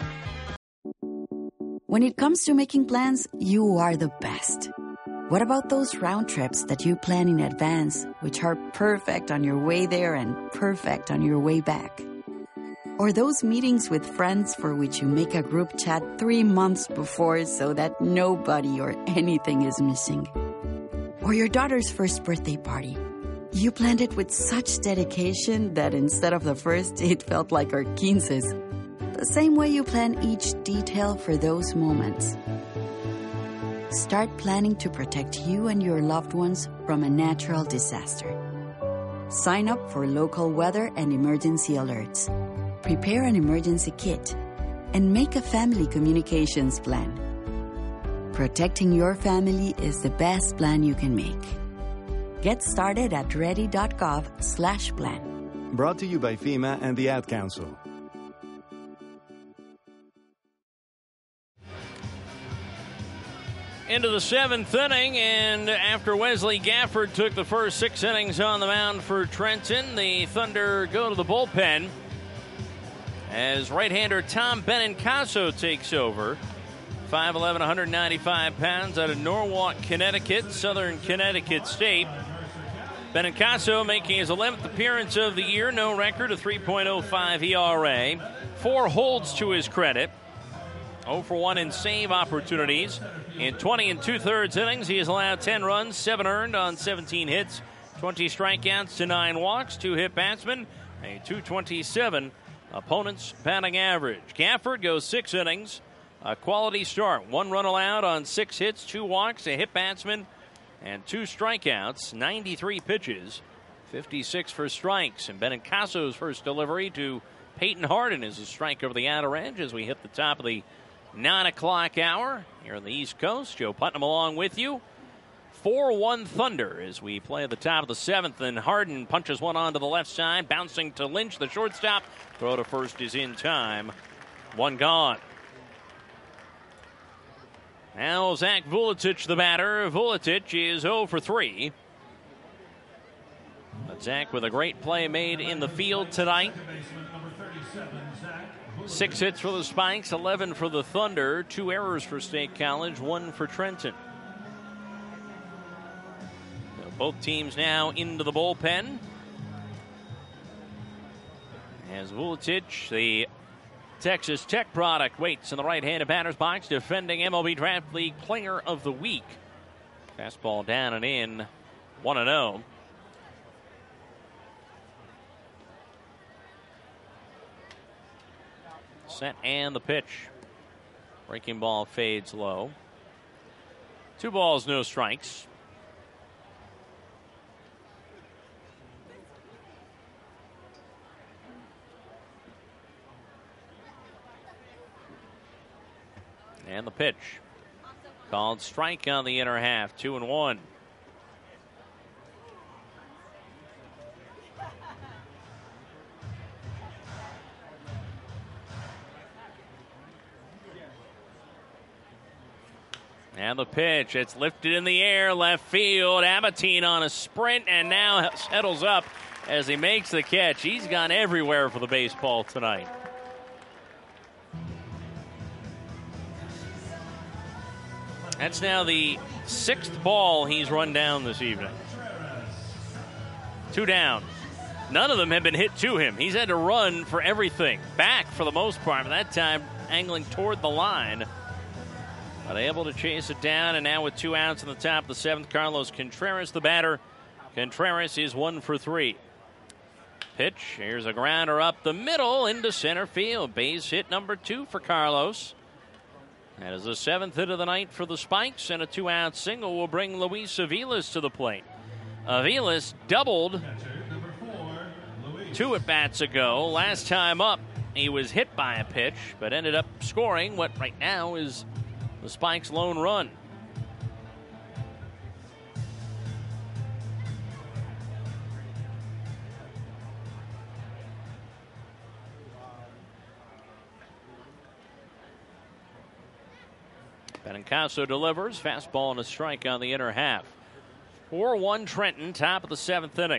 S12: When it comes to making plans, you are the best. What about those round trips that you plan in advance, which are perfect on your way there and perfect on your way back? Or those meetings with friends for which you make a group chat 3 months before so that nobody or anything is missing? Or your daughter's first birthday party. You planned it with such dedication that instead of the first, it felt like our 15th. The same way you plan each detail for those moments. Start planning to protect you and your loved ones from a natural disaster. Sign up for local weather and emergency alerts. Prepare an emergency kit. And make a family communications plan. Protecting your family is the best plan you can make. Get started at ready.gov/plan.
S13: Brought to you by FEMA and the Ad Council.
S1: Into the 7th inning, and after Wesley Gafford took the first 6 innings on the mound for Trenton, the Thunder go to the bullpen as right-hander Tom Benincasa takes over. 5'11", 195 pounds out of Norwalk, Connecticut, Southern Connecticut State. Benincasa making his 11th appearance of the year. No record, a 3.05 ERA. 4 holds to his credit. 0 for 1 in save opportunities. In 20 2/3 innings, he has allowed 10 runs, 7 earned on 17 hits, 20 strikeouts to 9 walks, 2 hit batsmen, a .227 opponent's batting average. Gafford goes 6 innings, a quality start. 1 run allowed on 6 hits, 2 walks, a hit batsman, and 2 strikeouts, 93 pitches, 56 for strikes. And Benincaso's first delivery to Peyton Harden is a strike over the outer edge as we hit the top of the 9 o'clock hour here on the East Coast. Joe Putnam along with you. 4-1 Thunder as we play at the top of the 7th, and Harden punches one onto the left side, bouncing to Lynch, the shortstop. Throw to first is in time. 1 gone. Now Zach Vuletic, the batter. Vuletic is 0 for 3. But Zach with a great play made in the field tonight. 6 hits for the Spikes, 11 for the Thunder, 2 errors for State College, 1 for Trenton. So both teams now into the bullpen. As Vuletic, the Texas Tech product, waits in the right-handed batter's box, defending MLB Draft League Player of the Week. Fastball down and in, 1-0. Set and the pitch. Breaking ball fades low. 2 balls, no strikes. And the pitch. Called strike on the inner half. 2-1. And the pitch, it's lifted in the air, left field. Abatine on a sprint and now settles up as he makes the catch. He's gone everywhere for the baseball tonight. That's now the 6th ball he's run down this evening. 2 down. None of them have been hit to him. He's had to run for everything. Back for the most part, but that time angling toward the line. But able to chase it down, and now with 2 outs in the top of the 7th, Carlos Contreras, the batter. Contreras is 1 for 3. Pitch, here's a grounder up the middle into center field. Base hit number 2 for Carlos. That is the 7th hit of the night for the Spikes, and a 2-out single will bring Luis Aviles to the plate. Aviles doubled 2 at-bats ago. Last time up, he was hit by a pitch, but ended up scoring what right now is the Spikes' lone run. Benincasa delivers. Fastball and a strike on the inner half. 4-1 Trenton, top of the 7th inning.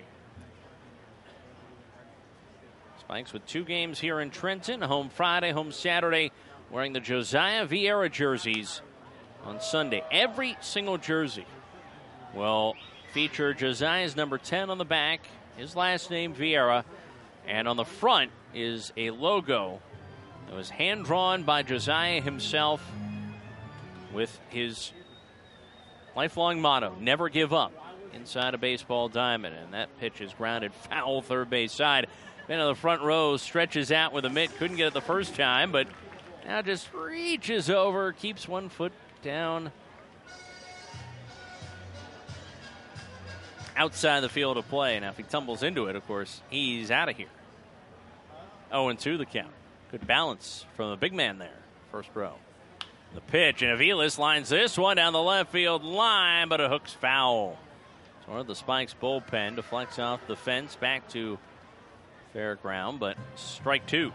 S1: Spikes with 2 games here in Trenton. Home Friday, home Saturday. Wearing the Josiah Vieira jerseys on Sunday. Every single jersey will feature Josiah's number 10 on the back, his last name Vieira, and on the front is a logo that was hand-drawn by Josiah himself with his lifelong motto, never give up, inside a baseball diamond. And that pitch is grounded foul third base side. Man on the front row stretches out with a mitt, couldn't get it the first time, but now just reaches over, keeps 1 foot down outside the field of play. Now, if he tumbles into it, of course, he's out of here. 0-2 the count. Good balance from the big man there, first row. The pitch, and Aviles lines this one down the left field line, but it hooks foul. So the Spikes bullpen deflects off the fence back to fair ground, but strike 2.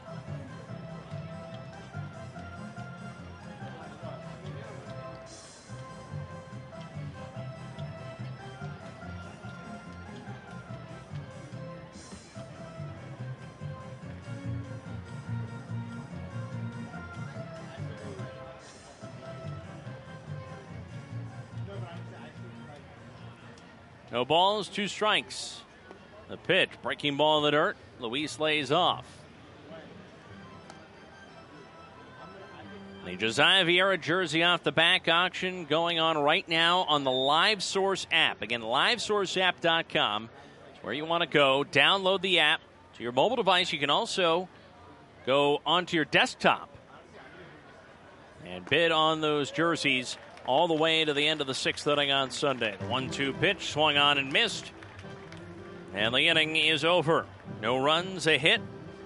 S1: No balls, 2 strikes. The pitch, breaking ball in the dirt. Luis lays off. The Josiah Vieira jersey off the back auction going on right now on the LiveSource app. Again, LiveSourceApp.com is where you want to go. Download the app to your mobile device. You can also go onto your desktop and bid on those jerseys all the way to the end of the 6th inning on Sunday. The 1-2 pitch swung on and missed. And the inning is over. No runs, a hit.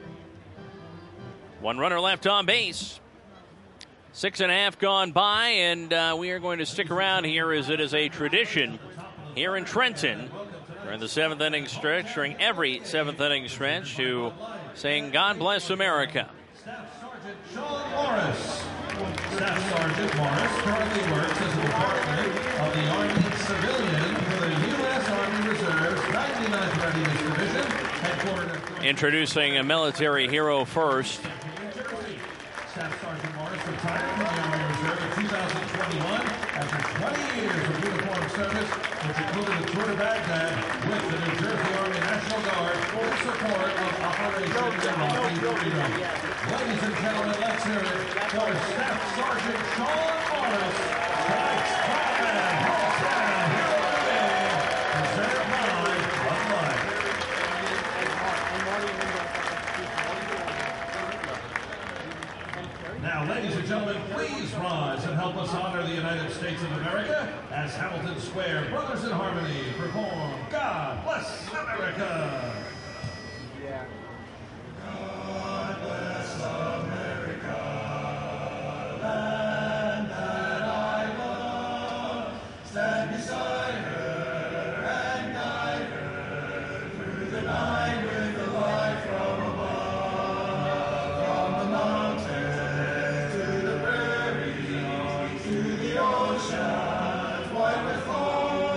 S1: 1 runner left on base. 6.5 gone by, and we are going to stick around here as it is a tradition here in Trenton during the 7th inning stretch, during every 7th inning stretch, to sing God Bless America.
S15: Staff Sergeant Sean Morris. Staff Sergeant Morris currently works as a department of the Army Civilian for the U.S. Army Reserve's 99th Readiness Division, headquartered.
S1: Introducing a military hero first.
S15: Staff Sergeant Morris retired from the Army Reserve in 2021 after 20 years of uniform service, which included a tour to Baghdad with the New Jersey Army National Guard for support of Operation Iraqi Freedom. Ladies and gentlemen, let's hear it for Staff Sergeant Sean Morris. Tonight's Batman Hometown Hero of the Day, presented by Bud Light. Now, ladies and gentlemen, please rise and help us honor the United States of America as Hamilton Square Brothers in Harmony perform God Bless America. God bless America, land that I love. Stand beside her and guide her through the night with the light from above, from the mountains to the prairies, to the oceans white with foam.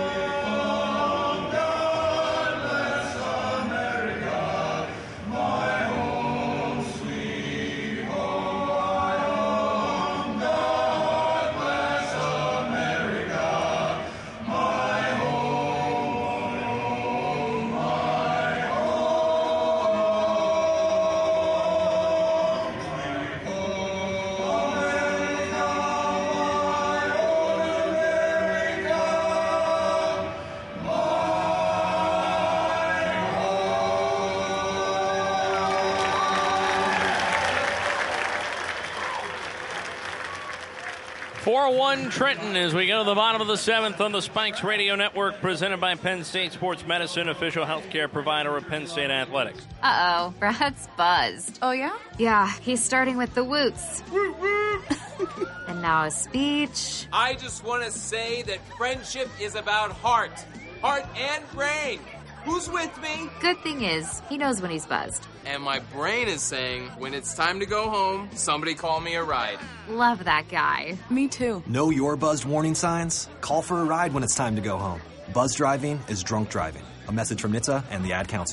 S15: God bless America, my home, sweet home, my home. God bless America, my home, my
S1: One Trenton as we go to the bottom of the 7th on the Spikes Radio Network, presented by Penn State Sports Medicine, official healthcare provider of Penn State Athletics.
S16: Uh-oh, Brad's buzzed.
S17: Oh, yeah?
S16: Yeah, he's starting with the woots. And now a speech.
S24: I just want to say that friendship is about heart and brain. Who's with me?
S16: Good thing is, he knows when he's buzzed.
S24: And my brain is saying, when it's time to go home, somebody call me a ride.
S16: Love that guy.
S17: Me too.
S25: Know your buzzed warning signs? Call for a ride when it's time to go home. Buzz driving is drunk driving. A message from NHTSA and the Ad Council.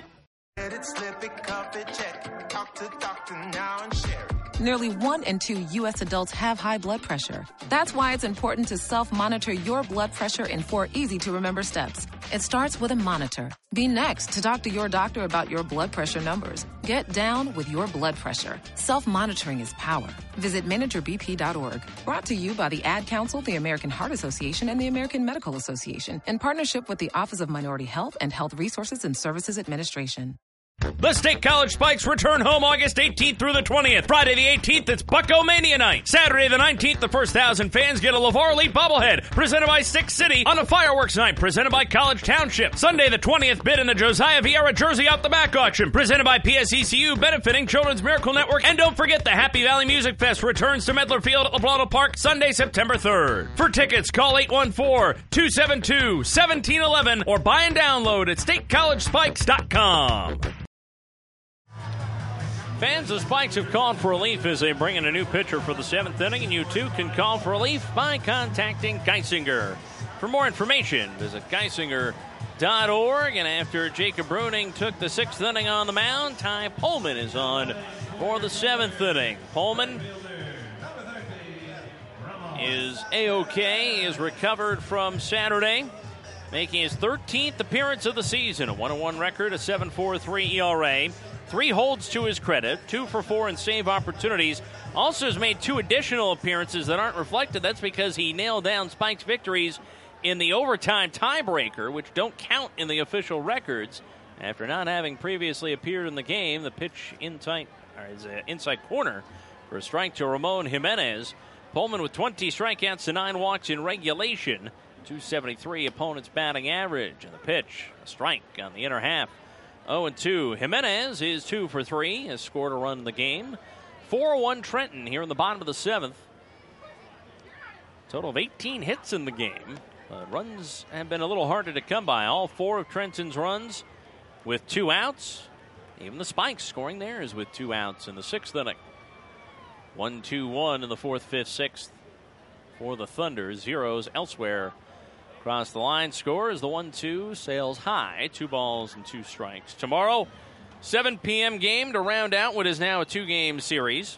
S26: Nearly 1 in 2 U.S. adults have high blood pressure. That's why it's important to self-monitor your blood pressure in 4 easy-to-remember steps. It starts with a monitor. Be next to talk to your doctor about your blood pressure numbers. Get down with your blood pressure. Self-monitoring is power. Visit managerbp.org. Brought to you by the Ad Council, the American Heart Association, and the American Medical Association, in partnership with the Office of Minority Health and Health Resources and Services Administration.
S11: The State College Spikes return home August 18th through the 20th. Friday the 18th, it's Bucko Mania Night. Saturday the 19th, the first 1,000 fans get a LeVar Lee bobblehead, presented by Stick City, on a fireworks night, presented by College Township. Sunday the 20th, bid in the Josiah Vieira jersey out the back auction, presented by PSECU, benefiting Children's Miracle Network. And don't forget, the Happy Valley Music Fest returns to Medler Field at LeBlanc Park Sunday, September 3rd. For tickets, call 814-272-1711 or buy and download at statecollegespikes.com.
S1: Fans of Spikes have called for relief as they bring in a new pitcher for the 7th inning, and you too can call for relief by contacting Geisinger. For more information, visit geisinger.org. And after Jacob Bruning took the 6th inning on the mound, Ty Pullman is on for the 7th inning. Pullman is A-OK, is recovered from Saturday. making his 13th appearance of the season. A 1-1 record, a 7.43 ERA. 3 holds to his credit, 2 for 4 in save opportunities. Also has made 2 additional appearances that aren't reflected. That's because he nailed down Spike's victories in the overtime tiebreaker, which don't count in the official records. After not having previously appeared in the game, the pitch inside corner for a strike to Ramon Jimenez. Pullman with 20 strikeouts to 9 walks in regulation. 273 opponent's batting average. And the pitch, a strike on the inner half. 0-2. Jimenez is 2 for 3, has scored a run in the game. 4-1 Trenton here in the bottom of the 7th. Total of 18 hits in the game. Runs have been a little harder to come by. All 4 of Trenton's runs with 2 outs. Even the Spikes scoring theirs with 2 outs in the 6th inning. 1-2-1 in the 4th, 5th, 6th for the Thunder. Zeros elsewhere. Across the line score is the 1-2, sails high. 2 balls and 2 strikes. Tomorrow, 7 p.m. game to round out what is now a 2-game series.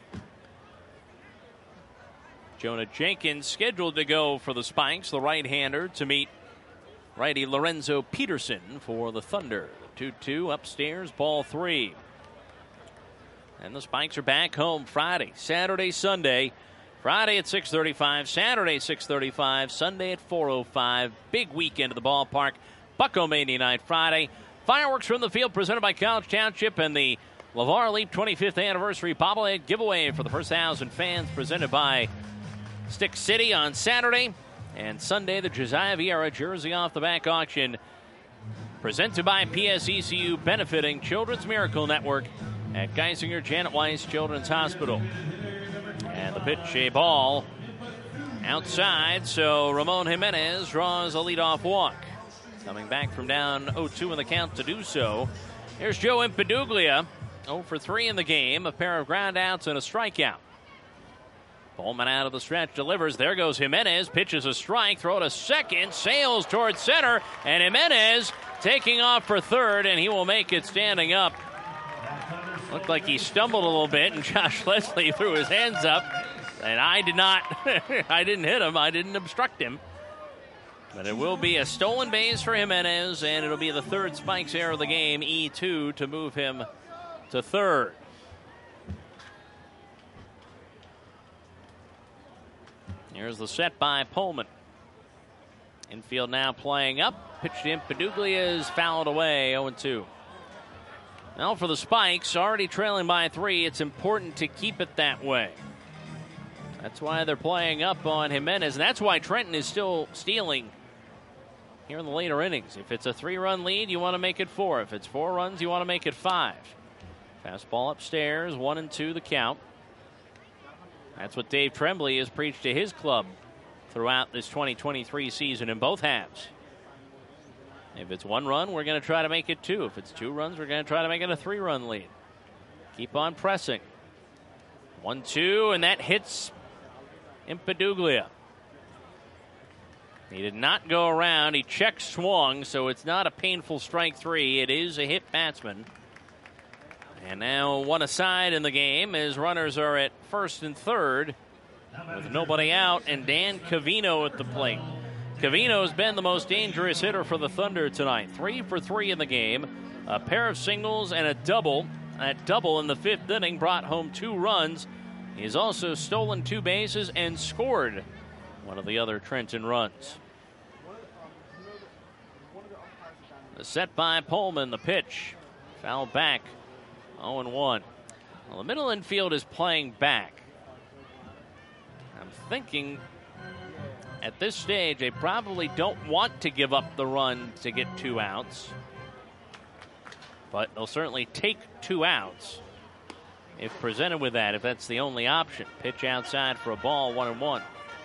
S1: Jonah Jenkins scheduled to go for the Spikes, the right-hander, to meet righty Lorenzo Peterson for the Thunder. 2-2 upstairs, ball 3. And the Spikes are back home Friday, Saturday, Sunday. Friday at 6:35, Saturday 6:35, Sunday at 4:05. Big weekend at the ballpark. Buckomania night Friday. Fireworks from the field presented by College Township and the LeVar Leap 25th anniversary bobblehead giveaway for the first 1,000 fans presented by Stick City on Saturday. And Sunday, the Josiah Vieira jersey off the back auction presented by PSECU, benefiting Children's Miracle Network at Geisinger Janet Weiss Children's Hospital. And the pitch, a ball outside, so Ramon Jimenez draws a leadoff walk. Coming back from down 0-2 in the count to do so. Here's Joe Impaduglia, 0 for 3 in the game, a pair of ground outs and a strikeout. Pullman out of the stretch delivers. There goes Jimenez, pitches a strike, throw to second, sails towards center, and Jimenez taking off for third, and he will make it standing up. Looked like he stumbled a little bit, and Josh Leslie threw his hands up. And I didn't hit him. I didn't obstruct him. But it will be a stolen base for Jimenez, and it'll be the 3rd Spikes error of the game, E2, to move him to 3rd. Here's the set by Pullman. Infield now playing up. Pitch to Impaduglia is fouled away, 0-2. Now for the Spikes, already trailing by 3, it's important to keep it that way. That's why they're playing up on Jimenez, and that's why Trenton is still stealing here in the later innings. If it's a 3-run lead, you want to make it 4. If it's 4 runs, you want to make it 5. Fastball upstairs, 1-2 the count. That's what Dave Tremblay has preached to his club throughout this 2023 season in both halves. If it's 1 run, we're going to try to make it 2. If it's 2 runs, we're going to try to make it a 3-run lead. Keep on pressing. 1-2, and that hits Impaduglia. He did not go around. He check swung, so it's not a painful strike 3. It is a hit batsman. And now 1 aside in the game as runners are at 1st and 3rd with nobody out, and Dan Covino at the plate. Covino's been the most dangerous hitter for the Thunder tonight. 3 for 3 in the game. A pair of singles and a double. That double in the 5th inning brought home 2 runs. He's also stolen 2 bases and scored one of the other Trenton runs. The set by Pullman, the pitch. Foul back, 0-1. Well, the middle infield is playing back. I'm thinking at this stage, they probably don't want to give up the run to get 2 outs. But they'll certainly take 2 outs if presented with that, if that's the only option. Pitch outside for a ball, 1-1.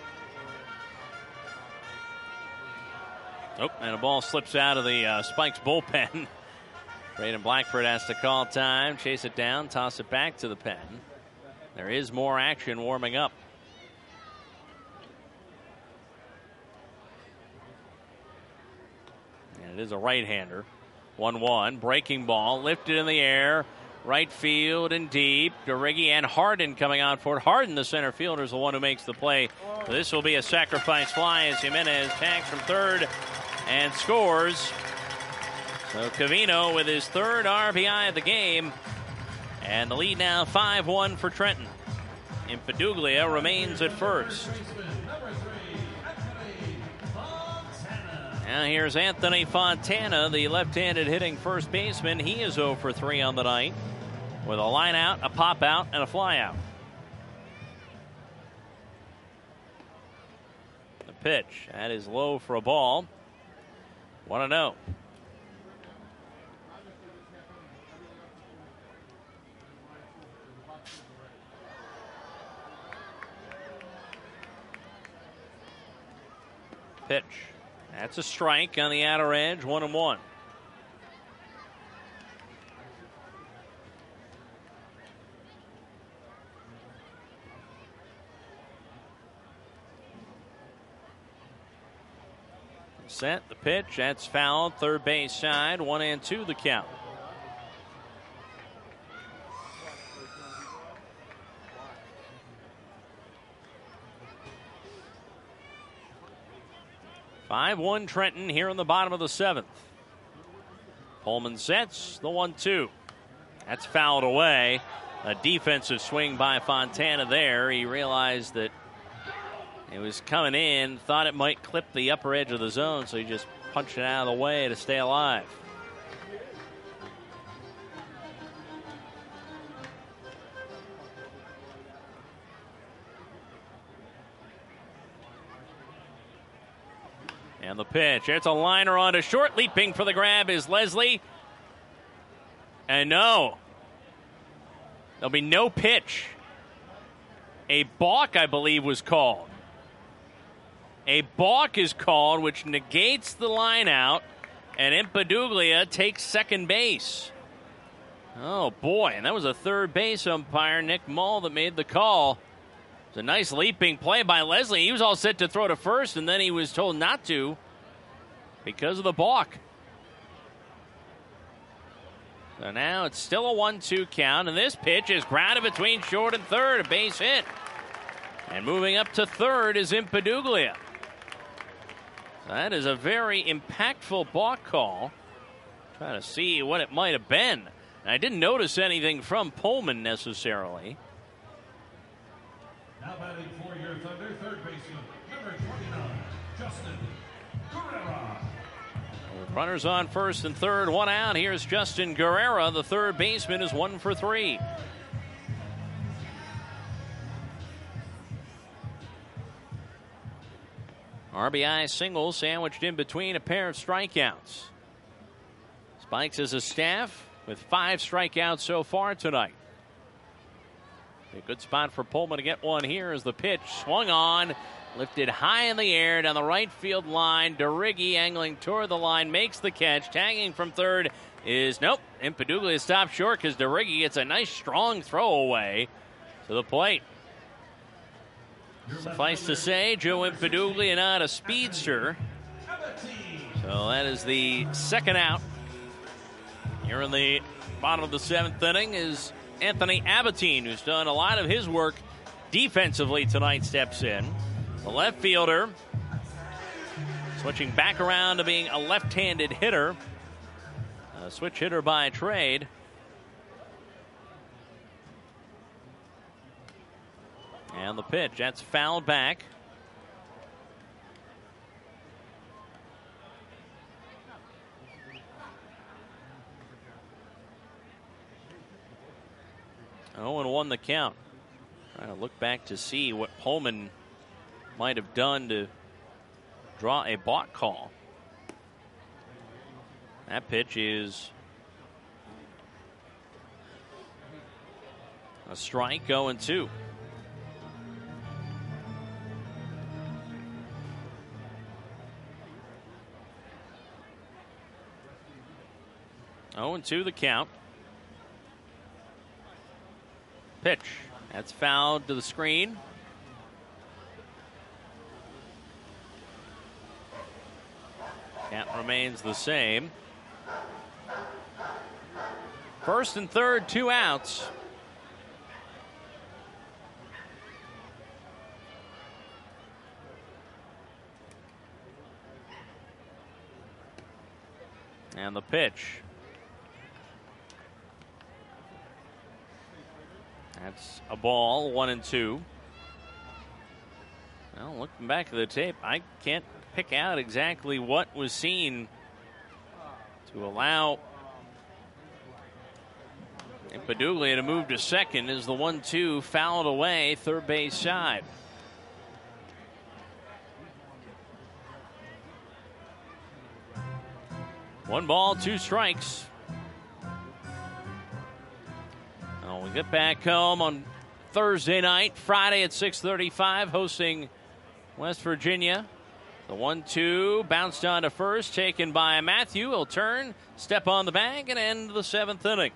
S1: Oh, and a ball slips out of the Spikes bullpen. Braden Blackford has to call time, chase it down, toss it back to the pen. There is more action warming up. And it is a right-hander. 1-1, breaking ball, lifted in the air, right field and deep. DeRiggi and Harden coming on for it. Harden, the center fielder, is the one who makes the play. This will be a sacrifice fly as Jimenez tags from 3rd and scores. So Covino with his third RBI of the game. And the lead now 5-1 for Trenton. Impaduglia remains at first. Now here's Anthony Fontana, the left-handed hitting first baseman. He is 0 for 3 on the night with a line out, a pop out, and a fly out. The pitch, that is low for a ball. 1-0. Pitch. That's a strike on the outer edge, 1-1. Set the pitch. That's fouled. Third base side. 1-2 the count. (5-1) Trenton here in the bottom of the 7th. Pullman sets the 1-2. That's fouled away. A defensive swing by Fontana there. He realized that it was coming in, thought it might clip the upper edge of the zone, so he just punched it out of the way to stay alive. And the pitch. It's a liner on to short. Leaping for the grab is Leslie. And no. There'll be no pitch. A balk, I believe, was called. A balk is called, which negates the line out, and Impaduglia takes second base. Oh, boy. And that was a third base umpire, Nick Mull, that made the call. It's a nice leaping play by Leslie. He was all set to throw to first, and then he was told not to because of the balk. So now it's still a 1-2 count, and this pitch is grounded between short and third, a base hit. And moving up to third is Impaduglia. That is a very impactful balk call. Trying to see what it might have been. And I didn't notice anything from Pullman necessarily.
S15: Now batting for your Thunder, third baseman, number 29, Justin Guerrera.
S1: Runners on first and third, one out. Here's Justin Guerrera. The third baseman is 1 for 3. RBI single sandwiched in between a pair of strikeouts. Spikes as a staff with 5 strikeouts so far tonight. A good spot for Pullman to get one here as the pitch swung on, lifted high in the air down the right field line. DeRiggi angling toward the line, makes the catch. Tagging from third is, nope, Impaduglia stopped short because DeRiggi gets a nice strong throw away to the plate. Suffice to say, Joe Impaduglia not a speedster. So that is the second out. Here in the bottom of the 7th inning is Anthony Abatine, who's done a lot of his work defensively tonight, steps in. The left fielder switching back around to being a left-handed hitter. A switch hitter by trade. And the pitch, that's fouled back. Oh, and 1 the count. Trying to look back to see what Pullman might have done to draw a balk call. That pitch is a strike, 0-2. Oh, and 2 the count. Pitch. That's fouled to the screen. Count remains the same. First and third, 2 outs. And the pitch. That's a ball, 1-2. Well, looking back at the tape, I can't pick out exactly what was seen to allow Paduglia to move to second as the 1-2 fouled away third base side. One ball, two strikes. We get back home on Thursday night, Friday at 6:35, hosting West Virginia. The 1-2 bounced on to first, taken by Matthew. He'll turn, step on the bag, and end the seventh inning.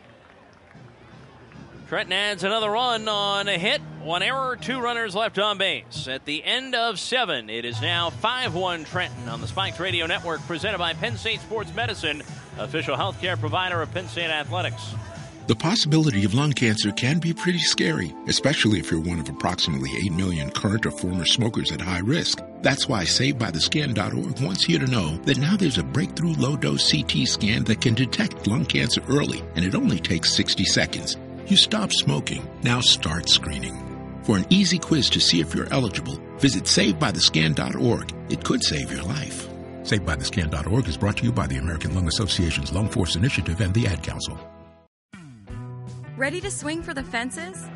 S1: Trenton adds another run on a hit, one error, two runners left on base. At the end of 7, it is now 5-1 Trenton on the Spikes Radio Network, presented by Penn State Sports Medicine, official healthcare provider of Penn State Athletics.
S3: The possibility of lung cancer can be pretty scary, especially if you're one of approximately 8 million current or former smokers at high risk. That's why SaveByTheScan.org wants you to know that now there's a breakthrough low-dose CT scan that can detect lung cancer early, and it only takes 60 seconds. You stop smoking, now start screening. For an easy quiz to see if you're eligible, visit SaveByTheScan.org. It could save your life. SaveByTheScan.org is brought to you by the American Lung Association's Lung Force Initiative and the Ad Council.
S7: Ready to swing for the fences?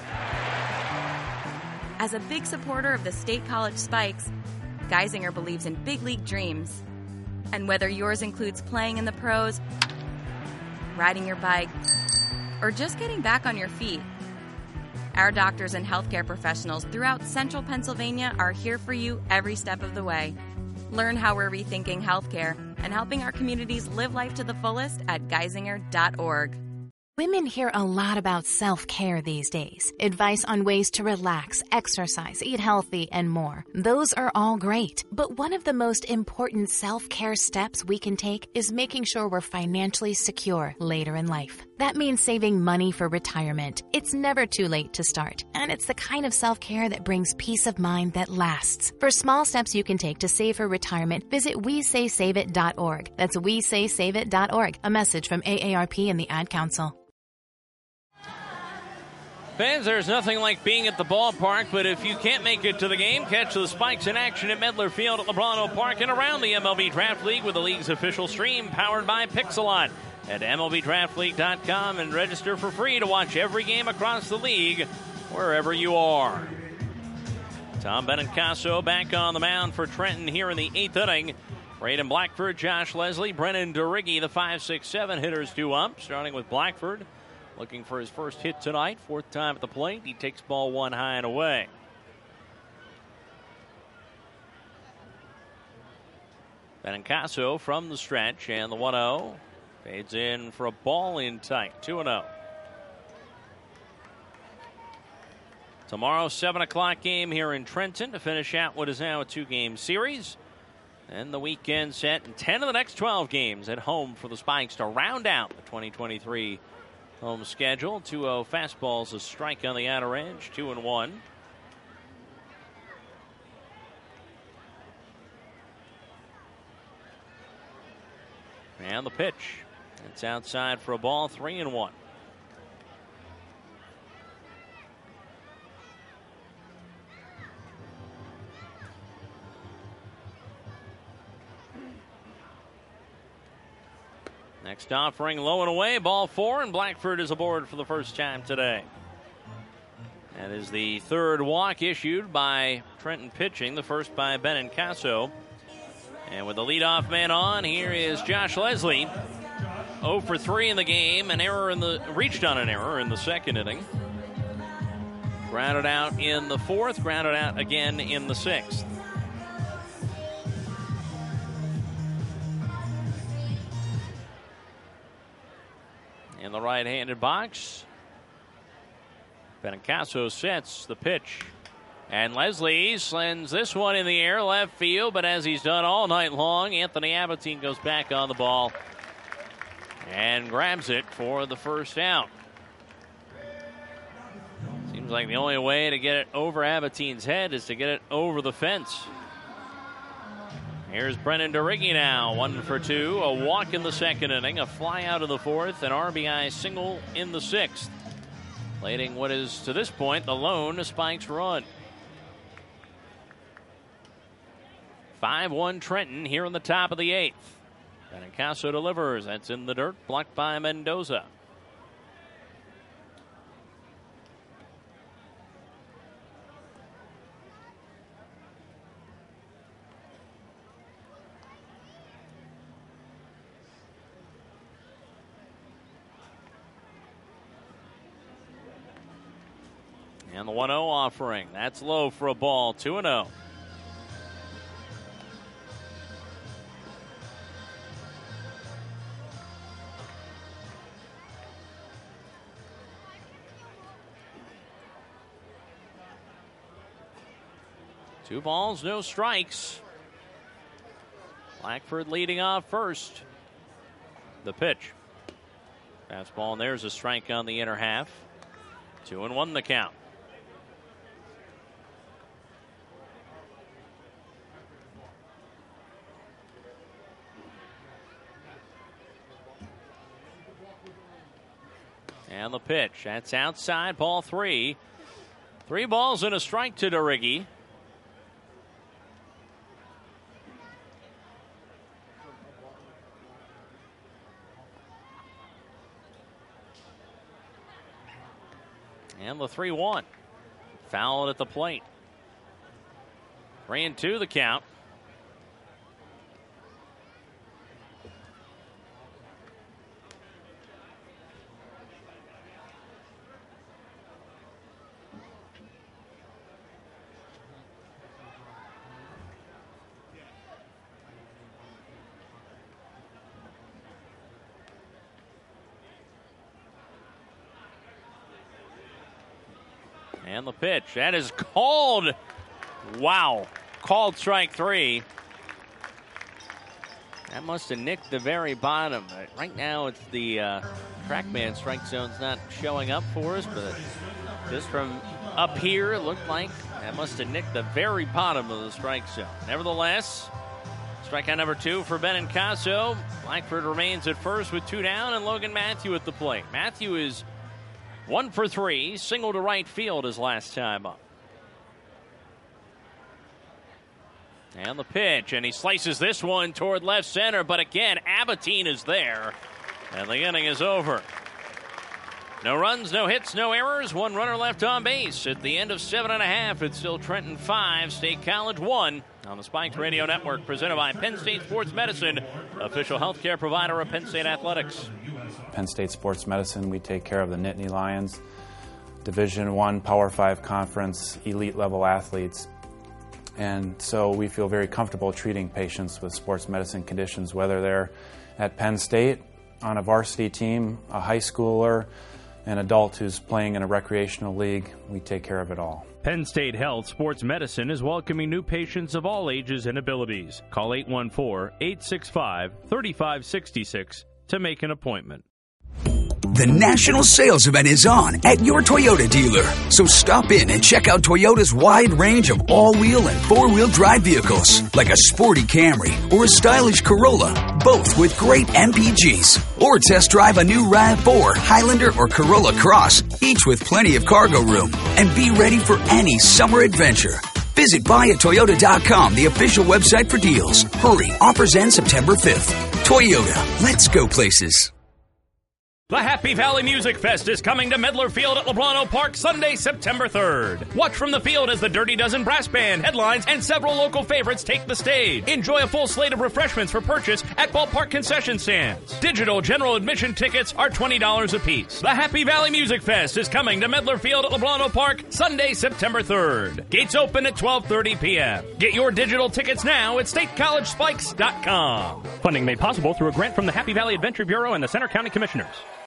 S7: As a big supporter of the State College Spikes, Geisinger believes in big league dreams. And whether yours includes playing in the pros, riding your bike, or just getting back on your feet, our doctors and healthcare professionals throughout central Pennsylvania are here for you every step of the way. Learn how we're rethinking healthcare and helping our communities live life to the fullest at geisinger.org.
S23: Women hear a lot about self-care these days. Advice on ways to relax, exercise, eat healthy, and more. Those are all great. But one of the most important self-care steps we can take is making sure we're financially secure later in life. That means saving money for retirement. It's never too late to start. And it's the kind of self-care that brings peace of mind that lasts. For small steps you can take to save for retirement, visit WeSaySaveIt.org. That's WeSaySaveIt.org. A message from AARP and the Ad Council.
S1: Fans, there's nothing like being at the ballpark, but if you can't make it to the game, catch the Spikes in action at Medler Field at LeBron Park and around the MLB Draft League with the league's official stream powered by Pixelot. Head to MLBDraftLeague.com and register for free to watch every game across the league wherever you are. Tom Benincasa back on the mound for Trenton here in the 8th inning. Braden Blackford, Josh Leslie, Brennan Durigge, the 5-6-7 hitters due up, starting with Blackford. Looking for his first hit tonight, 4th time at the plate. He takes ball one high and away. Benincasa from the stretch, and the 1-0 fades in for a ball in tight, 2-0. Tomorrow, 7 o'clock game here in Trenton to finish out what is now a 2-game series. And the weekend set in 10 of the next 12 games at home for the Spikes to round out the 2023 home schedule. 2-0 fastballs, a strike on the outer edge, 2-1. And the pitch. It's outside for a ball, 3-1. Next offering low and away, ball 4, and Blackford is aboard for the first time today. That is the third walk issued by Trenton pitching, the first by Benincasa. And with the leadoff man on, here is Josh Leslie. 0 for 3 in the game, reached on an error in the second inning. Grounded out in the 4th, grounded out again in the 6th. In the right-handed box, Benincasa sets the pitch. And Leslie sends this one in the air, left field, but as he's done all night long, Anthony Abatine goes back on the ball and grabs it for the first out. Seems like the only way to get it over Abatine's head is to get it over the fence. Here's Brennan DeRiggi now, 1 for 2, a walk in the second inning, a fly out in the fourth, an RBI single in the sixth, leading what is to this point the lone Spikes run. 5-1 Trenton here in the top of the eighth. Benincasa delivers. That's in the dirt, blocked by Mendoza. And the 1-0 offering. That's low for a ball. 2-0. Two balls, no strikes. Blackford leading off first. The pitch. Fastball, and there's a strike on the inner half. 2-1 the count. And the pitch. That's outside, ball 3. 3 balls and a strike to DeRiggi. And the 3-1. Fouled at the plate. 3-2 the count. And the pitch. That is called. Wow. Called strike 3. That must have nicked the very bottom. Right now, it's the TrackMan strike zone's not showing up for us, but just from up here, it looked like that must have nicked the very bottom of the strike zone. Nevertheless, strikeout number 2 for Benincasa. Blackford remains at first with 2 down, and Logan Matthew at the plate. Matthew is 1 for 3, single to right field his last time up. And the pitch, and he slices this one toward left center, but again, Abatine is there, and the inning is over. No runs, no hits, no errors, 1 runner left on base. At the end of 7.5, it's still Trenton 5, State College 1 on the Spikes Radio Network, presented by Penn State Sports Medicine, official healthcare provider of Penn State Athletics.
S2: Penn State Sports Medicine, we take care of the Nittany Lions, Division I Power 5 Conference, elite level athletes. And so we feel very comfortable treating patients with sports medicine conditions, whether they're at Penn State on a varsity team, a high schooler, an adult who's playing in a recreational league. We take care of it all.
S11: Penn State Health Sports Medicine is welcoming new patients of all ages and abilities. Call 814-865-3566 to make an appointment.
S17: The national sales event is on at your Toyota dealer. So stop in and check out Toyota's wide range of all-wheel and four-wheel drive vehicles, like a sporty Camry or a stylish Corolla, both with great MPGs. Or test drive a new RAV4, Highlander, or Corolla Cross, each with plenty of cargo room. And be ready for any summer adventure. Visit buyatoyota.com, the official website for deals. Hurry, offers end September 5th. Toyota, let's go places.
S9: The Happy Valley Music Fest is coming to Medler Field at Leblano Park Sunday, September 3rd. Watch from the field as the Dirty Dozen Brass Band, headlines, and several local favorites take the stage. Enjoy a full slate of refreshments for purchase at ballpark concession stands. Digital general admission tickets are $20 apiece. The Happy Valley Music Fest is coming to Medler Field at Leblano Park Sunday, September 3rd. Gates open at 12:30 p.m. Get your digital tickets now at statecollegespikes.com.
S11: Funding made possible through a grant from the Happy Valley Adventure Bureau and the Center County Commissioners.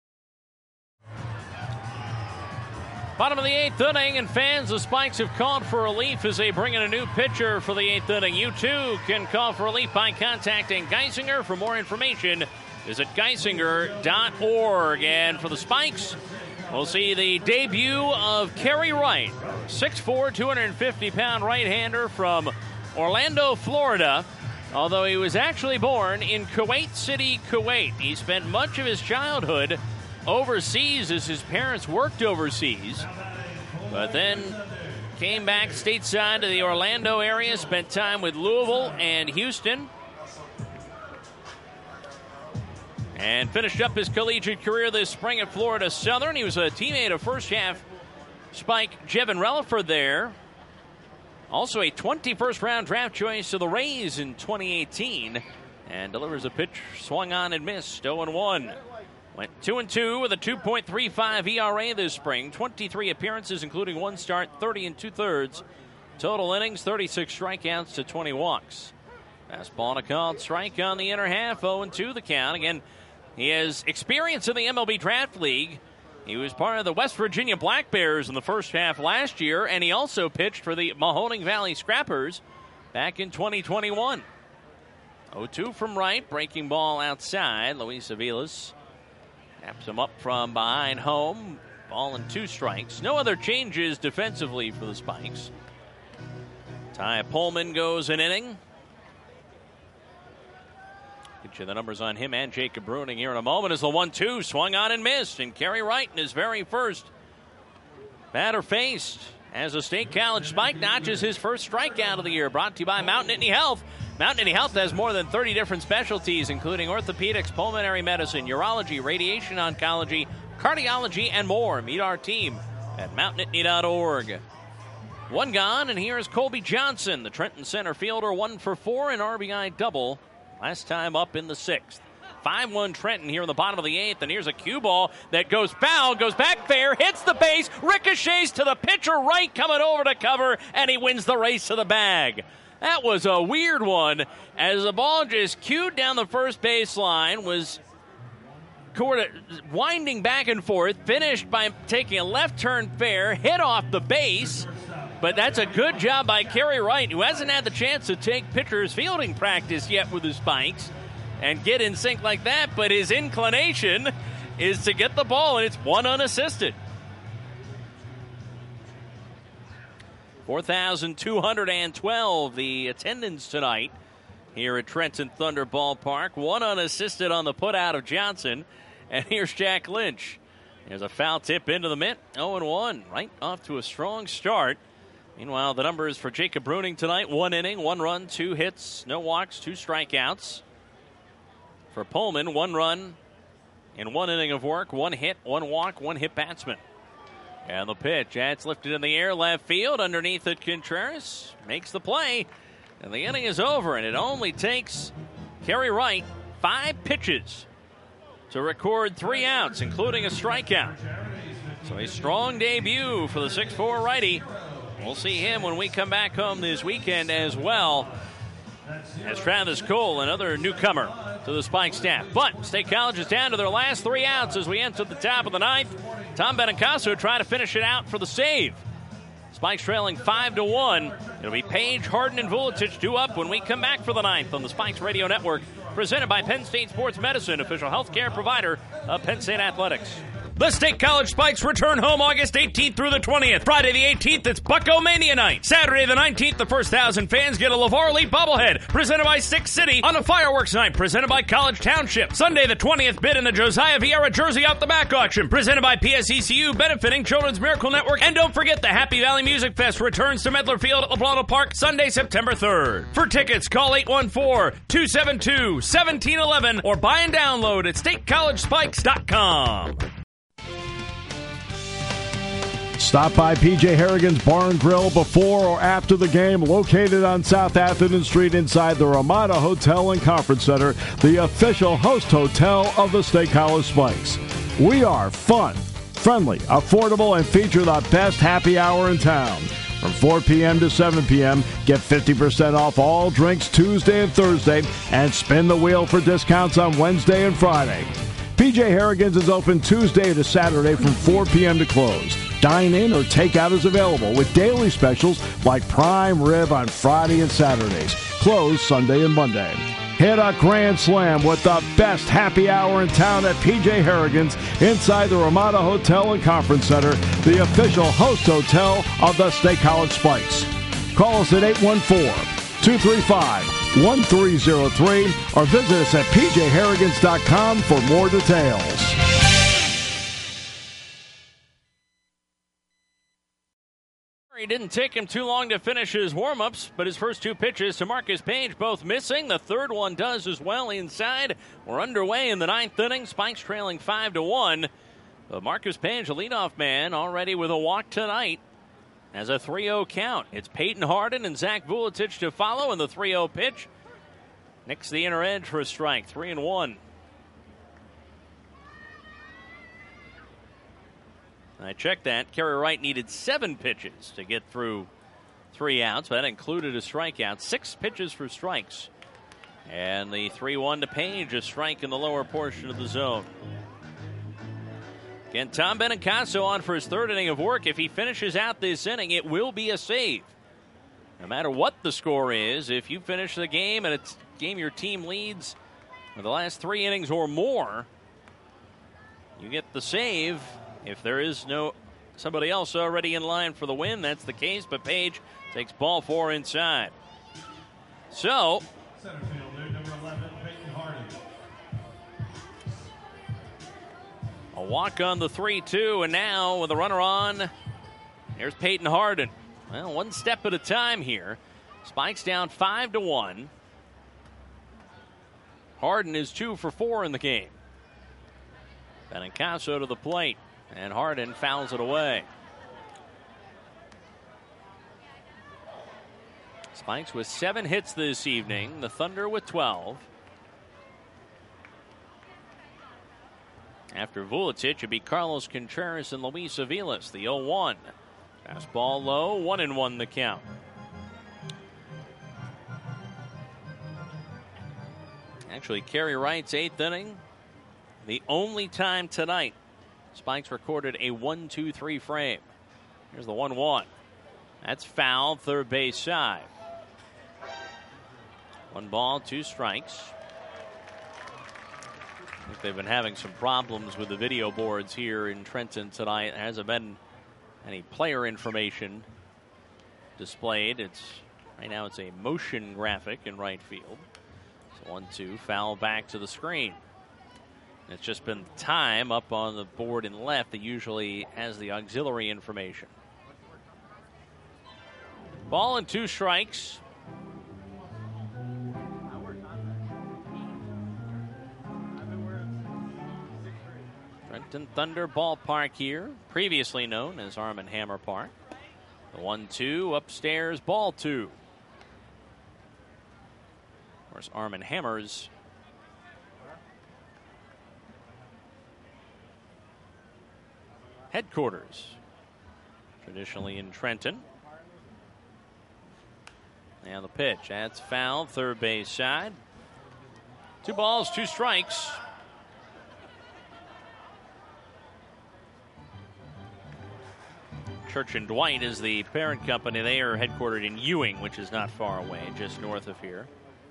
S1: Bottom of the 8th inning, and fans, the Spikes have called for relief as they bring in a new pitcher for the 8th inning. You too can call for relief by contacting Geisinger. For more information, visit Geisinger.org. And for the Spikes, we'll see the debut of Kerry Wright, 6'4", 250-pound right-hander from Orlando, Florida. although he was actually born in Kuwait City, Kuwait. He spent much of his childhood overseas as his parents worked overseas, but then came back stateside to the Orlando area, spent time with Louisville and Houston, and finished up his collegiate career this spring at Florida Southern. He was a teammate of first-half Spike Jevin Relaford there. Also a 21st round draft choice to the Rays in 2018. And delivers a pitch swung on and missed. 0-1. Went 2-2 with a 2.35 ERA this spring. 23 appearances, including one start, 30 2/3. Total innings, 36 strikeouts to 20 walks. Fastball and a called strike on the inner half. 0-2 the count. Again, he has experience in the MLB Draft League. He was part of the West Virginia Black Bears in the first half last year, and he also pitched for the Mahoning Valley Scrappers back in 2021. 0-2 from right, breaking ball outside. Luis Aviles taps him up from behind home. Ball and 2 strikes. No other changes defensively for the Spikes. Ty Pullman goes an inning. Get you the numbers on him and Jacob Bruning here in a moment as the 1-2 swung on and missed. And Kerry Wright in his very first batter faced as a State College Spike notches his first strikeout of the year. Brought to you by Mountain Nittany Health. Mountain Nittany Health has more than 30 different specialties, including orthopedics, pulmonary medicine, urology, radiation oncology, cardiology, and more. Meet our team at mountainnittany.org. One gone, and here's Colby Johnson, the Trenton center fielder, 1 for 4, an RBI double. Last time up in the 6th. 5-1 Trenton here in the bottom of the 8th. And here's a cue ball that goes foul, goes back fair, hits the base, ricochets to the pitcher right, coming over to cover, and he wins the race to the bag. That was a weird one as the ball just cued down the first baseline, was winding back and forth, finished by taking a left turn fair, hit off the base. But that's a good job by Kerry Wright, who hasn't had the chance to take pitcher's fielding practice yet with the Spikes and get in sync like that. But his inclination is to get the ball, and it's one unassisted. 4,212 the attendance tonight here at Trenton Thunder Ballpark. One unassisted on the putout of Johnson. And here's Jack Lynch. There's a foul tip into the mitt. 0-1, right off to a strong start. Meanwhile, the numbers for Jacob Bruning tonight: 1 inning, 1 run, 2 hits, no walks, 2 strikeouts. For Pullman, 1 run in 1 inning of work, 1 hit, 1 walk, 1 hit batsman. And the pitch, that's lifted in the air, left field, underneath it, Contreras makes the play. And the inning is over, and it only takes Kerry Wright 5 pitches to record 3 outs, including a strikeout. So a strong debut for the 6'4 righty. We'll see him when we come back home this weekend as well as Travis Cole, another newcomer to the Spike staff. But State College is down to their last 3 outs as we enter the top of the 9th. Tom Benincasa trying to finish it out for the save. Spikes trailing 5-1. It'll be Page, Harden, and Vuletic due up when we come back for the 9th on the Spikes Radio Network, presented by Penn State Sports Medicine, official healthcare provider of Penn State Athletics.
S9: The State College Spikes return home August 18th through the 20th. Friday the 18th, it's Bucko Mania night. Saturday the 19th, the first 1,000 fans get a LeVar Leap bobblehead, presented by Six City, on a fireworks night, presented by College Township. Sunday the 20th, bid in the Josiah Vieira Jersey Out the Back auction, presented by PSECU, benefiting Children's Miracle Network. And don't forget, the Happy Valley Music Fest returns to Medler Field at LeBlano Park Sunday, September 3rd. For tickets, call 814-272-1711 or buy and download at statecollegespikes.com.
S8: Stop by P.J. Harrigan's Bar and Grill before or after the game, located on South Atherton Street inside the Ramada Hotel and Conference Center, the official host hotel of the State College Spikes. We are fun, friendly, affordable, and feature the best happy hour in town. From 4 p.m. to 7 p.m., get 50% off all drinks Tuesday and Thursday, and spin the wheel for discounts on Wednesday and Friday. P.J. Harrigan's is open Tuesday to Saturday from 4 p.m. to close. Dine-in or takeout is available with daily specials like prime rib on Friday and Saturdays. Closed Sunday and Monday. Hit a grand slam with the best happy hour in town at P.J. Harrigan's inside the Ramada Hotel and Conference Center, the official host hotel of the State College Spikes. Call us at 814-235-5555. 1303 or visit us at pjharrigans.com for more details.
S1: It didn't take him too long to finish his warm-ups, but his first two pitches to Marcus Page both missing. The third one does as well inside. We're underway in the ninth inning. Spikes trailing 5-1. But Marcus Page, a leadoff man, already with a walk tonight, has a 3-0 count. It's Peyton Harden and Zach Vuletich to follow in the 3-0 pitch. Nicks the inner edge for a strike, 3-1. I checked that. Kerry Wright needed 7 pitches to get through 3 outs, but that included a strikeout. 6 pitches for strikes. And the 3-1 to Page, a strike in the lower portion of the zone. Again, Tom Benincasa on for his third inning of work. If he finishes out this inning, it will be a save. No matter what the score is, if you finish the game and it's a game your team leads for the last 3 innings or more, you get the save. If there is no somebody else already in line for the win, that's the case. But Page takes ball 4 inside. So,
S15: Center fielder, number 11, Peyton Harden.
S1: a walk on the 3-2, and now with a runner on, there's Peyton Harden. Well, one step at a time here. Spikes down 5-1. Harden is 2 for 4 in the game. Benincasa to the plate. And Harden fouls it away. Spikes with 7 hits this evening. The Thunder with 12. After Vuletich, it'd be Carlos Contreras and Luis Aviles, the 0-1. Fastball low, 1-1 the count. Actually, Kerry Wright's 8th inning. The only time tonight Spikes recorded a 1-2-3 frame. Here's the 1-1. That's foul, third base side. 1 ball, 2 strikes. I think they've been having some problems with the video boards here in Trenton tonight. There hasn't been any player information displayed. Right now it's a motion graphic in right field. So 1-2, foul back to the screen. It's just been time up on the board in left that usually has the auxiliary information. Ball and 2 strikes. Trenton Thunder Ballpark here, previously known as Arm & Hammer Park. The 1-2 upstairs, ball 2. Of course, Arm & Hammer's headquarters, traditionally in Trenton. And the pitch, that's foul, third base side. 2 balls, 2 strikes. Church and Dwight is the parent company. They are headquartered in Ewing, which is not far away, just north of here.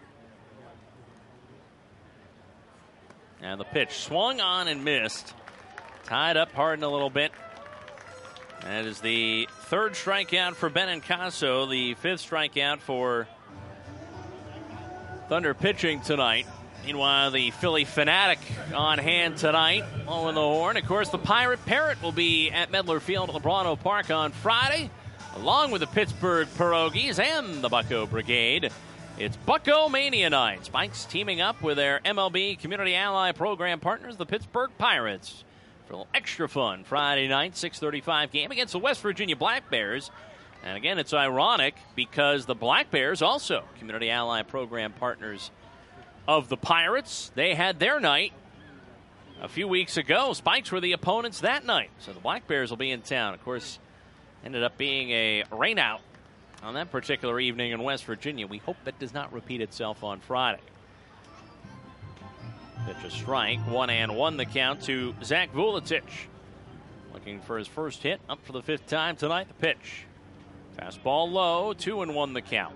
S1: And the pitch swung on and missed. Tied up Harden a little bit. That is the 3rd strikeout for Benincasa, the 5th strikeout for Thunder pitching tonight. Meanwhile, the Philly Fanatic on hand tonight, blowing the horn. Of course, the Pirate Parrot will be at Medler Field at LeBron Park on Friday, along with the Pittsburgh Pierogies and the Bucko Brigade. It's Bucko Mania Night. Spikes teaming up with their MLB Community Ally Program partners, the Pittsburgh Pirates, for a little extra fun Friday night, 6:35 game against the West Virginia Black Bears. And again, it's ironic because the Black Bears also Community Ally Program partners of the Pirates. They had their night a few weeks ago. Spikes were the opponents that night. So the Black Bears will be in town. Of course, ended up being a rainout on that particular evening in West Virginia. We hope that does not repeat itself on Friday. Pitch a strike, 1-1 the count to Zach Vuletich. Looking for his first hit, up for the 5th time tonight. The pitch. Fastball low, 2-1 the count.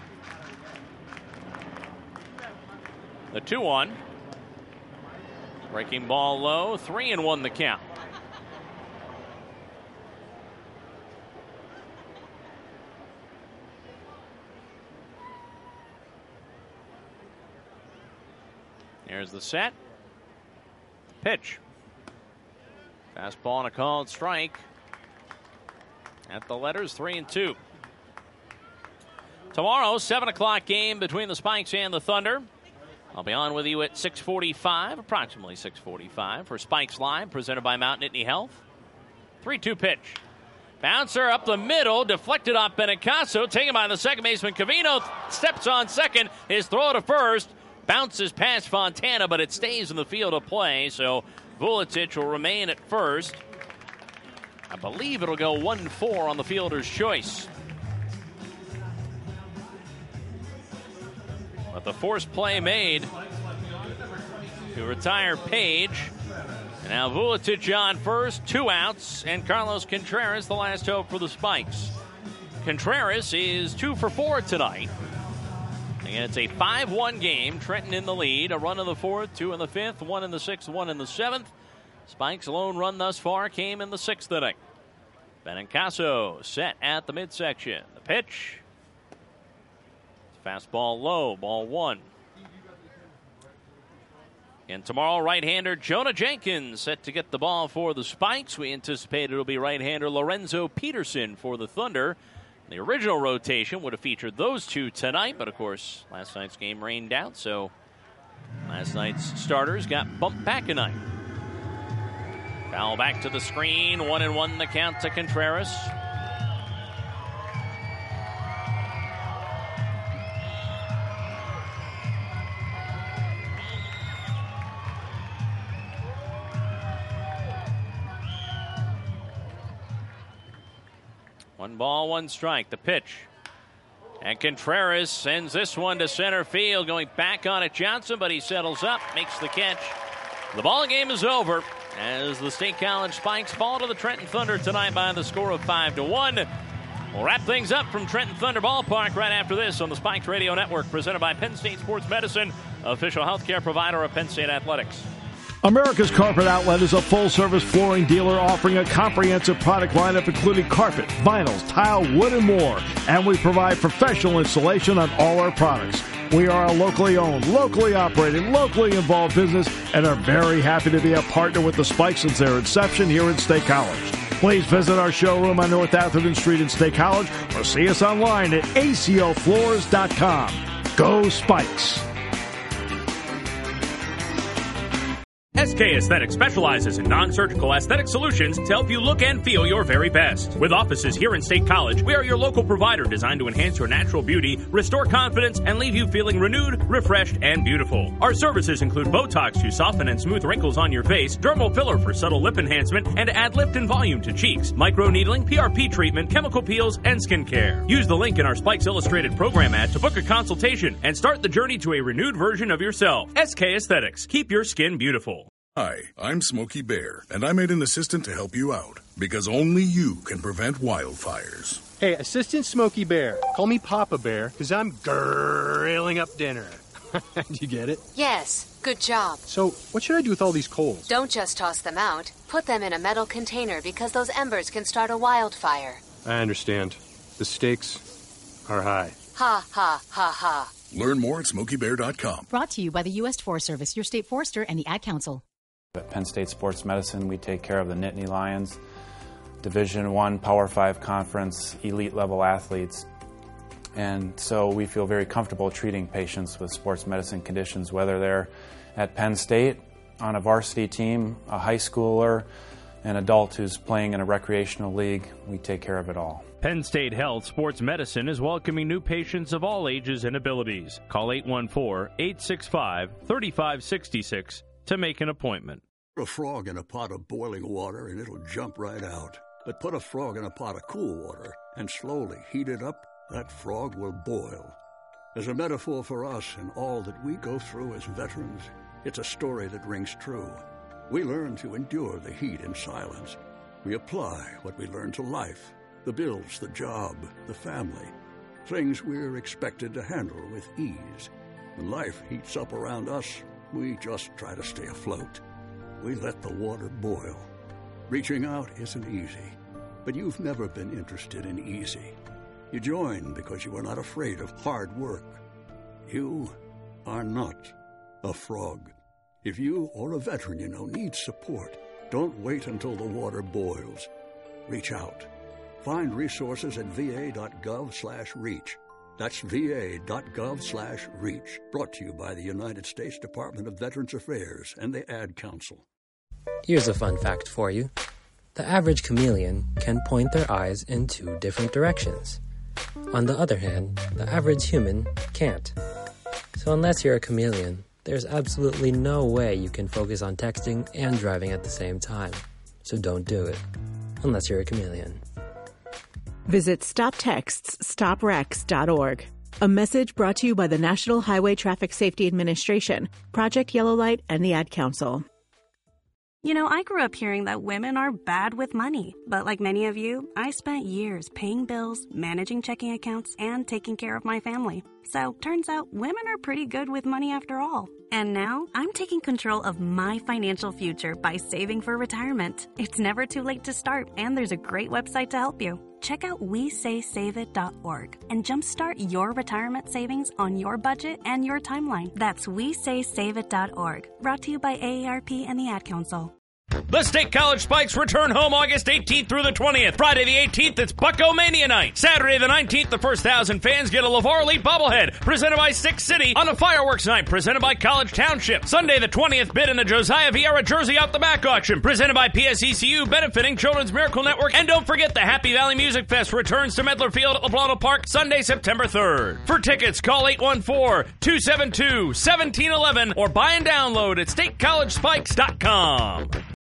S1: The 2-1. Breaking ball low, 3-1 the count. Here's the set. Pitch. Fastball and a called strike. At the letters, 3-2. Tomorrow, 7 o'clock game between the Spikes and the Thunder. I'll be on with you at 6:45, approximately 6:45, for Spikes Live, presented by Mount Nittany Health. 3-2 pitch. Bouncer up the middle, deflected off Benincasa, taken by the second baseman. Covino steps on second. His throw to first bounces past Fontana, but it stays in the field of play, so Vuletic will remain at first. I believe it'll go 1-4 on the fielder's choice. But the forced play made to retire Page. And now Vuletic on first, 2 outs, and Carlos Contreras the last hope for the Spikes. Contreras is 2 for 4 tonight. And it's a 5-1 game. Trenton in the lead. A run in the 4th, 2 in the 5th, 1 in the 6th, 1 in the 7th. Spikes' lone run thus far came in the 6th inning. Benincasa set at the midsection. The pitch. Fastball low, ball 1. And tomorrow, right-hander Jonah Jenkins set to get the ball for the Spikes. We anticipate it'll be right-hander Lorenzo Peterson for the Thunder. The original rotation would have featured those two tonight, but of course, last night's game rained out, so last night's starters got bumped back a night. Foul back to the screen, 1-1 the count to Contreras. One ball, 1 strike. The pitch. And Contreras sends this one to center field. Going back on it, Johnson, but he settles up, makes the catch. The ball game is over as the State College Spikes fall to the Trenton Thunder tonight by the score of 5-1. We'll wrap things up from Trenton Thunder Ballpark right after this on the Spikes Radio Network, presented by Penn State Sports Medicine, official healthcare provider of Penn State Athletics.
S8: America's Carpet Outlet is a full-service flooring dealer offering a comprehensive product lineup including carpet, vinyls, tile, wood, and more. And we provide professional installation on all our products. We are a locally owned, locally operated, locally involved business and are very happy to be a partner with the Spikes since their inception here in State College. Please visit our showroom on North Atherton Street in State College or see us online at acofloors.com. Go Spikes!
S11: SK Aesthetics specializes in non-surgical aesthetic solutions to help you look and feel your very best. With offices here in State College, we are your local provider designed to enhance your natural beauty, restore confidence, and leave you feeling renewed, refreshed, and beautiful. Our services include Botox to soften and smooth wrinkles on your face, dermal filler for subtle lip enhancement, and to add lift and volume to cheeks, microneedling, PRP treatment, chemical peels, and skincare. Use the link in our Spikes Illustrated program ad to book a consultation and start the journey to a renewed version of yourself. SK Aesthetics. Keep your skin beautiful.
S4: Hi, I'm Smokey Bear, and I made an assistant to help you out, because only you can prevent wildfires.
S18: Hey, Assistant Smokey Bear, call me Papa Bear, because I'm grilling up dinner. Do you get it?
S19: Yes, good job.
S18: So, what should I do with all these coals?
S19: Don't just toss them out. Put them in a metal container because those embers can start a wildfire.
S18: I understand. The stakes are high.
S19: Ha, ha, ha, ha.
S4: Learn more at SmokeyBear.com.
S20: Brought to you by the U.S. Forest Service, your state forester, and the Ad Council.
S2: At Penn State Sports Medicine, we take care of the Nittany Lions, Division I, Power 5 Conference, elite level athletes. And so we feel very comfortable treating patients with sports medicine conditions, whether they're at Penn State on a varsity team, a high schooler, an adult who's playing in a recreational league. We take care of it all.
S11: Penn State Health Sports Medicine is welcoming new patients of all ages and abilities. Call 814-865-3566 to make an appointment.
S21: Put a frog in a pot of boiling water and it'll jump right out. But put a frog in a pot of cool water and slowly heat it up, that frog will boil. As a metaphor for us and all that we go through as veterans, it's a story that rings true. We learn to endure the heat in silence. We apply what we learn to life, the bills, the job, the family, things we're expected to handle with ease. When life heats up around us, we just try to stay afloat. we let the water boil. Reaching out isn't easy, but you've never been interested in easy. You joined because you were not afraid of hard work. You are not a frog. If you or a veteran you know needs support, don't wait until the water boils. Reach out. Find resources at va.gov/reach. That's va.gov/reach. Brought to you by the United States Department of Veterans Affairs and the Ad Council.
S5: Here's a fun fact for you. The average chameleon can point their eyes in 2 different directions. On the other hand, the average human can't. So unless you're a chameleon, there's absolutely no way you can focus on texting and driving at the same time. So don't do it, unless you're a chameleon.
S6: Visit StopTextsStopWrecks.org. A message brought to you by the National Highway Traffic Safety Administration, Project Yellow Light, and the Ad Council.
S10: You know, I grew up hearing that women are bad with money. But like many of you, I spent years paying bills, managing checking accounts, and taking care of my family. So, turns out women are pretty good with money after all. And now, I'm taking control of my financial future by saving for retirement. It's never too late to start, and there's a great website to help you. Check out WeSaySaveIt.org and jumpstart your retirement savings on your budget and your timeline. That's WeSaySaveIt.org. Brought to you by AARP and the Ad Council.
S9: The State College Spikes return home August 18th through the 20th. Friday the 18th, it's Bucko-Mania night. Saturday the 19th, the first 1,000 fans get a LeVar Leap bobblehead presented by Stick City on a fireworks night presented by College Township. Sunday the 20th, bid in the Josiah Vieira Jersey Off the Back auction presented by PSECU benefiting Children's Miracle Network. And don't forget the Happy Valley Music Fest returns to Medler Field at LeBlano Park Sunday, September 3rd. For tickets, call 814-272-1711 or buy and download at statecollegespikes.com.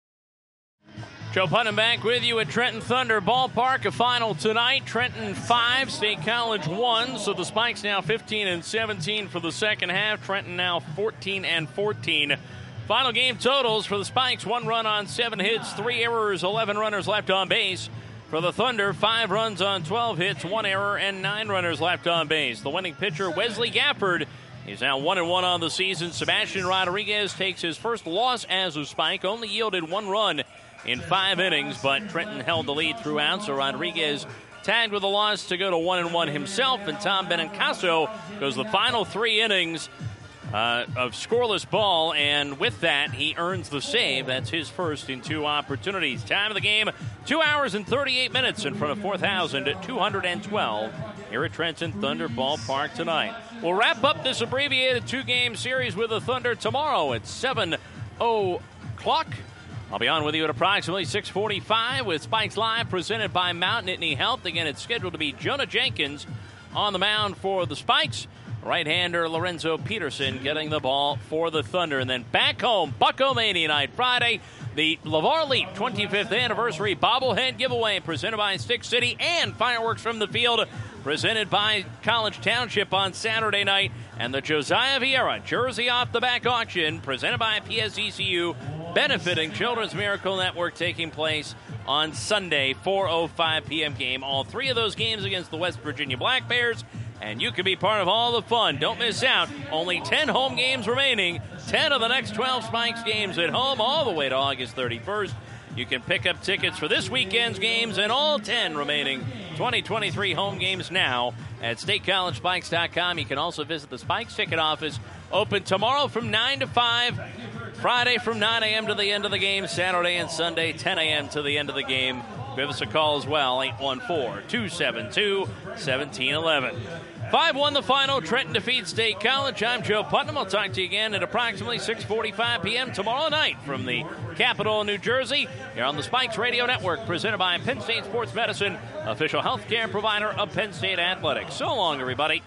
S1: Joe Putnam back with you at Trenton Thunder Ballpark. A final tonight. Trenton 5, State College 1. So the Spikes now 15-17 for the second half. Trenton now 14-14. Final game totals for the Spikes: 1 run on 7 hits, 3 errors, 11 runners left on base. For the Thunder, 5 runs on 12 hits, 1 error, and 9 runners left on base. The winning pitcher, Wesley Gafford, is now 1-1 on the season. Sebastian Rodriguez takes his first loss as a Spike, only yielded 1 run in 5 innings, but Trenton held the lead throughout, so Rodriguez tagged with a loss to go to 1-1 himself, and Tom Benincasa goes the final 3 innings of scoreless ball, and with that, he earns the save. That's his first in 2 opportunities. Time of the game, 2 hours and 38 minutes in front of 4,212 here at Trenton Thunder Ballpark tonight. We'll wrap up this abbreviated 2-game series with the Thunder tomorrow at 7:00. I'll be on with you at approximately 6:45 with Spikes Live presented by Mount Nittany Health. Again, it's scheduled to be Jonah Jenkins on the mound for the Spikes. Right-hander Lorenzo Peterson getting the ball for the Thunder. And then back home, Bucko-Mania night Friday, the LeVar Leap 25th anniversary bobblehead giveaway presented by Stick City, and fireworks from the field presented by College Township on Saturday night, and the Josiah Vieira Jersey Off the Back auction presented by PSECU benefiting Children's Miracle Network taking place on Sunday, 4:05 p.m. game. All 3 of those games against the West Virginia Black Bears, and you can be part of all the fun. Don't miss out. Only 10 home games remaining. 10 of the next 12 Spikes games at home all the way to August 31st. You can pick up tickets for this weekend's games and all 10 remaining 2023 home games now at StateCollegeSpikes.com. You can also visit the Spikes ticket office, open tomorrow from 9 to 5, Friday from 9 a.m. to the end of the game, Saturday and Sunday 10 a.m. to the end of the game. Give us a call as well, 814-272-1711. 5-1 the final. Trenton defeats State College. I'm Joe Putnam. I'll talk to you again at approximately 6:45 p.m. tomorrow night from the capital of New Jersey here on the Spikes Radio Network, presented by Penn State Sports Medicine, official health care provider of Penn State Athletics. So long, everybody.